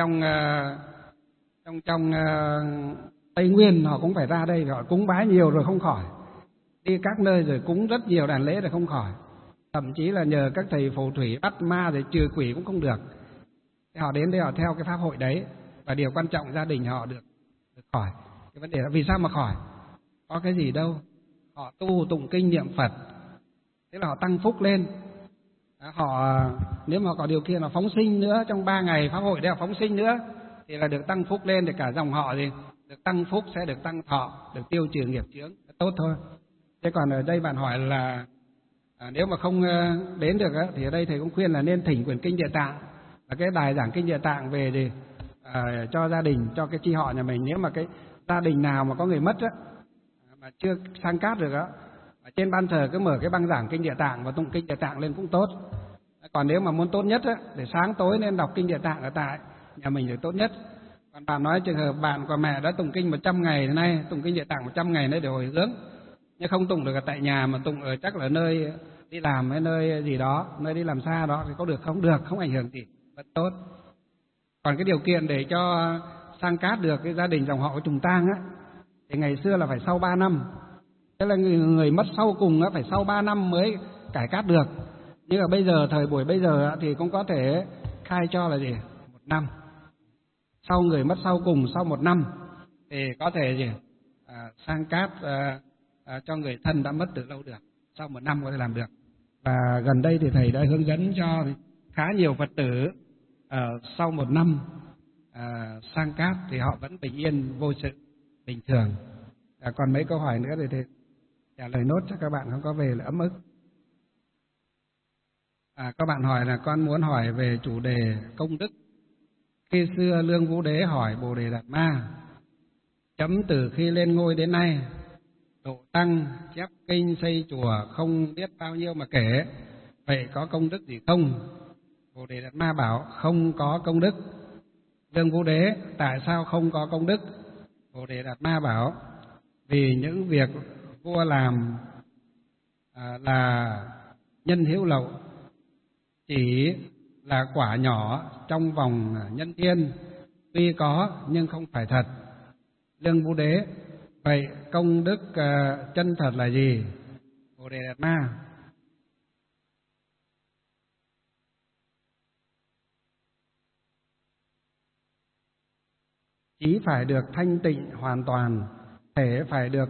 trong Tây Nguyên họ cũng phải ra đây, họ cúng bái nhiều rồi không khỏi, đi các nơi rồi cúng rất nhiều đàn lễ rồi không khỏi, thậm chí là nhờ các thầy phù thủy bắt ma rồi trừ quỷ cũng không được. Thế họ đến đây họ theo cái pháp hội đấy, và điều quan trọng gia đình họ được khỏi. Cái vấn đề là vì sao mà khỏi? Có cái gì đâu, họ tu tụng kinh niệm Phật, thế là họ tăng phúc lên. Họ nếu mà có điều kiện là phóng sinh nữa, trong 3 ngày pháp hội đấy họ phóng sinh nữa thì là được tăng phúc lên, để cả dòng họ gì được tăng phúc, sẽ được tăng thọ, được tiêu trừ nghiệp chướng, tốt thôi. Thế còn ở đây bạn hỏi là nếu mà không đến được thì ở đây thầy cũng khuyên là nên thỉnh quyển kinh Địa Tạng, là cái đài giảng kinh Địa Tạng về thì cho gia đình, cho cái chi họ nhà mình. Nếu mà cái gia đình nào mà có người mất á, mà chưa sang cát được á, ở trên ban thờ cứ mở cái băng giảng kinh Địa Tạng và tụng kinh Địa Tạng lên cũng tốt. Còn nếu mà muốn tốt nhất á, để sáng tối nên đọc kinh Địa Tạng ở tại nhà mình thì tốt nhất. Còn bạn nói trường hợp bạn của mẹ đã tụng kinh 100 ngày nay, tụng kinh Địa Tạng 100 ngày nay để hồi hướng, nhưng không tụng được ở tại nhà mà tụng ở chắc là nơi đi làm hay nơi gì đó, nơi đi làm xa đó thì có được không? Được, không ảnh hưởng gì, vẫn tốt. Còn cái điều kiện để cho sang cát được cái gia đình dòng họ của trùng tang á, thì ngày xưa là phải sau 3 năm. Thế là người mất sau cùng á phải sau 3 năm mới cải cát được. Nhưng mà bây giờ thời buổi bây giờ thì cũng có thể khai cho là gì? 1 năm. Sau người mất sau cùng sau 1 năm thì có thể gì? Sang cát cho người thân đã mất từ lâu được. Sau 1 năm có thể làm được. Và gần đây thì thầy đã hướng dẫn cho khá nhiều Phật tử sau 1 năm sang cát thì họ vẫn bình yên vô sự, bình thường. Còn mấy câu hỏi nữa thì thầy trả lời nốt cho các bạn không có về là ấm ức. Các bạn hỏi là con muốn hỏi về chủ đề công đức. Khi xưa Lương Vũ Đế hỏi Bồ Đề Đạt Ma: chấm từ khi lên ngôi đến nay độ tăng, chép kinh, xây chùa không biết bao nhiêu mà kể, vậy có công đức gì không? Bồ Đề Đạt Ma bảo không có công đức. Lương Vũ Đế: tại sao không có công đức? Bồ Đề Đạt Ma bảo vì những việc vua làm là nhân hữu lậu, chỉ là quả nhỏ trong vòng nhân thiên, tuy có nhưng không phải thật. Lương Vũ Đế: vậy công đức chân thật là gì? Bồ Đề Đạt Ma: chí phải được thanh tịnh hoàn toàn, thể phải được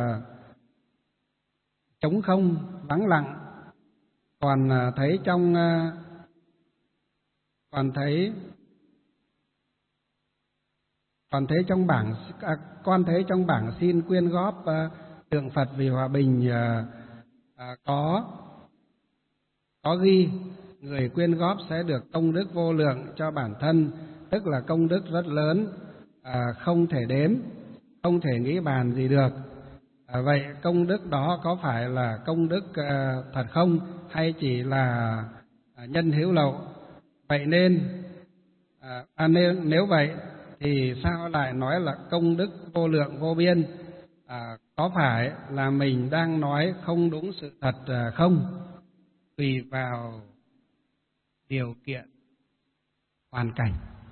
trống không, vắng lặng, còn thấy trong bảng xin quyên góp tượng Phật vì hòa bình có ghi người quyên góp sẽ được công đức vô lượng cho bản thân, tức là công đức rất lớn, không thể đếm, không thể nghĩ bàn gì được. Vậy công đức đó có phải là công đức thật không, hay chỉ là nhân hữu lậu? Vậy nên nếu vậy thì sao lại nói là công đức vô lượng vô biên? Có phải là mình đang nói không đúng sự thật không? Tùy vào điều kiện hoàn cảnh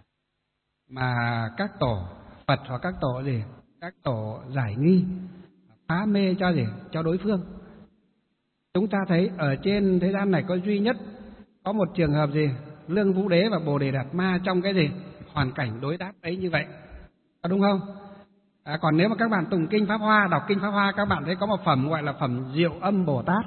mà các tổ Phật hoặc các tổ gì, các tổ giải nghi, phá mê cho gì, cho đối phương. Chúng ta thấy ở trên thế gian này có duy nhất có một trường hợp gì, Lương Vũ Đế và Bồ Đề Đạt Ma trong cái gì, hoàn cảnh đối đáp ấy như vậy, có đúng không? Còn nếu mà các bạn tụng kinh Pháp Hoa, đọc kinh Pháp Hoa, các bạn thấy có một phẩm gọi là phẩm Diệu Âm Bồ Tát,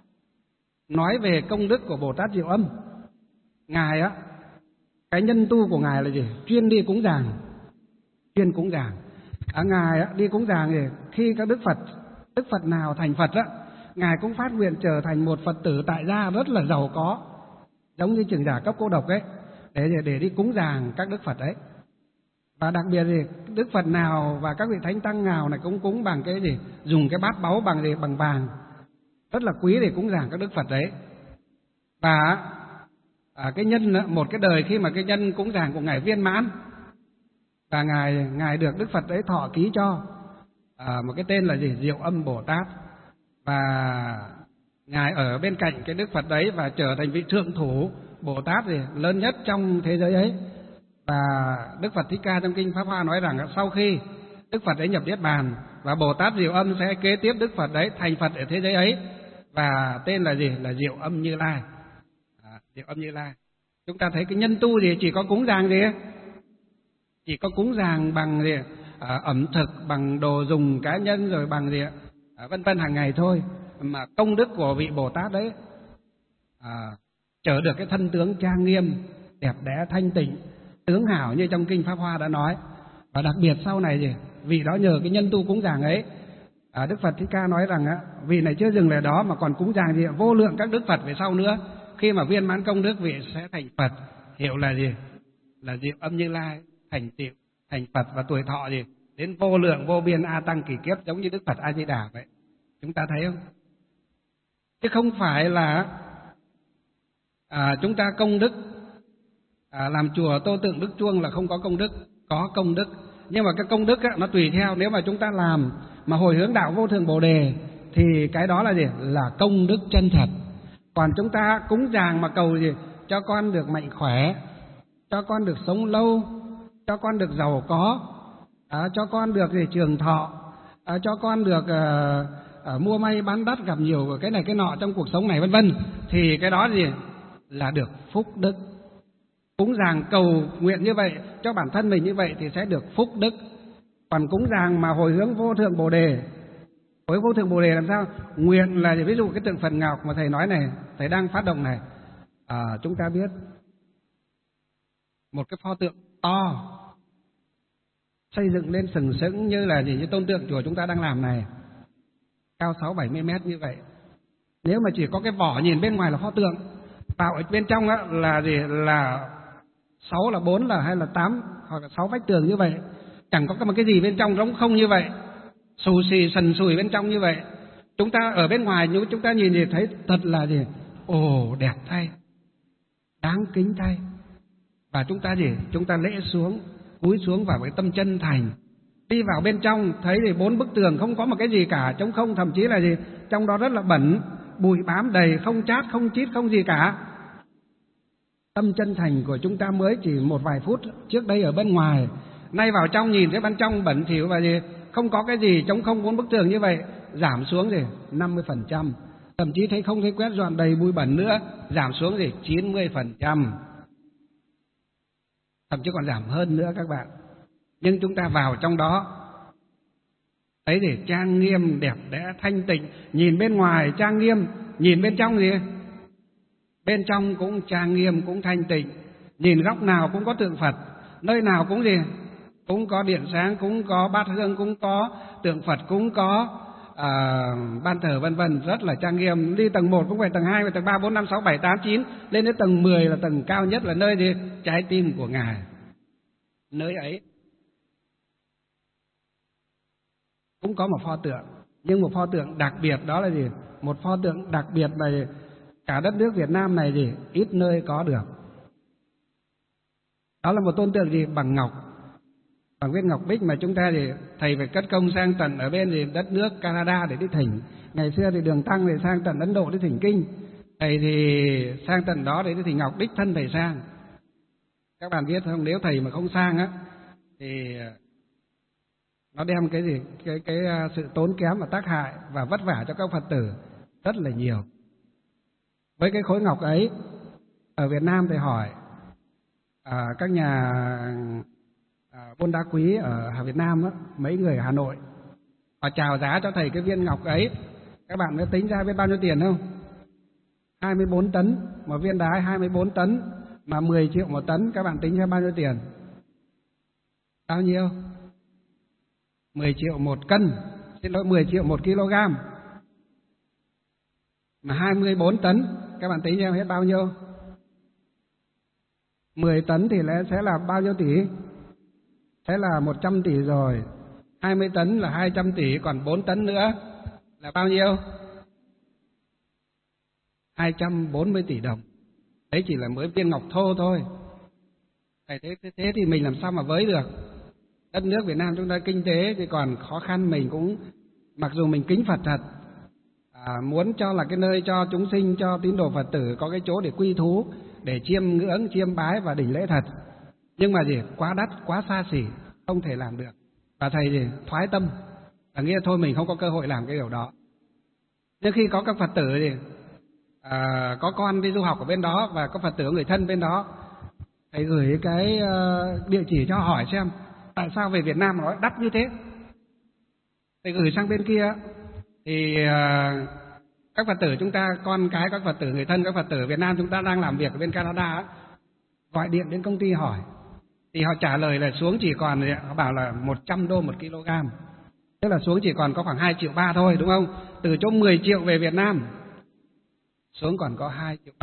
nói về công đức của Bồ Tát Diệu Âm. Ngài á, cái nhân tu của ngài là gì? Chuyên đi cúng dường, chuyên cúng dường. Ngài á, đi cúng dường thì khi các Đức Phật nào thành Phật á, ngài cũng phát nguyện trở thành một Phật tử tại gia rất là giàu có, giống như Trưởng Giả Cấp Cô Độc ấy, để đi cúng dường các Đức Phật ấy. Và đặc biệt thì Đức Phật nào và các vị Thánh Tăng nào này cũng cúng bằng cái gì, dùng cái bát báu bằng gì, bằng vàng, rất là quý để cúng dường các Đức Phật đấy. Và cái nhân, một cái đời khi mà cái nhân cúng dường của ngài viên mãn, và ngài được Đức Phật ấy thọ ký cho một cái tên là gì, Diệu Âm Bồ Tát. Và ngài ở bên cạnh cái Đức Phật đấy và trở thành vị thượng thủ Bồ Tát gì lớn nhất trong thế giới ấy. Và Đức Phật Thích Ca trong kinh Pháp Hoa nói rằng sau khi Đức Phật ấy nhập Niết Bàn, và Bồ Tát Diệu Âm sẽ kế tiếp Đức Phật đấy thành Phật ở thế giới ấy, và tên là gì, là Diệu Âm Như Lai. Diệu Âm Như Lai. Chúng ta thấy cái nhân tu gì chỉ có cúng dường gì, chỉ có cúng dường bằng gì, ẩm thực, bằng đồ dùng cá nhân, rồi bằng gì, vân vân hàng ngày thôi, mà công đức của vị Bồ Tát đấy trở được cái thân tướng trang nghiêm, đẹp đẽ, thanh tịnh, tướng hảo như trong kinh Pháp Hoa đã nói. Và đặc biệt sau này gì, vị đó nhờ cái nhân tu cúng dường ấy, Đức Phật Thích Ca nói rằng vị này chưa dừng lại đó mà còn cúng dường gì, vô lượng các Đức Phật về sau nữa. Khi mà viên mãn công đức, vị sẽ thành Phật, hiệu là gì, là Diệu Âm Như Lai, thành Phật, và tuổi thọ gì đến vô lượng vô biên a tăng kỳ kiếp, giống như Đức Phật A Di Đà vậy. Chúng ta thấy không? Chứ không phải là chúng ta công đức, làm chùa tô tượng Đức Chuông là không có công đức, có công đức. Nhưng mà cái công đức nó tùy theo, nếu mà chúng ta làm mà hồi hướng đạo vô thượng Bồ Đề thì cái đó là gì, là công đức chân thật. Còn chúng ta cúng dường mà cầu gì, cho con được mạnh khỏe, cho con được sống lâu, cho con được giàu có, cho con được gì trường thọ, cho con được mua may bán đắt, gặp nhiều cái này cái nọ trong cuộc sống này vân vân, thì cái đó gì là được phúc đức. Cúng dường cầu nguyện như vậy cho bản thân mình như vậy thì sẽ được phúc đức. Còn cúng dường mà hồi hướng vô thượng Bồ Đề, hồi vô thượng Bồ Đề làm sao? Nguyện là ví dụ cái tượng Phật Ngọc mà thầy nói này, thầy đang phát động này, chúng ta biết một cái pho tượng to xây dựng lên sừng sững như là gì, như tôn tượng chùa chúng ta đang làm này, cao 6-70 mét như vậy. Nếu mà chỉ có cái vỏ nhìn bên ngoài là pho tượng, vào ở bên trong là gì, là 6 là 4 là hay là 8 hoặc là 6 vách tường như vậy, chẳng có một cái gì bên trong, trống không như vậy, xù xì sần sùi bên trong như vậy. Chúng ta ở bên ngoài nhưng chúng ta nhìn thì thấy thật là gì, ồ đẹp thay, đáng kính thay. Và chúng ta gì, chúng ta lễ xuống, cúi xuống vào cái tâm chân thành, đi vào bên trong thấy thì 4 bức tường không có một cái gì cả, trống không, thậm chí là gì, trong đó rất là bẩn, bụi bám đầy, không chát, không chít, không gì cả. Tâm chân thành của chúng ta mới chỉ một vài phút trước đây ở bên ngoài, nay vào trong nhìn thấy bên trong bẩn thỉu và gì, không có cái gì, trống không, 4 bức tường như vậy, giảm xuống gì 50%, thậm chí thấy không thấy quét dọn đầy bụi bẩn nữa, giảm xuống gì 90%, thậm chí còn giảm hơn nữa các bạn. Nhưng chúng ta vào trong đó thấy để trang nghiêm, đẹp đẽ, thanh tịnh, nhìn bên ngoài trang nghiêm, nhìn bên trong gì, bên trong cũng trang nghiêm, cũng thanh tịnh, nhìn góc nào cũng có tượng Phật, nơi nào cũng gì, cũng có điện sáng, cũng có bát hương, cũng có tượng Phật, cũng có ban thờ vân vân, rất là trang nghiêm. Đi tầng 1 cũng phải tầng 2, tầng 3, 4, 5, 6, 7, 8, 9, lên đến tầng 10 là tầng cao nhất, là nơi gì, trái tim của Ngài. Nơi ấy cũng có một pho tượng, nhưng một pho tượng đặc biệt đó là gì? Một pho tượng đặc biệt mà cả đất nước Việt Nam này gì ít nơi có được. Đó là một tôn tượng gì, bằng ngọc, bằng viên ngọc bích mà chúng ta thì thầy phải cất công sang tận ở bên gì đất nước Canada để đi thỉnh. Ngày xưa thì Đường Tăng thì sang tận Ấn Độ đi thỉnh kinh, thầy thì sang tận đó để đi thỉnh ngọc, đích thân thầy sang. Các bạn biết không, nếu thầy mà không sang á thì nó đem cái gì, cái sự tốn kém và tác hại và vất vả cho các Phật tử rất là nhiều. Với cái khối ngọc ấy, ở Việt Nam thầy hỏi các nhà buôn đá quý ở Việt Nam á, mấy người ở Hà Nội, họ chào giá cho thầy cái viên ngọc ấy. Các bạn mới tính ra biết bao nhiêu tiền không? 24 tấn, một viên đá 24 tấn mà 10 triệu một tấn, các bạn tính ra bao nhiêu tiền? Bao nhiêu? 10 triệu một cân, xin lỗi, 10 triệu một kg. Mà 24 tấn, các bạn tính ra hết bao nhiêu? 10 tấn thì sẽ là bao nhiêu tỷ? Sẽ là 100 tỷ rồi. 20 tấn là 200 tỷ, còn 4 tấn nữa là bao nhiêu? 240 tỷ đồng. Đấy chỉ là mới viên ngọc thô thôi. Thế thì mình làm sao mà với được? Đất nước Việt Nam chúng ta kinh tế thì còn khó khăn, mình cũng mặc dù mình kính Phật thật, muốn cho là cái nơi cho chúng sinh, cho tín đồ Phật tử có cái chỗ để quy thú, để chiêm ngưỡng, chiêm bái và đảnh lễ thật. Nhưng mà gì? Quá đắt, quá xa xỉ, không thể làm được. Và thầy thì thoái tâm, là nghĩa thôi mình không có cơ hội làm cái điều đó. Nhưng khi có các Phật tử thì có con đi du học ở bên đó và có Phật tử người thân bên đó, thầy gửi cái địa chỉ cho hỏi xem tại sao về Việt Nam nó đắt như thế. Thầy gửi sang bên kia thì các Phật tử chúng ta, con cái các Phật tử người thân các Phật tử Việt Nam chúng ta đang làm việc ở bên Canada gọi điện đến công ty hỏi, thì họ trả lời là xuống chỉ còn, họ bảo là 100 đô một kg, tức là xuống chỉ còn có khoảng 2,3 triệu thôi, đúng không? Từ chỗ 10 triệu về Việt Nam xuống còn có 2,3 triệu.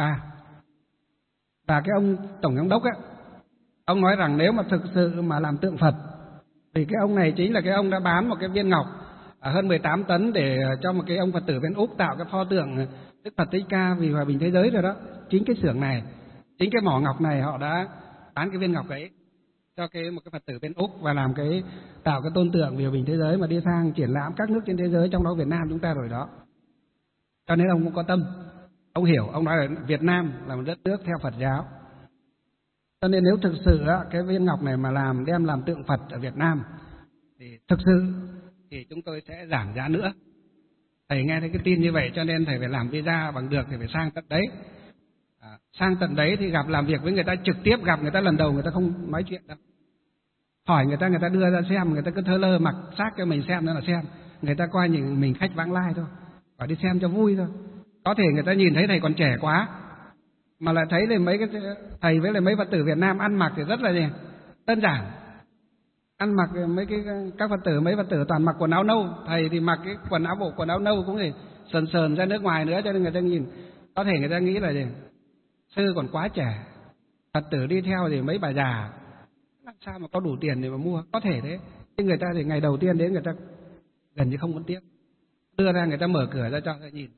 Và cái ông tổng giám đốc ấy, ông nói rằng nếu mà thực sự mà làm tượng Phật thì cái ông này chính là cái ông đã bán một cái viên ngọc hơn 18 tấn để cho một cái ông Phật tử bên Úc tạo cái pho tượng Đức Phật Thích Ca vì hòa bình thế giới rồi đó. Chính cái xưởng này, chính cái mỏ ngọc này họ đã bán cái viên ngọc ấy cho một cái Phật tử bên Úc và làm tạo cái tôn tượng vì hòa bình thế giới mà đi sang triển lãm các nước trên thế giới, trong đó Việt Nam chúng ta rồi đó. Cho nên ông cũng có tâm, ông hiểu, ông nói là Việt Nam là một đất nước theo Phật giáo. Cho nên nếu thực sự cái viên ngọc này mà đem làm tượng Phật ở Việt Nam thì thực sự thì chúng tôi sẽ giảm giá nữa. Thầy nghe thấy cái tin như vậy cho nên thầy phải làm visa bằng được thì phải sang tận đấy. Sang tận đấy thì làm việc với người ta trực tiếp, gặp người ta lần đầu người ta không nói chuyện đâu. Hỏi người ta đưa ra xem, người ta cứ thơ lơ mặc xác cho mình xem nữa là xem. Người ta coi những mình khách vãng lai thôi, phải đi xem cho vui thôi. Có thể người ta nhìn thấy thầy còn trẻ quá, mà lại thấy là mấy cái thầy với lại mấy Phật tử Việt Nam ăn mặc thì rất là đơn giản. Ăn mặc các Phật tử, mấy Phật tử toàn mặc quần áo nâu, thầy thì mặc cái quần áo nâu cũng thì sờn ra nước ngoài nữa, cho nên người ta nhìn, có thể người ta nghĩ là sư còn quá trẻ, Phật tử đi theo thì mấy bà già, làm sao mà có đủ tiền để mà mua, có thể thế. Nhưng người ta thì ngày đầu tiên đến người ta gần như không muốn tiếp, đưa ra người ta mở cửa ra cho người ta nhìn.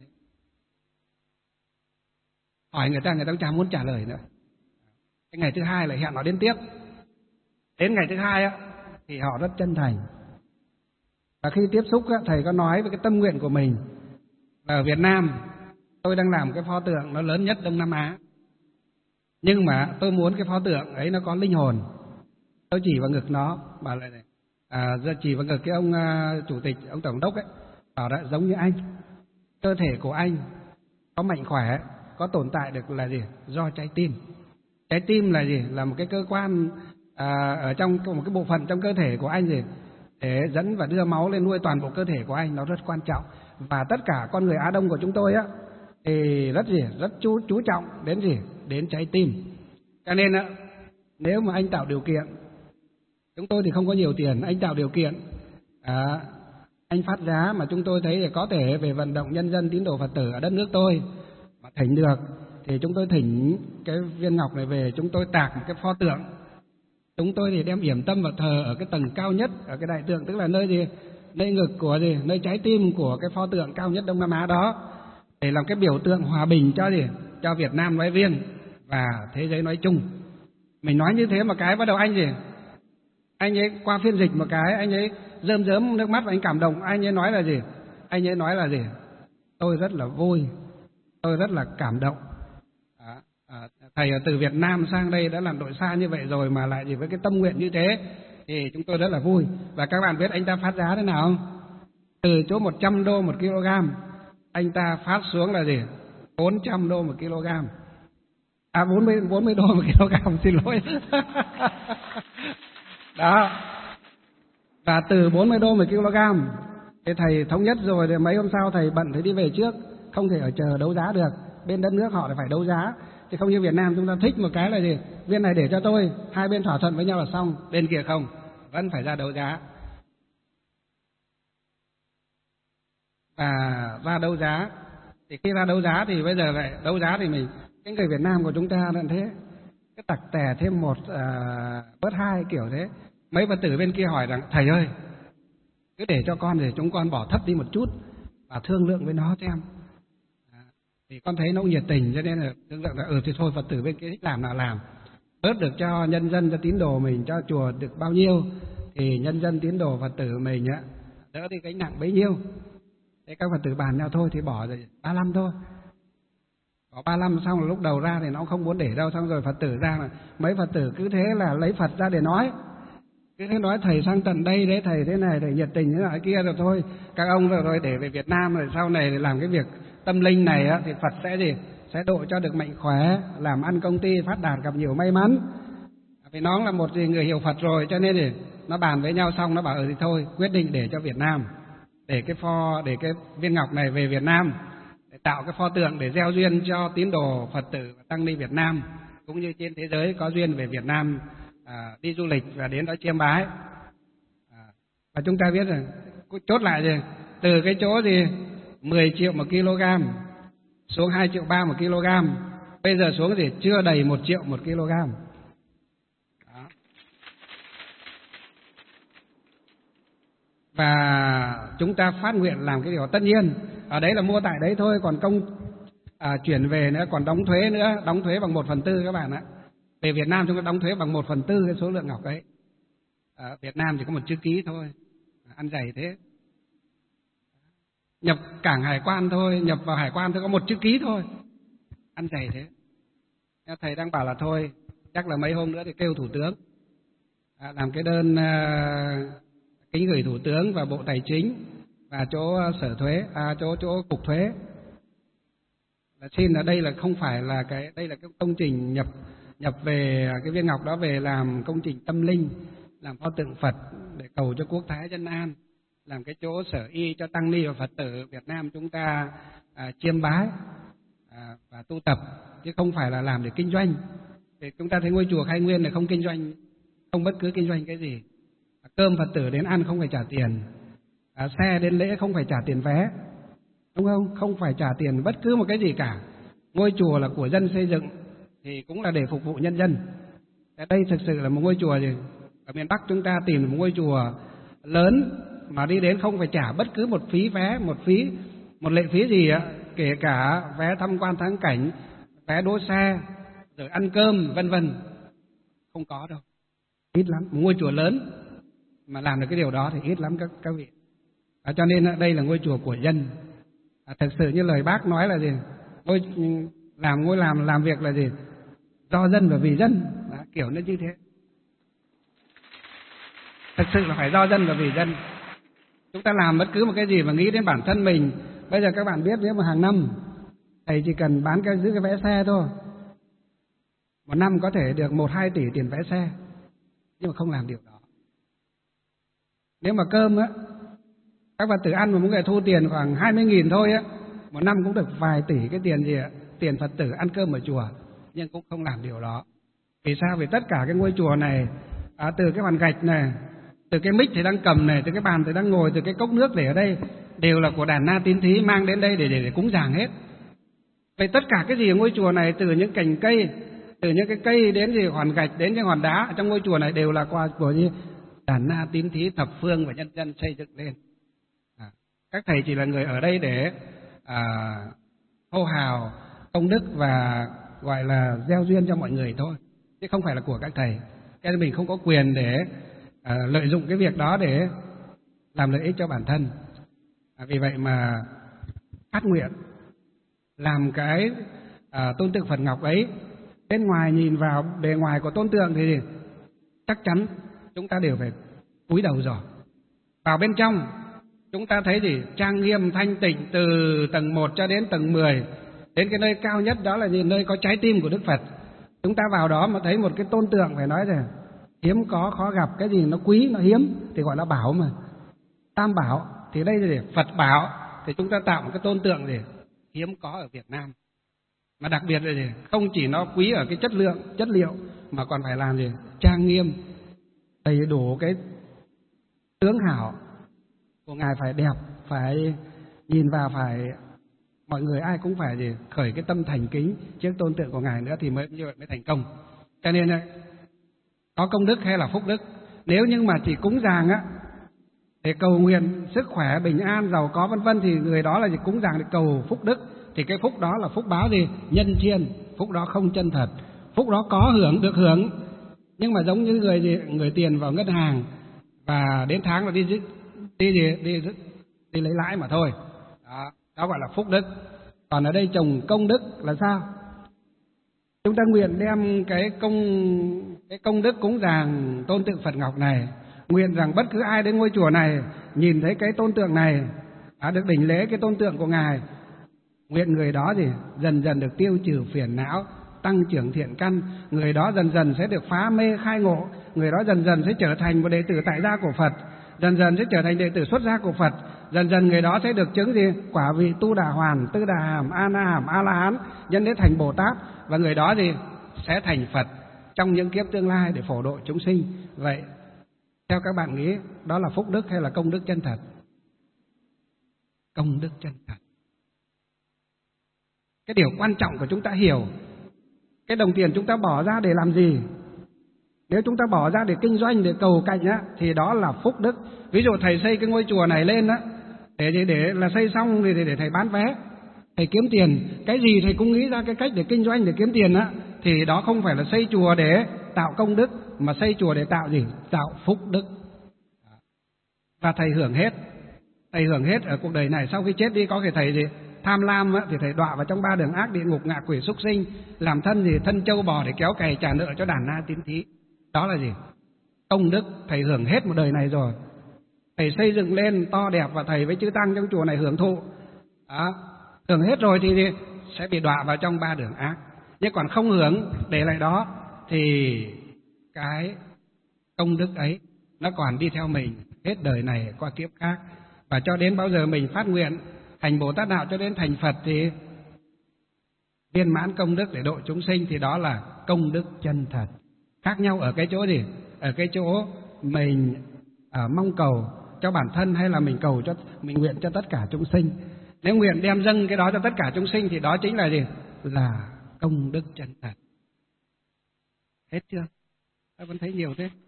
Hỏi người ta cũng chẳng muốn trả lời nữa. Cái ngày thứ hai lại hẹn họ đến tiếp. Đến ngày thứ hai thì họ rất chân thành. Và khi tiếp xúc thầy có nói với cái tâm nguyện của mình là ở Việt Nam tôi đang làm cái pho tượng nó lớn nhất Đông Nam Á, nhưng mà tôi muốn cái pho tượng ấy nó có linh hồn. Tôi chỉ vào ngực nó, bảo lại này, chỉ vào ngực cái ông chủ tịch, ông tổng đốc ấy, bảo đã giống như anh, cơ thể của anh có mạnh khỏe, có tồn tại được là gì? Do trái tim. Trái tim là gì? Là một cái cơ quan ở trong một cái bộ phận trong cơ thể của anh gì? Để dẫn và đưa máu lên nuôi toàn bộ cơ thể của anh, nó rất quan trọng. Và tất cả con người Á Đông của chúng tôi thì rất chú trọng đến đến trái tim. Cho nên nếu mà anh tạo điều kiện, chúng tôi thì không có nhiều tiền, anh tạo điều kiện, anh phát giá mà chúng tôi thấy thì có thể về vận động nhân dân tín đồ Phật tử ở đất nước tôi mà thỉnh được, thì chúng tôi thỉnh cái viên ngọc này về, chúng tôi tạc một cái pho tượng. Chúng tôi thì đem yểm tâm và thờ ở cái tầng cao nhất, ở cái đại tượng, tức là nơi nơi ngực của nơi trái tim của cái pho tượng cao nhất Đông Nam Á đó, để làm cái biểu tượng hòa bình cho Việt Nam nói riêng và thế giới nói chung. Mình nói như thế mà cái bắt đầu anh ấy qua phiên dịch một cái, anh ấy rơm nước mắt và anh cảm động. Anh ấy nói là Anh ấy nói là tôi rất là vui, tôi rất là cảm động. thầy từ Việt Nam sang đây đã làm đội xa như vậy rồi mà lại với cái tâm nguyện như thế thì chúng tôi rất là vui. Và các bạn biết anh ta phát giá thế nào không? Từ chỗ 100 đô 1 kg, anh ta phát xuống là gì? 400 đô 1 kg. 40 đô 1 kg, xin lỗi. Đó. Và từ 40 đô 1 kg thì thầy thống nhất rồi, thì mấy hôm sau thầy bận phải đi về trước, không thể ở chờ đấu giá được. Bên đất nước họ phải đấu giá, chứ không như Việt Nam chúng ta thích một cái là gì? Viên này để cho tôi, hai bên thỏa thuận với nhau là xong, bên kia không, vẫn phải ra đấu giá. Và ra đấu giá thì khi ra đấu giá thì bây giờ lại đấu giá thì mình, cái người Việt Nam của chúng ta là thế, cái tặc tè thêm một bớt hai kiểu thế. Mấy Phật tử bên kia hỏi rằng thầy ơi, cứ để cho con thì chúng con bỏ thấp đi một chút và thương lượng với nó xem. Thì con thấy nó nhiệt tình cho nên là thương lượng là thì thôi Phật tử bên kia thích làm nào làm, bớt được cho nhân dân, cho tín đồ mình, cho chùa được bao nhiêu thì nhân dân tín đồ Phật tử mình á đỡ đi gánh nặng bấy nhiêu. Thế các Phật tử bàn nhau thôi thì bỏ rồi 35 thôi. Có 35 xong là lúc đầu ra thì nó không muốn để đâu, xong rồi Phật tử ra là mấy Phật tử cứ thế là lấy Phật ra để nói. Cứ thế nói thầy sang tận đây đấy, thầy thế này, thầy nhiệt tình thế này kia rồi thôi. Các ông rồi để về Việt Nam rồi sau này làm cái việc tâm linh này á, thì Phật sẽ gì? Sẽ độ cho được mạnh khỏe, làm ăn công ty phát đạt, gặp nhiều may mắn. Vì nó là một người hiểu Phật rồi, cho nên thì nó bàn với nhau xong nó bảo thì thôi quyết định để cho Việt Nam, để cái viên ngọc này về Việt Nam, để tạo cái pho tượng để gieo duyên cho tín đồ Phật tử và tăng ni Việt Nam cũng như trên thế giới có duyên về Việt Nam đi du lịch và đến đó chiêm bái. Và chúng ta biết rằng chốt lại rồi, từ cái chỗ gì 10 triệu 1 kg xuống 2,3 triệu một kg, bây giờ xuống thì chưa đầy 1 triệu 1 kg. Đó. Và chúng ta phát nguyện làm cái điều tất nhiên ở đấy là mua tại đấy thôi, còn công chuyển về nữa, còn đóng thuế nữa, đóng thuế bằng 1/4 các bạn ạ. Về Việt Nam chúng ta đóng thuế bằng 1/4 cái số lượng ngọc ấy. Ở Việt Nam chỉ có một chữ ký thôi, ăn dày thế. Nhập cảng hải quan thôi, nhập vào hải quan thôi có một chữ ký thôi, ăn dày thế. Thầy đang bảo là thôi, chắc là mấy hôm nữa thì kêu Thủ tướng làm cái đơn kính gửi Thủ tướng và Bộ Tài chính và chỗ sở thuế, chỗ cục thuế. Là xin là đây là không phải là đây là cái công trình nhập về cái viên ngọc đó về làm công trình tâm linh, làm pho tượng Phật để cầu cho quốc thái dân an, làm cái chỗ sở y cho tăng ni và Phật tử Việt Nam chúng ta chiêm bái và tu tập, chứ không phải là làm để kinh doanh. Thì chúng ta thấy ngôi chùa Khai Nguyên này không kinh doanh, không bất cứ kinh doanh cái gì. Cơm Phật tử đến ăn không phải trả tiền, xe đến lễ không phải trả tiền vé, đúng không? Không phải trả tiền bất cứ một cái gì cả. Ngôi chùa là của dân xây dựng thì cũng là để phục vụ nhân dân. Đây thực sự là một ngôi chùa gì? Ở miền Bắc chúng ta tìm một ngôi chùa lớn mà đi đến không phải trả bất cứ một phí vé, một lệ phí gì ạ, kể cả vé tham quan thắng cảnh, vé đỗ xe, rồi ăn cơm vân vân, không có đâu, ít lắm. Một ngôi chùa lớn mà làm được cái điều đó thì ít lắm các vị. Cho nên đây là ngôi chùa của dân. Thật sự như lời Bác nói là gì? Ngôi làm việc là gì? Do dân và vì dân. Đó, kiểu nó như thế. Thật sự là phải do dân và vì dân. Chúng ta làm bất cứ một cái gì mà nghĩ đến bản thân mình. Bây giờ các bạn biết nếu mà hàng năm thầy chỉ cần giữ cái vé xe thôi, một năm có thể được 1-2 tỷ tiền vé xe, nhưng mà không làm điều đó. Nếu mà cơm á, các Phật tử ăn mà mỗi người thu tiền khoảng 20.000 thôi á, một năm cũng được vài tỷ cái tiền gì ạ, tiền Phật tử ăn cơm ở chùa, nhưng cũng không làm điều đó. Vì sao? Vì tất cả cái ngôi chùa này, từ cái bàn gạch này, từ cái mic thầy đang cầm này, từ cái bàn thầy đang ngồi, từ cái cốc nước để ở đây, đều là của Đàn Na Tín Thí mang đến đây để cúng dường hết. Vậy tất cả cái gì ở ngôi chùa này, từ những cành cây, từ những cái cây đến gì hòn gạch, đến những hòn đá trong ngôi chùa này đều là của như Đàn Na Tín Thí thập phương và nhân dân xây dựng lên. Các thầy chỉ là người ở đây để hô hào công đức và gọi là gieo duyên cho mọi người thôi, chứ không phải là của các thầy. Cho nên mình không có quyền để lợi dụng cái việc đó để làm lợi ích cho bản thân. Vì vậy mà phát nguyện làm cái tôn tượng Phật Ngọc ấy Bên ngoài nhìn vào bề ngoài của tôn tượng thì chắc chắn chúng ta đều phải cúi đầu rồi. Vào bên trong chúng ta thấy gì? Trang nghiêm thanh tịnh từ tầng 1 cho đến tầng 10, đến cái nơi cao nhất đó là nơi có trái tim của Đức Phật. Chúng ta vào đó mà thấy một cái tôn tượng phải nói rằng hiếm có, khó gặp, cái gì nó quý, nó hiếm thì gọi là bảo mà. Tam bảo thì đây là Phật bảo, thì chúng ta tạo một cái tôn tượng gì hiếm có ở Việt Nam. Mà đặc biệt là gì? Không chỉ nó quý ở cái chất lượng, chất liệu mà còn phải làm gì? Trang nghiêm, đầy đủ cái tướng hảo của Ngài phải đẹp, phải nhìn vào phải mọi người ai cũng phải gì? Khởi cái tâm thành kính trước tôn tượng của Ngài nữa thì mới thành công. Cho nên có công đức hay là phúc đức. Nếu như mà chỉ cúng dường á để cầu nguyện sức khỏe, bình an, giàu có vân vân thì người đó là chỉ cúng dường để cầu phúc đức, thì cái phúc đó là phúc báo gì? Nhân chiên, phúc đó không chân thật. Phúc đó có hưởng, được hưởng, nhưng mà giống như người tiền vào ngân hàng và đến tháng là đi lấy lãi mà thôi. Đó gọi là phúc đức. Còn ở đây trồng công đức là sao? Chúng ta nguyện đem cái công đức cúng dường tôn tượng Phật Ngọc này, nguyện rằng bất cứ ai đến ngôi chùa này nhìn thấy cái tôn tượng này, được đảnh lễ cái tôn tượng của Ngài, nguyện người đó gì dần dần được tiêu trừ phiền não, tăng trưởng thiện căn, người đó dần dần sẽ được phá mê khai ngộ, người đó dần dần sẽ trở thành một đệ tử tại gia của Phật, dần dần sẽ trở thành đệ tử xuất gia của Phật, dần dần người đó sẽ được chứng gì? Quả vị Tu Đà Hoàn, Tư Đà Hàm, A Na Hàm, A La Hán, nhân đến thành Bồ Tát, và người đó gì sẽ thành Phật trong những kiếp tương lai để phổ độ chúng sinh. Vậy theo các bạn nghĩ đó là phúc đức hay là công đức chân thật? Công đức chân thật. Cái điều quan trọng của chúng ta hiểu cái đồng tiền chúng ta bỏ ra để làm gì. Nếu chúng ta bỏ ra để kinh doanh, để cầu cạnh á, thì đó là phúc đức. Ví dụ thầy xây cái ngôi chùa này lên á, để là xây xong thì để thầy bán vé, thầy kiếm tiền. Cái gì thầy cũng nghĩ ra cái cách để kinh doanh, để kiếm tiền á, thì đó không phải là xây chùa để tạo công đức, mà xây chùa để tạo gì? Tạo phúc đức. Và thầy hưởng hết. Thầy hưởng hết ở cuộc đời này. Sau khi chết đi có thể thầy gì? Tham lam á, thì thầy đọa vào trong 3 đường ác, địa ngục, ngạ quỷ, súc sinh, làm thân gì? Thân trâu bò để kéo cày trả nợ cho đàn na tín thí. Đó là gì? Công đức. Thầy hưởng hết một đời này rồi. Thầy xây dựng lên to đẹp và thầy với chư tăng trong chùa này hưởng thụ. Hưởng hết rồi thì sẽ bị đọa vào trong 3 đường ác. Nhưng còn không hưởng, để lại đó, thì cái công đức ấy nó còn đi theo mình hết đời này qua kiếp khác. Và cho đến bao giờ mình phát nguyện thành Bồ Tát Đạo cho đến thành Phật thì viên mãn công đức để độ chúng sinh, thì đó là công đức chân thật. Khác nhau ở cái chỗ gì? Ở cái chỗ mình mong cầu cho bản thân hay là mình nguyện cho tất cả chúng sinh. Nếu nguyện đem dâng cái đó cho tất cả chúng sinh thì đó chính là gì? Là công đức chân thật. Hết chưa? Tôi vẫn thấy nhiều thế.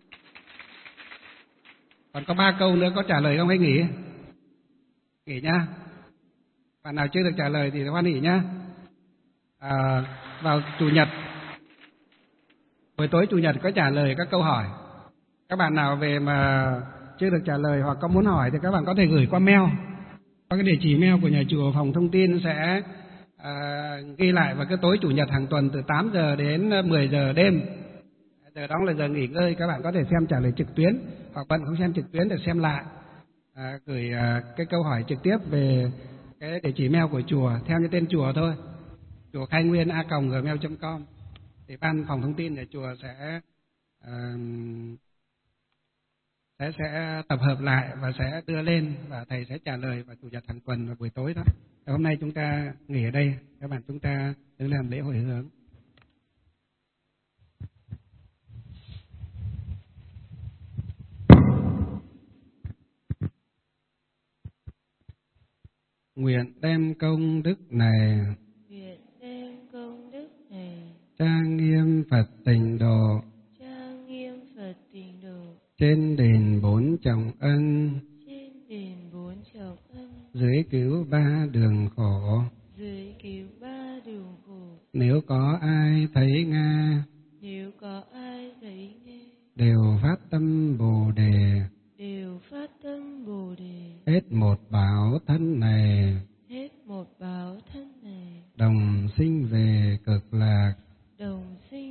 Còn có 3 câu nữa, có trả lời không hay nghỉ? Nghỉ nha. Bạn nào chưa được trả lời thì hoan hỉ nhá. Vào Chủ nhật, buổi tối Chủ nhật có trả lời các câu hỏi. Các bạn nào về mà chưa được trả lời hoặc có muốn hỏi thì các bạn có thể gửi qua mail. Có cái địa chỉ mail của nhà chùa, phòng thông tin sẽ ghi lại vào cái tối Chủ nhật hàng tuần từ 8 giờ đến 10 giờ đêm. Giờ đó là giờ nghỉ ngơi, các bạn có thể xem trả lời trực tuyến, hoặc bận không xem trực tuyến để xem lại. Gửi cái câu hỏi trực tiếp về cái địa chỉ mail của chùa theo như tên chùa thôi, chùa Khai Nguyên @gmail.com. Thì ban phòng thông tin của chùa sẽ tập hợp lại và sẽ đưa lên, và thầy sẽ trả lời vào Chủ nhật hàng tuần vào buổi tối đó. Hôm nay chúng ta nghỉ ở đây, các bạn chúng ta đứng làm lễ hồi hướng. Nguyện đem công đức này trang nghiêm Phật Tịnh Độ, trên đền 4 trọng ân, dưới cứu 3 đường khổ. Nếu có ai thấy Nga, đều phát tâm Bồ Đề, hết một bảo thân này, đồng sinh về cực lạc.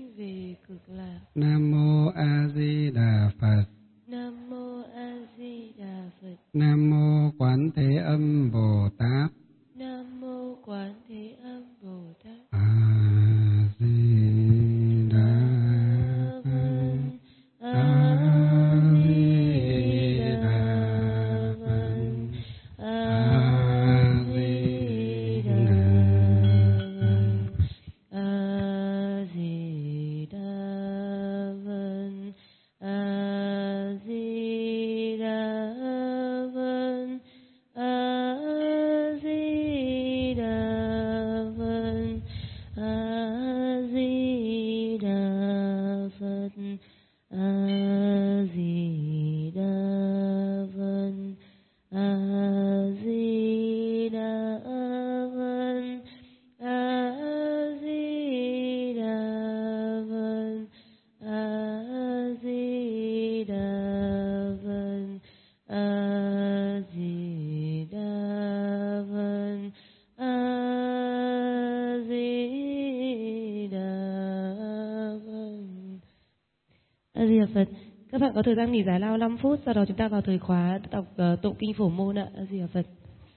Phật. Các bạn có thời gian nghỉ giải lao 5 phút, sau đó chúng ta vào thời khóa đọc tụng kinh phổ môn ạ. A Di Đà Phật.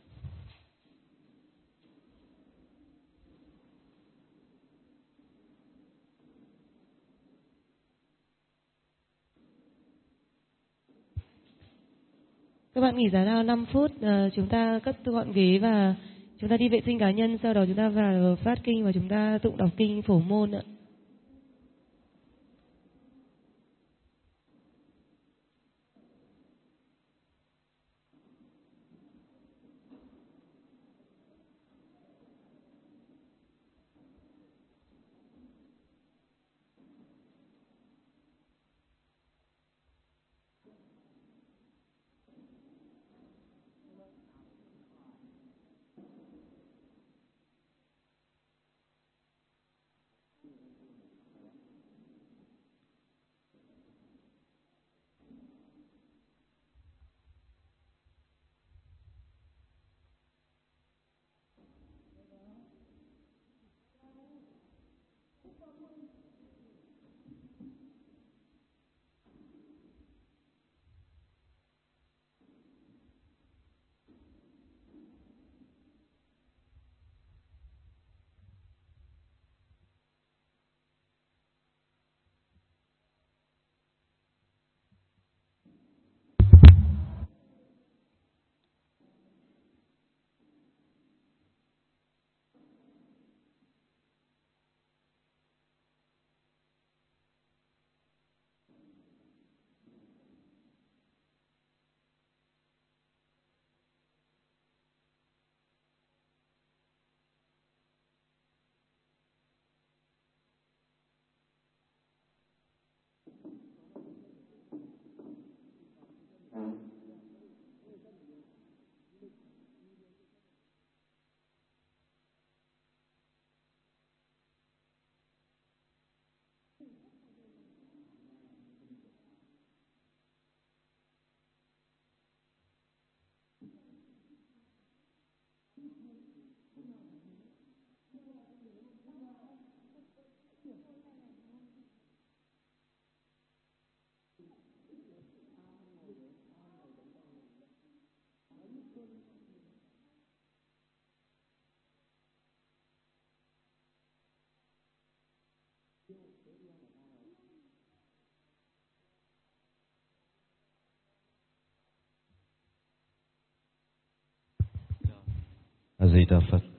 Các bạn nghỉ giải lao 5 phút, chúng ta cất gọn ghế và chúng ta đi vệ sinh cá nhân, sau đó chúng ta vào phát kinh và chúng ta tụng đọc kinh phổ môn ạ. A Di Đà Phật.